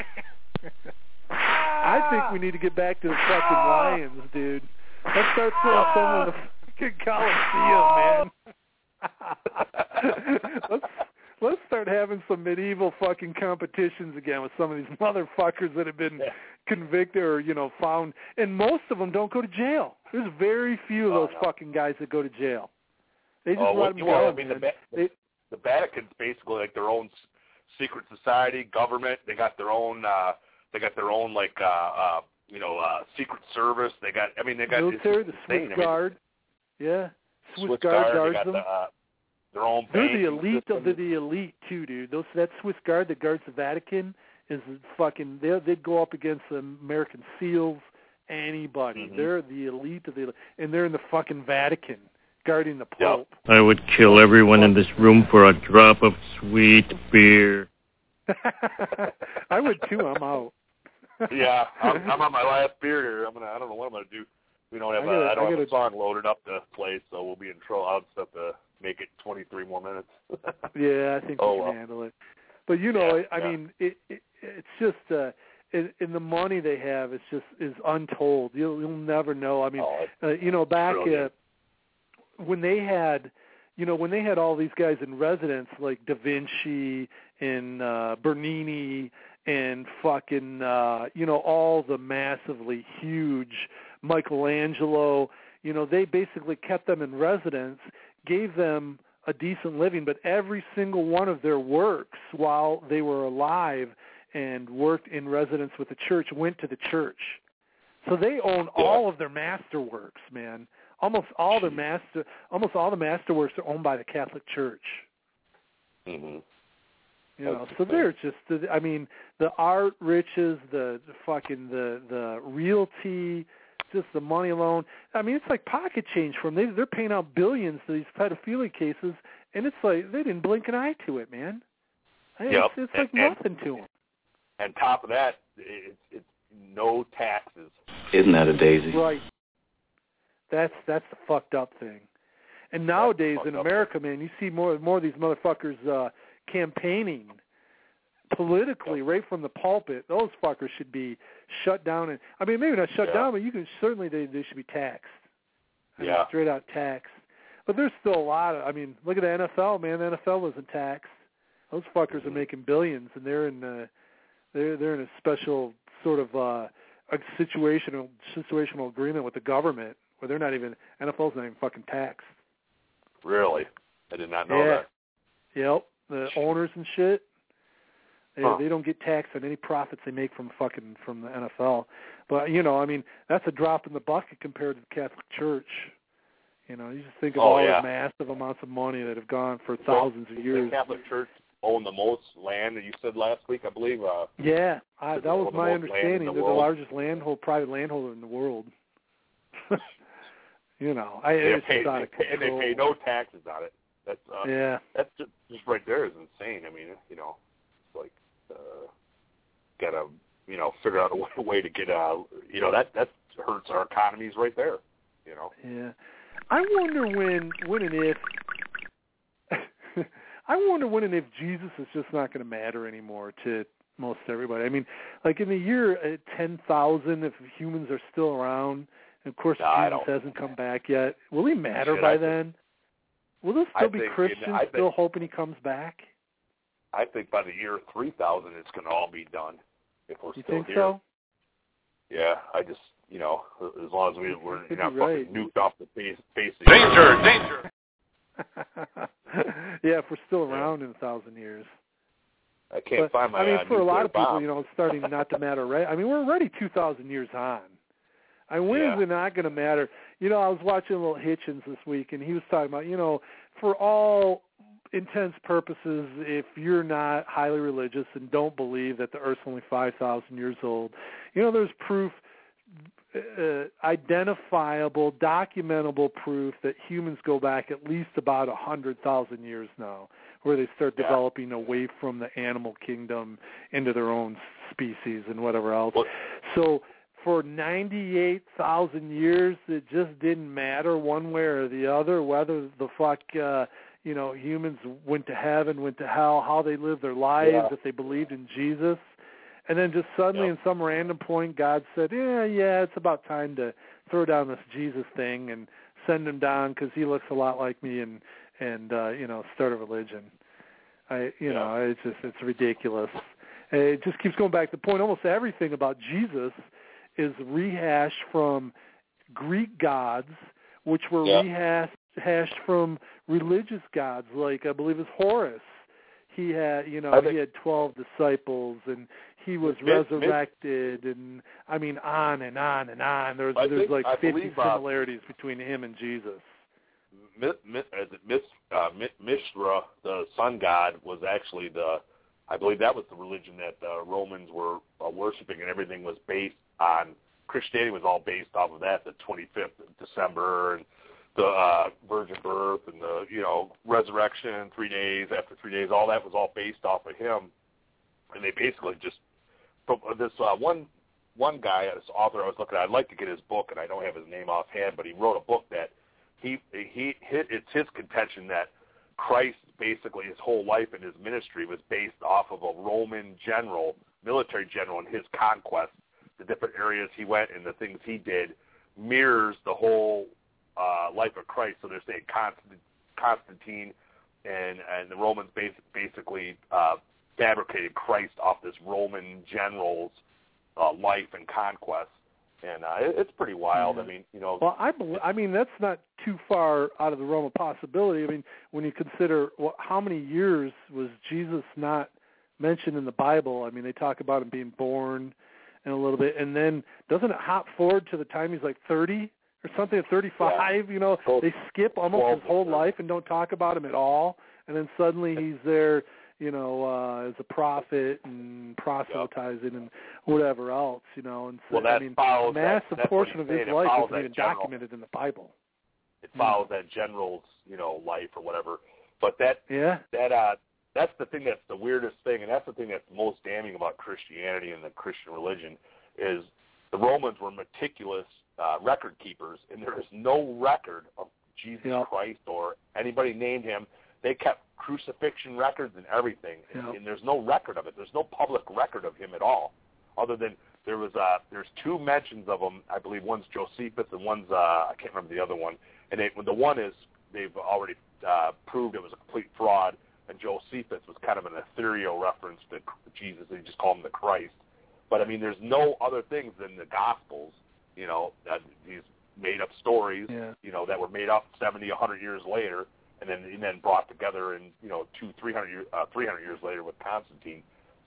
I think we need to get back to the fucking lions, dude. Let's start throwing someone in the fucking Coliseum, man. let's let's start having some medieval fucking competitions again with some of these motherfuckers that have been yeah. convicted or, you know, found. And most of them don't go to jail. There's very few of those oh, no. fucking guys that go to jail. They just oh, let well, them you go. Know, I mean, the, they, the, the Vatican's basically like their own secret society, government. They got their own. Uh, They got their own, like, uh, uh, you know, uh, secret service. They got, I mean, they got military, the Swiss insane. Guard. I mean, yeah, Swiss, Swiss Guard Guard guards they got them. The, uh, their own. They're the elite system. of the, the elite too, dude. Those that Swiss Guard that guards the Vatican is fucking. They they'd go up against the American SEALs, anybody. Mm-hmm. They're the elite of the, and they're in the fucking Vatican guarding the Pope. Yep. I would kill everyone in this room for a drop of sweet beer. I would too. I'm out. yeah, I'm, I'm on my last beer here. I'm gonna. I don't know what I'm gonna do. We don't have. I, gotta, a, I don't I have gotta, a song loaded up to play, so we'll be in trouble. I'll just have to make it twenty-three more minutes. yeah, I think oh, we can well. handle it. But you know, yeah, I yeah. mean, it, it, it's just. Uh, in, in the money they have, it's just is untold. You'll, you'll never know. I mean, oh, uh, you know, back uh, when they had, you know, when they had all these guys in residence like Da Vinci and uh, Bernini and fucking, uh, you know, all the massively huge Michelangelo, you know, they basically kept them in residence, gave them a decent living, but every single one of their works while they were alive and worked in residence with the church went to the church. So they own yeah. all of their masterworks, man. Almost all their master, almost all the masterworks are owned by the Catholic Church. Mm-hmm. You know, so they're just, I mean, the art riches, the, the fucking, the, the realty, just the money alone. I mean, it's like pocket change for them. They, they're paying out billions to these pedophilia cases, and it's like they didn't blink an eye to it, man. I mean, yep. It's, it's like and, nothing to them. And top of that, it's, it's no taxes. Isn't that a daisy? Right. That's that's the fucked up thing. And nowadays in America, man, you see more more of these motherfuckers uh, campaigning politically yep. right from the pulpit. Those fuckers should be shut down. And I mean, maybe not shut yeah. down, but you can certainly they they should be taxed. I yeah, mean, straight out taxed. But there's still a lot of. I mean, look at the N F L, man. The N F L isn't taxed. Those fuckers mm-hmm. are making billions, and they're in uh, they're they're in a special sort of uh, a situational situational agreement with the government where they're not even N F L's not even fucking taxed. Really? I did not know yeah. that. Yep. The owners and shit. They, huh. they don't get taxed on any profits they make from fucking from the N F L. But you know, I mean, that's a drop in the bucket compared to the Catholic Church. You know, you just think of oh, all yeah. the massive amounts of money that have gone for thousands well, of years. The Catholic Church own the most land that you said last week, I believe. Uh, yeah, I, that was my understanding. The They're world. the largest landhold, private landholder in the world. you know, I they it's pay, out of they pay, and they pay no taxes on it. That's uh, yeah. That's just, just right there is insane. I mean, you know, it's like uh, gotta you know figure out a way, a way to get uh you know that that hurts our economies right there. You know. Yeah, I wonder when when and if. I wonder when and if Jesus is just not going to matter anymore to most everybody. I mean, like in the year ten thousand, if humans are still around, and of course no, Jesus hasn't come back yet, will he matter Shit, by I then? Think, will there still I be think, Christians I still think, hoping he comes back? I think by the year three thousand, it's going to all be done if we're you still think here. So? Yeah, I just, you know, as long as we, we're Could not be fucking right. nuked off the face, face of Danger, danger. yeah, if we're still around yeah. in a thousand years. I can't but, find my I mean, uh, for a lot of people, bomb. you know, it's starting not to matter, right? I mean, we're already two thousand years on. I mean, when yeah. is it not going to matter? You know, I was watching a little Hitchens this week, and he was talking about, you know, for all intents purposes, if you're not highly religious and don't believe that the Earth's only five thousand years old, you know, there's proof, uh, identifiable, documentable proof that humans go back at least about one hundred thousand years now, where they start yeah. developing away from the animal kingdom into their own species and whatever else. Well, so for ninety-eight thousand years, it just didn't matter one way or the other whether the fuck, uh, you know, humans went to heaven, went to hell, how they lived their lives, yeah. if they believed in Jesus. And then just suddenly, yep. in some random point, God said, yeah, yeah, it's about time to throw down this Jesus thing and send him down because he looks a lot like me and, and uh, you know, start a religion. I, you yeah. know, it's just, it's ridiculous. It just keeps going back to the point. Almost everything about Jesus is rehashed from Greek gods, which were yeah. rehashed hashed from religious gods, like I believe it's Horus. He had, you know, he had twelve disciples, and he was myth, resurrected, myth. and I mean, on and on and on. There's I there's think, like I fifty believe, uh, similarities between him and Jesus. Myth, myth, is it myth, uh, Mithra, the sun god, was actually the, I believe that was the religion that the Romans were uh, worshiping, and everything was based on, Christianity was all based off of that, the twenty-fifth of December, and the uh, virgin birth, and the, you know, resurrection, three days, after three days, all that was all based off of him. And they basically just, from this uh, one one guy, this author I was looking at, I'd like to get his book, and I don't have his name offhand, but he wrote a book that he, he hit, it's his contention that Christ, basically his whole life and his ministry was based off of a Roman general, military general, and his conquest, the different areas he went and the things he did mirrors the whole uh, life of Christ. So they're saying Constantine and, and the Romans basically uh, fabricated Christ off this Roman general's uh, life and conquest. And uh, it, it's pretty wild. Yeah. I mean, you know. Well, I believe, I mean, that's not too far out of the realm of possibility. I mean, when you consider what, how many years was Jesus not mentioned in the Bible? I mean, they talk about him being born and a little bit, and then doesn't it hop forward to the time he's like thirty or something, at thirty-five? Yeah. You know, they skip almost his whole life and don't talk about him at all, and then suddenly he's there, you know, uh, as a prophet and proselytizing and whatever else, you know. And so, well, that I mean, follows, a massive that, portion of his saying. life isn't even general. documented in the Bible. It follows mm. that general's, you know, life or whatever. But that, yeah, that, uh, that's the thing that's the weirdest thing, and that's the thing that's most damning about Christianity and the Christian religion is the Romans were meticulous uh, record keepers, and there is no record of Jesus yep. Christ or anybody named him. They kept crucifixion records and everything, and, yep. and there's no record of it. There's no public record of him at all, other than there was uh, there's two mentions of him. I believe one's Josephus and one's uh, I can't remember the other one. And they, the one is they've already uh, proved it was a complete fraud, and Josephus was kind of an ethereal reference to Jesus. They just call him the Christ. But, I mean, there's no other things than the Gospels, you know, uh, these made-up stories, yeah. you know, that were made up seventy, a hundred years later, and then and then brought together in, you know, two, three hundred, uh, three hundred years later with Constantine.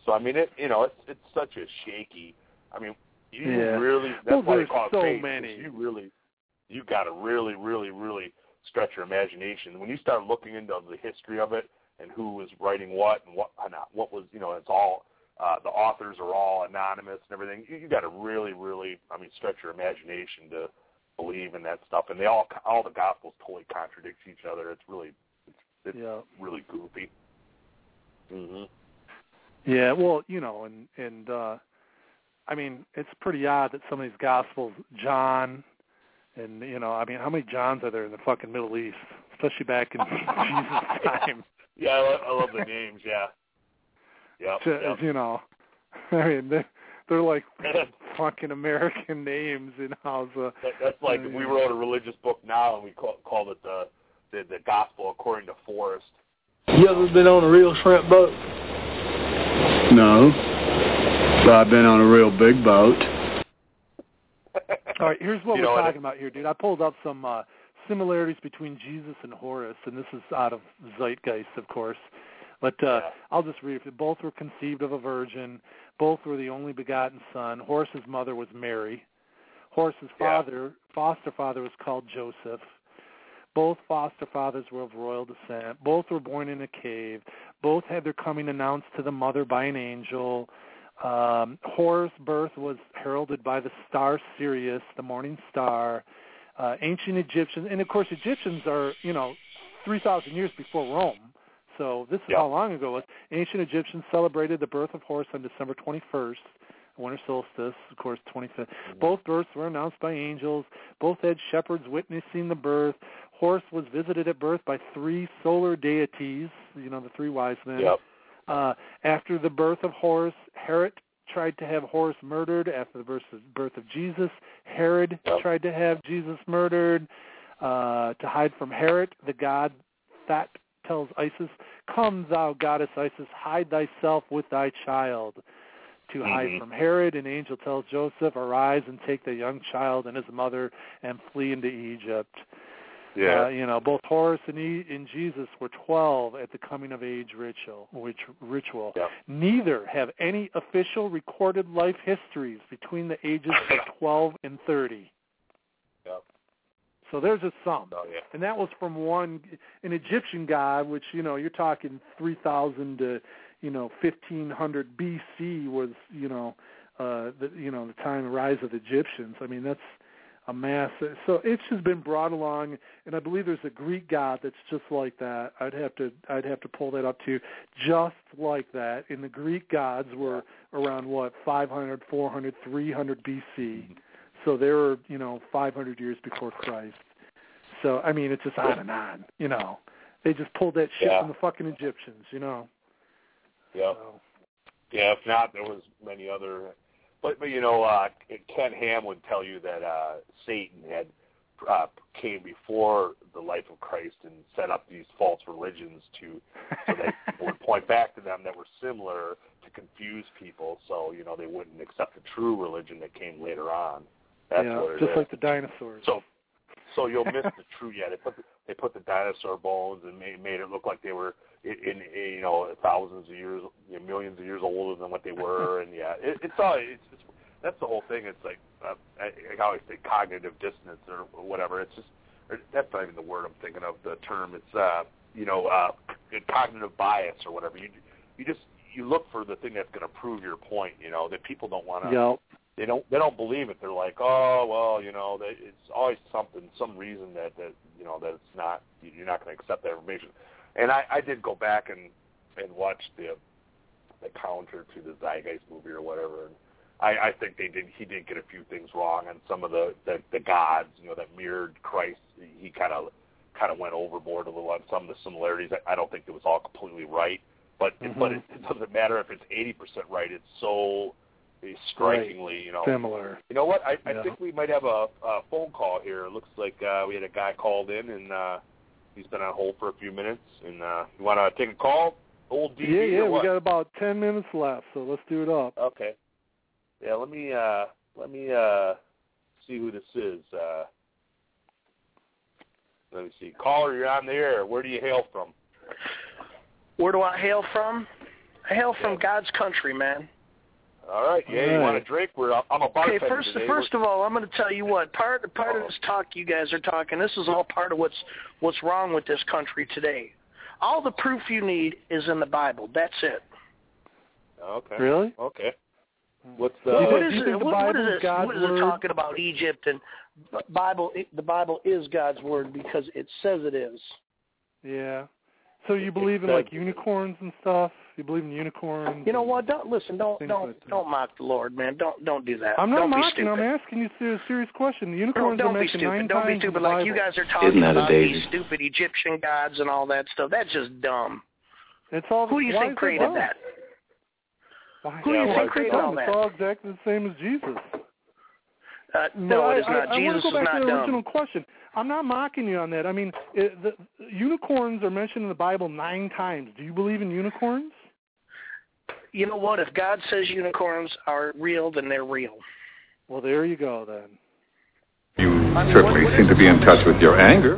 So I mean, it you know, it's it's such a shaky. I mean, you yeah. really that's well, why there's they call it so faith, many. You really, you got to really, really, really stretch your imagination when you start looking into the history of it and who was writing what and what and what was you know it's all uh, the authors are all anonymous and everything. You, you got to really, really, I mean, stretch your imagination to believe in that stuff. And they all all the Gospels totally contradict each other. It's really it's, it's yeah. really goofy. Mm-hmm. Yeah, well, you know, and and uh, I mean, it's pretty odd that some of these Gospels, John. And, you know, I mean, how many Johns are there in the fucking Middle East, especially back in Jesus' time? Yeah, I love, I love the names, yeah. Yep, to, yep. You know, I mean, they're, they're like fucking American names, you know. So, that, that's like uh, if we wrote a religious book now and we call, called it the, the the Gospel According to Forrest. You ever been on a real shrimp boat? No. But I've been on a real big boat. All right, here's what you we're know, talking about here, dude. I pulled up some uh, similarities between Jesus and Horus, and this is out of Zeitgeist, of course. But uh, yeah. I'll just read it. Both were conceived of a virgin. Both were the only begotten son. Horus's mother was Mary. Horus's father, yeah. foster father, was called Joseph. Both foster fathers were of royal descent. Both were born in a cave. Both had their coming announced to the mother by an angel. Um, Horus' birth was heralded by the star Sirius, the morning star. Uh, ancient Egyptians, and of course Egyptians are, you know, three thousand years before Rome. So this is yep. how long ago it was. Ancient Egyptians celebrated the birth of Horus on December twenty-first, winter solstice, of course, twenty-fifth. Mm-hmm. Both births were announced by angels. Both had shepherds witnessing the birth. Horus was visited at birth by three solar deities, you know, the three wise men. Yep. Uh, after the birth of Horus, Herod tried to have Horus murdered. After the birth of, birth of Jesus, Herod yep. tried to have Jesus murdered. Uh, to hide from Herod, the god That tells Isis, "Come, thou goddess Isis, hide thyself with thy child." To mm-hmm. hide from Herod, an angel tells Joseph, "Arise and take the young child and his mother and flee into Egypt." Yeah. Uh, you know, both Horus and, e- and Jesus were twelve at the coming-of-age ritual. Which ritual. Yep. Neither have any official recorded life histories between the ages of twelve and thirty. Yep. So there's just some. Oh, yeah. And that was from one, an Egyptian god, which, you know, you're talking three thousand to, you know, fifteen hundred B C was, you know, uh, the, you know, the time of the rise of the Egyptians. I mean, that's a mass. So it's just been brought along, and I believe there's a Greek god that's just like that. I'd have to I'd have to pull that up too, just like that. And the Greek gods were around what five hundred, four hundred, three hundred B C. So they were, you know, five hundred years before Christ. So I mean, it's just on and on. You know, they just pulled that shit yeah. from the fucking Egyptians. You know. Yeah. So. Yeah. If not, there was many other. But, but you know, uh, Ken Ham would tell you that uh, Satan had uh, came before the life of Christ and set up these false religions to so that people would point back to them that were similar to confuse people, so you know they wouldn't accept the true religion that came later on. That's yeah, what it just is. like the dinosaurs. So, so you'll miss the true. Yeah, they put the, they put the dinosaur bones and made, made it look like they were in, in you know thousands of years, you know, millions of years older than what they were, and yeah, it, it's all it's, it's that's the whole thing. It's like uh, I, I always say cognitive dissonance or, or whatever. It's just or that's not even the word I'm thinking of. The term. It's uh you know uh, cognitive bias or whatever. You you just you look for the thing that's going to prove your point. You know that people don't want to. Yep. They don't. They don't believe it. They're like, oh well, you know, they, it's always something, some reason that, that you know that it's not. You're not going to accept that information. And I, I did go back and and watch the the counter to the Zeitgeist movie or whatever. And I, I think they did. He did get a few things wrong on some of the, the, the gods, you know, that mirrored Christ. He kind of kind of went overboard a little on some of the similarities. I, I don't think it was all completely right, but mm-hmm. but it, it doesn't matter if it's eighty percent right. It's so strikingly, you know, similar. You know what? I, I yeah. think we might have a, a phone call here. It looks like uh, we had a guy called in, and uh, he's been on hold for a few minutes. And uh, you want to take a call, old D B? Yeah, yeah. Or what? We got about ten minutes left, so let's do it up. Okay. Yeah. Let me uh, let me uh, see who this is. Uh, let me see. Caller, you're on the air. Where do you hail from? Where do I hail from? I hail from God's country, man. All right. Yeah, All you right. want a drink? We're, I'm a bartender Okay, first, today. first of all, I'm going to tell you what. Part, part of this talk you guys are talking, this is all part of what's what's wrong with this country today. All the proof you need is in the Bible. That's it. Okay. Really? Okay. What's the? What do is you it? think the What, what Bible is is it? God's What is word? it talking about Egypt and Bible? The Bible is God's word because it says it is. Yeah. So you believe in like unicorns and stuff? You believe in unicorns? You know what? Don't listen. Don't Things don't like that. don't mock the Lord, man. Don't don't do that. I'm not don't be mocking. stupid. I'm asking you a serious question. The No, unicorns don't are be mentioned stupid. nine Don't be times in the stupid like you Bible. guys are talking Isn't that a about daisy? these stupid Egyptian gods and all that stuff. That's just dumb. It's all. Who do you why think is created dumb? that? Why, Who do you why think is it created dumb? all that? It's all exactly the same as Jesus. Uh, But no, I, it is not. I, I Jesus want to is go back not to the original dumb. question. I'm not mocking you on that. I mean, it, the, unicorns are mentioned in the Bible nine times. Do you believe in unicorns? You know what? If God says unicorns are real, then they're real. Well, there you go then. You I mean, certainly what- what seem is to be in all touch this- with your anger.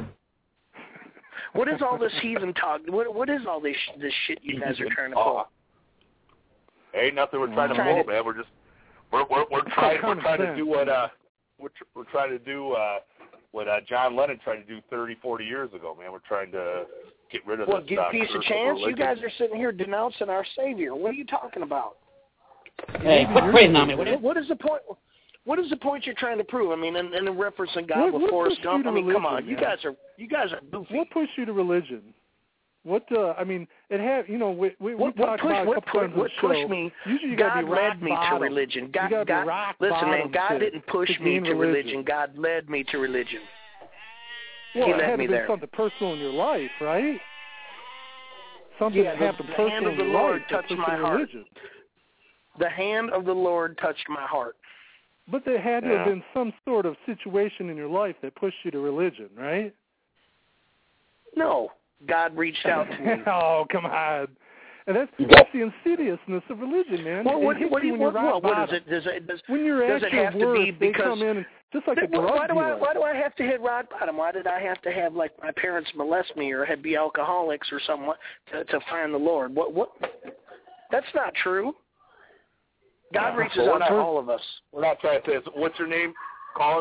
What is all this heathen talk? What what is all this this shit you guys are trying to pull? Ain't nothing we're trying to Trying pull, to- man. We're just we're we're, we're trying we're common trying to sense. do what uh we're tr- we're trying to do uh what uh John Lennon tried to do thirty, forty years ago, man. We're trying to get rid of Well, this give uh, peace a curse of chance. You religion. guys are sitting here denouncing our Savior. What are you talking about? Hey, quit praising on me, will you? What, what is the point? What is the point you're trying to prove? I mean, in, in referencing God What- with what Forrest pushed you Gump. to I mean, come religion, on, you man? guys are you guys are goofy. What pushed you to religion? What uh, I mean, it had you know we we, we What, what talked pushed about it a what, couple put, times on what the pushed show. me? Usually you gotta God be rock led me bottom. to religion. You God, gotta be God rock listen, man. bottom God to- didn't push to me gain to religion. religion. God led me to religion. Well, he it led had to me be there. something personal in your life, right? Something Yeah, that the- happened the personal hand of in the your Lord life that touched pushed my you to heart. religion. The hand of the Lord touched my heart. But there had to Yeah. have been some sort of situation in your life that pushed you to religion, right? No, God reached out to me. Oh, come on. And that's, that's the insidiousness of religion, man. Well, It what, hits what, do you you, when what, you're rock what, what is bottom. it? Does it does, When you're does at it your have to worst, be they because come in and, just like a Th- drug why do I dealer. why do I have to hit rock bottom? Why did I have to have like my parents molest me or have be alcoholics or something to to find the Lord? What what? That's not true. God Yeah. reaches Well, out we're to not- all of us. We're not trying to say it's, what's your name, caller?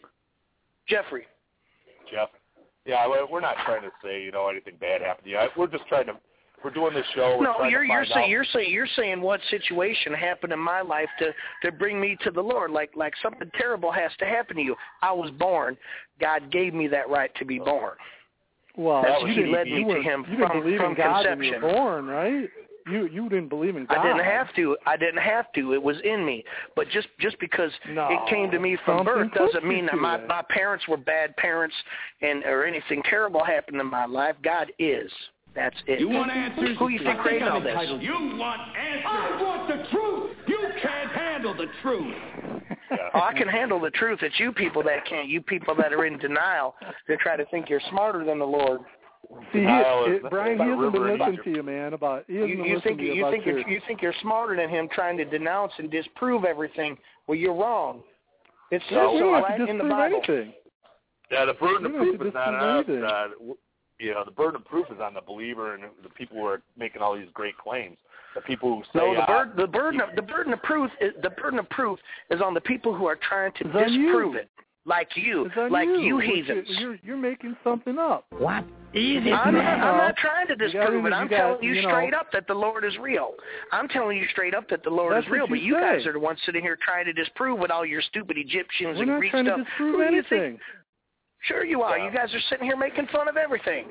Jeffrey. Jeff. Yeah, we- we're not trying to say you know anything bad happened to you. I- We're just trying to. We're doing this show. We're No, trying you're to you're find saying out. you're saying you're saying what situation happened in my life to to bring me to the Lord? Like like something terrible has to happen to you. I was born. God gave me that right to be born. Well, That's you what didn't, he led you me to weren't- him you didn't from, believe from in God when conception. you were born, right? You you didn't believe in God. I didn't have to. I didn't have to. It was in me. But just just because No, it came to me from something birth pushed doesn't you mean that to my it. my parents were bad parents and or anything terrible happened in my life. God is. That's it. You want answers? Who you think I created I'm all this? entitled. You want answers? I want the truth. You can't handle the truth. Oh, I can handle the truth. It's you people that can't. You people that are in denial. They try to think you're smarter than the Lord. See, he, Denial is- it, Brian, it's he a hasn't been river in listening Egypt. to you, man. About he hasn't You, been you listening think to you, you about think your, you're, you think you're smarter than him, trying to denounce and disprove everything. Well, you're wrong. It says Yeah, we so don't have right to in the disprove Bible. anything. Yeah, the burden of We don't have proof to is not disprove on us. anything. Uh, w- you know, the burden of proof is on the believer and the people who are making all these great claims. The people who say, No, the uh, burden, the burden of the burden of proof is the burden of proof is on the people who are trying to It's on you. disprove it, like you, It's on like you, you What heathens. You're, you're you're making something up. What is it, I'm not, man? I'm not trying to You gotta disprove it. remember, I'm you got- telling you, you know- straight up that the Lord is real. I'm telling you straight up that the Lord That's is real. what But you you guys say. are the ones sitting here trying to disprove with all your stupid Egyptians We're and not Greek trying stuff. to disprove Who do you anything. think? Sure you are. Yeah. You guys are sitting here making fun of everything.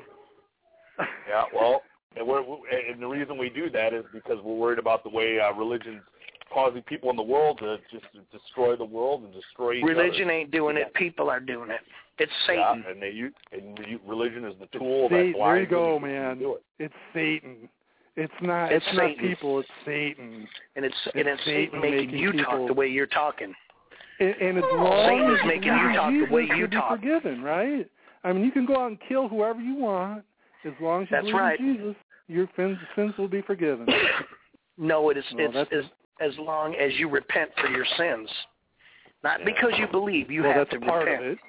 yeah, well, and, we're, and the reason we do that is because we're worried about the way uh, religion's causing people in the world to just destroy the world and destroy each Religion other. ain't doing it. People are doing it. It's Yeah, Satan. and they use, and re- religion is the tool Satan. that There you blinds go, them to man. do it. It's Satan. It's not. It's It's, not Satan. people. It's Satan. And it's, It's and it's Satan Satan making, making you people- talk the way you're talking. And, and as long Satan is as making you you talk the Jesus, way you you'll be talk. forgiven, right? I mean, you can go out and kill whoever you want as long as you That's believe right. in Jesus. Your sins, sins will be forgiven. No, it is. Well, it's that's- as as long as you repent for your sins, not because you believe. You well, have that's to a part repent. of it.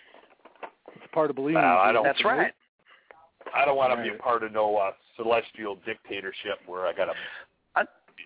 It's part of believing. Well, I in don't- Jesus, That's right. I don't want to be Right. a part of no uh, celestial dictatorship where I got to. I,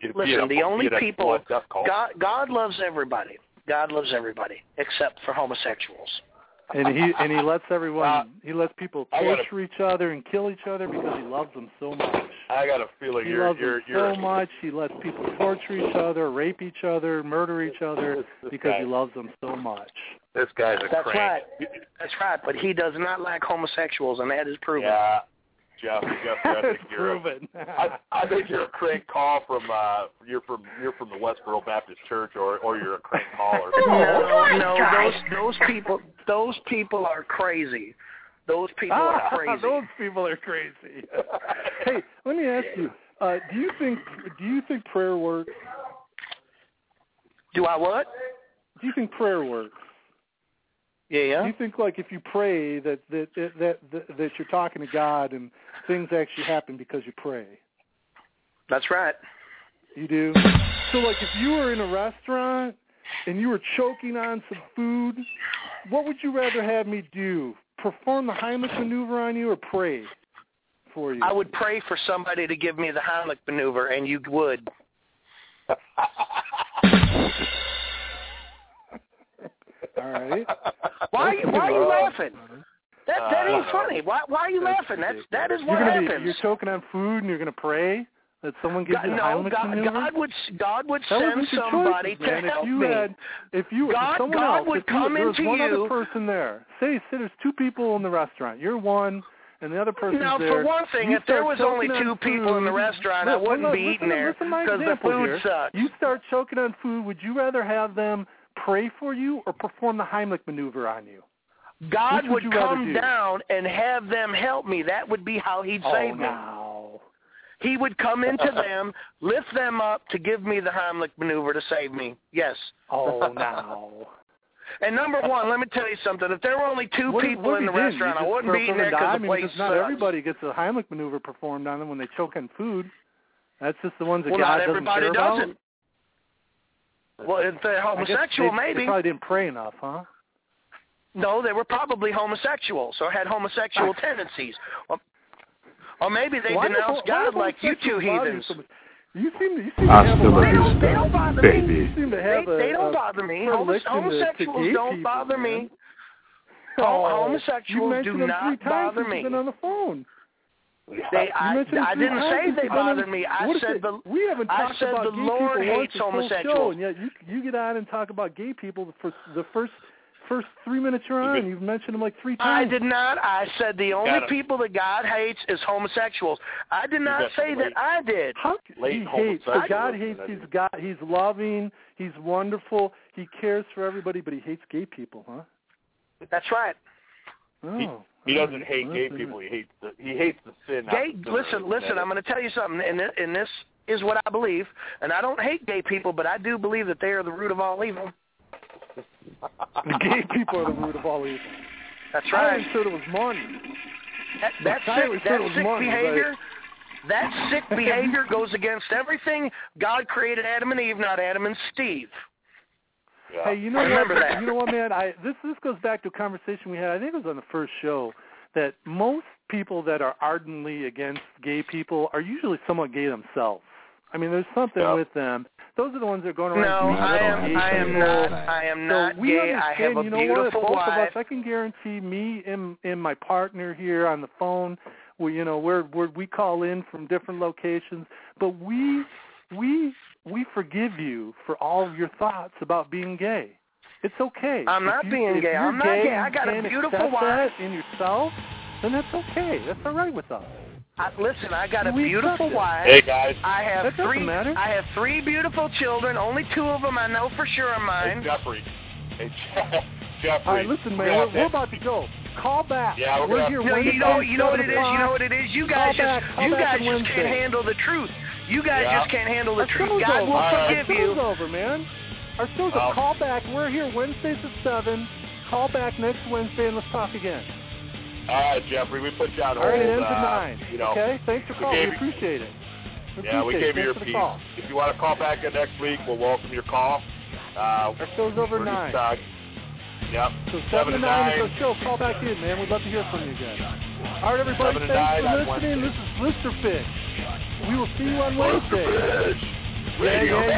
listen, the only people, God, God loves everybody. God loves everybody except for homosexuals. And he and he lets everyone, uh, he lets people torture each other and kill each other because he loves them so much. I got a feeling he you're, loves you're, them you're, so much. He lets people torture each other, rape each other, murder each other this, this because guy, he loves them so much. This guy's a That's crank. right. That's right. But he does not like homosexuals, and that is proven. Yeah, Jeff, Jeff, I think you're proven. A, I, I think you're a crank call from uh, you're from you're from the Westboro Baptist Church, or or you're a crank caller. No, no, those those people those people are crazy. Those people are crazy. Those people are crazy. Hey, let me ask you: uh, Do you think do you think prayer works? Do I what? Do you think prayer works? Yeah. Do you think, like, if you pray that that, that that that you're talking to God and things actually happen because you pray? That's right. You do? So, like, if you were in a restaurant and you were choking on some food, what would you rather have me do? Perform the Heimlich maneuver on you or pray for you? I would pray for somebody to give me the Heimlich maneuver, and you would. All right. Why? Why are you laughing? That that ain't funny. Why? Why are you laughing? That's that is what you're gonna happens. Be, you're choking on food and you're gonna pray that someone gives God, you the no, Heimlich God, maneuver? God would God would that send somebody choices, man. to help if you me. Had, if you God, if someone God else, would if come you, into there's one you. other person there. Say, say there's two people in the restaurant. You're one, and the other person's now, there. for one thing, you if there was only two people in the restaurant, look, I wouldn't look, be listen, eating there because the food here. sucks. You start choking on food. Would you rather have them pray for you or perform the Heimlich maneuver on you? God Which would, would you come do? down and have them help me. That would be how he'd oh, save me. No. He would come into them, lift them up to give me the Heimlich maneuver to save me. Yes. Oh, no. And number one, let me tell you something. If there were only two what, people what in the did? restaurant, I wouldn't be eating there because I the mean, place because not sucks. everybody gets a Heimlich maneuver performed on them when they choke on food. That's just the ones that well, God not everybody doesn't care doesn't. About. Well, if they're homosexual, they, maybe. They probably didn't pray enough, huh? No, they were probably homosexuals or had homosexual tendencies. Or, or maybe they why denounced do, God like you two heathens. You seem to, you seem to have a they, don't, they don't bother baby. me. You seem to have they, a, they don't a bother me. to, Homosexuals to don't people, bother man. me. Oh, homosexuals do them not three times bother since me. You've been on the phone. They, I, I didn't say they bothered the, me. I said the we haven't I talked said about the gay Lord people hates once this homosexuals. whole show, and yet you you get on and talk about gay people for the first first three minutes you're on. You've mentioned them like three times. I did not. I said the only Gotta, people that God hates is homosexuals. I did not say late, that I did. How, he hates. So God hates. He's God. He's loving. He's wonderful. He cares for everybody, but he hates gay people, huh? That's right. Oh, he, he doesn't right. hate well, gay people. He hates the he hates the sin. Gay. The listen, listen. I'm going to tell you something, and and this is what I believe. And I don't hate gay people, but I do believe that they are the root of all evil. The gay people are the root of all evil. That's right. I always thought it was money. That, that sick, that sick money, behavior, but... that sick behavior goes against everything God created Adam and Eve, not Adam and Steve. Yeah. Hey, you know Remember what? that. You know what, man? I this this goes back to a conversation we had. I think it was on the first show that most people that are ardently against gay people are usually somewhat gay themselves. I mean, there's something yeah. with them. Those are the ones that are going around. No, I am. I am not. I am not so we gay. understand, I have a you know beautiful what? Both wife. of us, I can guarantee me and, and my partner here on the phone. We, you know, we're, we're we call in from different locations, but we we we forgive you for all of your thoughts about being gay. It's okay. I'm not if you, being if gay. You're I'm not gay. gay. I got a beautiful wife. That in yourself, then that's okay. That's all right with us. I, listen, I got a we beautiful wife. Hey guys, I have that three. Matter. I have three beautiful children. Only two of them I know for sure are mine. Hey Jeffrey. Hey Jeffrey. All right, listen, man. We're, we're about to go. Call back. Yeah, we're, we're here. No, you know, you know what it is. You know what it is. You guys call just, back, you guys just Wednesday. can't handle the truth. You guys yeah. just can't handle the Our truth. God over. will Our forgive show's you. over, man. Our show's well, a call back. We're here Wednesdays at seven. Call back next Wednesday and let's talk again. All right, Jeffrey, we put you on hold. All right, it ends uh, at nine. You know, okay, thanks for calling. We, we appreciate it. We yeah, appreciate we gave it. you your Thanks piece. Call. If you want to call back in next week, we'll welcome your call. Uh, Our show's over we're nine. Just, uh, yep. So seven, seven to to nine nine. is our show. Call back in, man. We'd love to hear from you again. All right, everybody. Seven to Thanks nine for on listening. Wednesday. This is Lister Fish. We will see you on Wednesday. Yeah, yeah,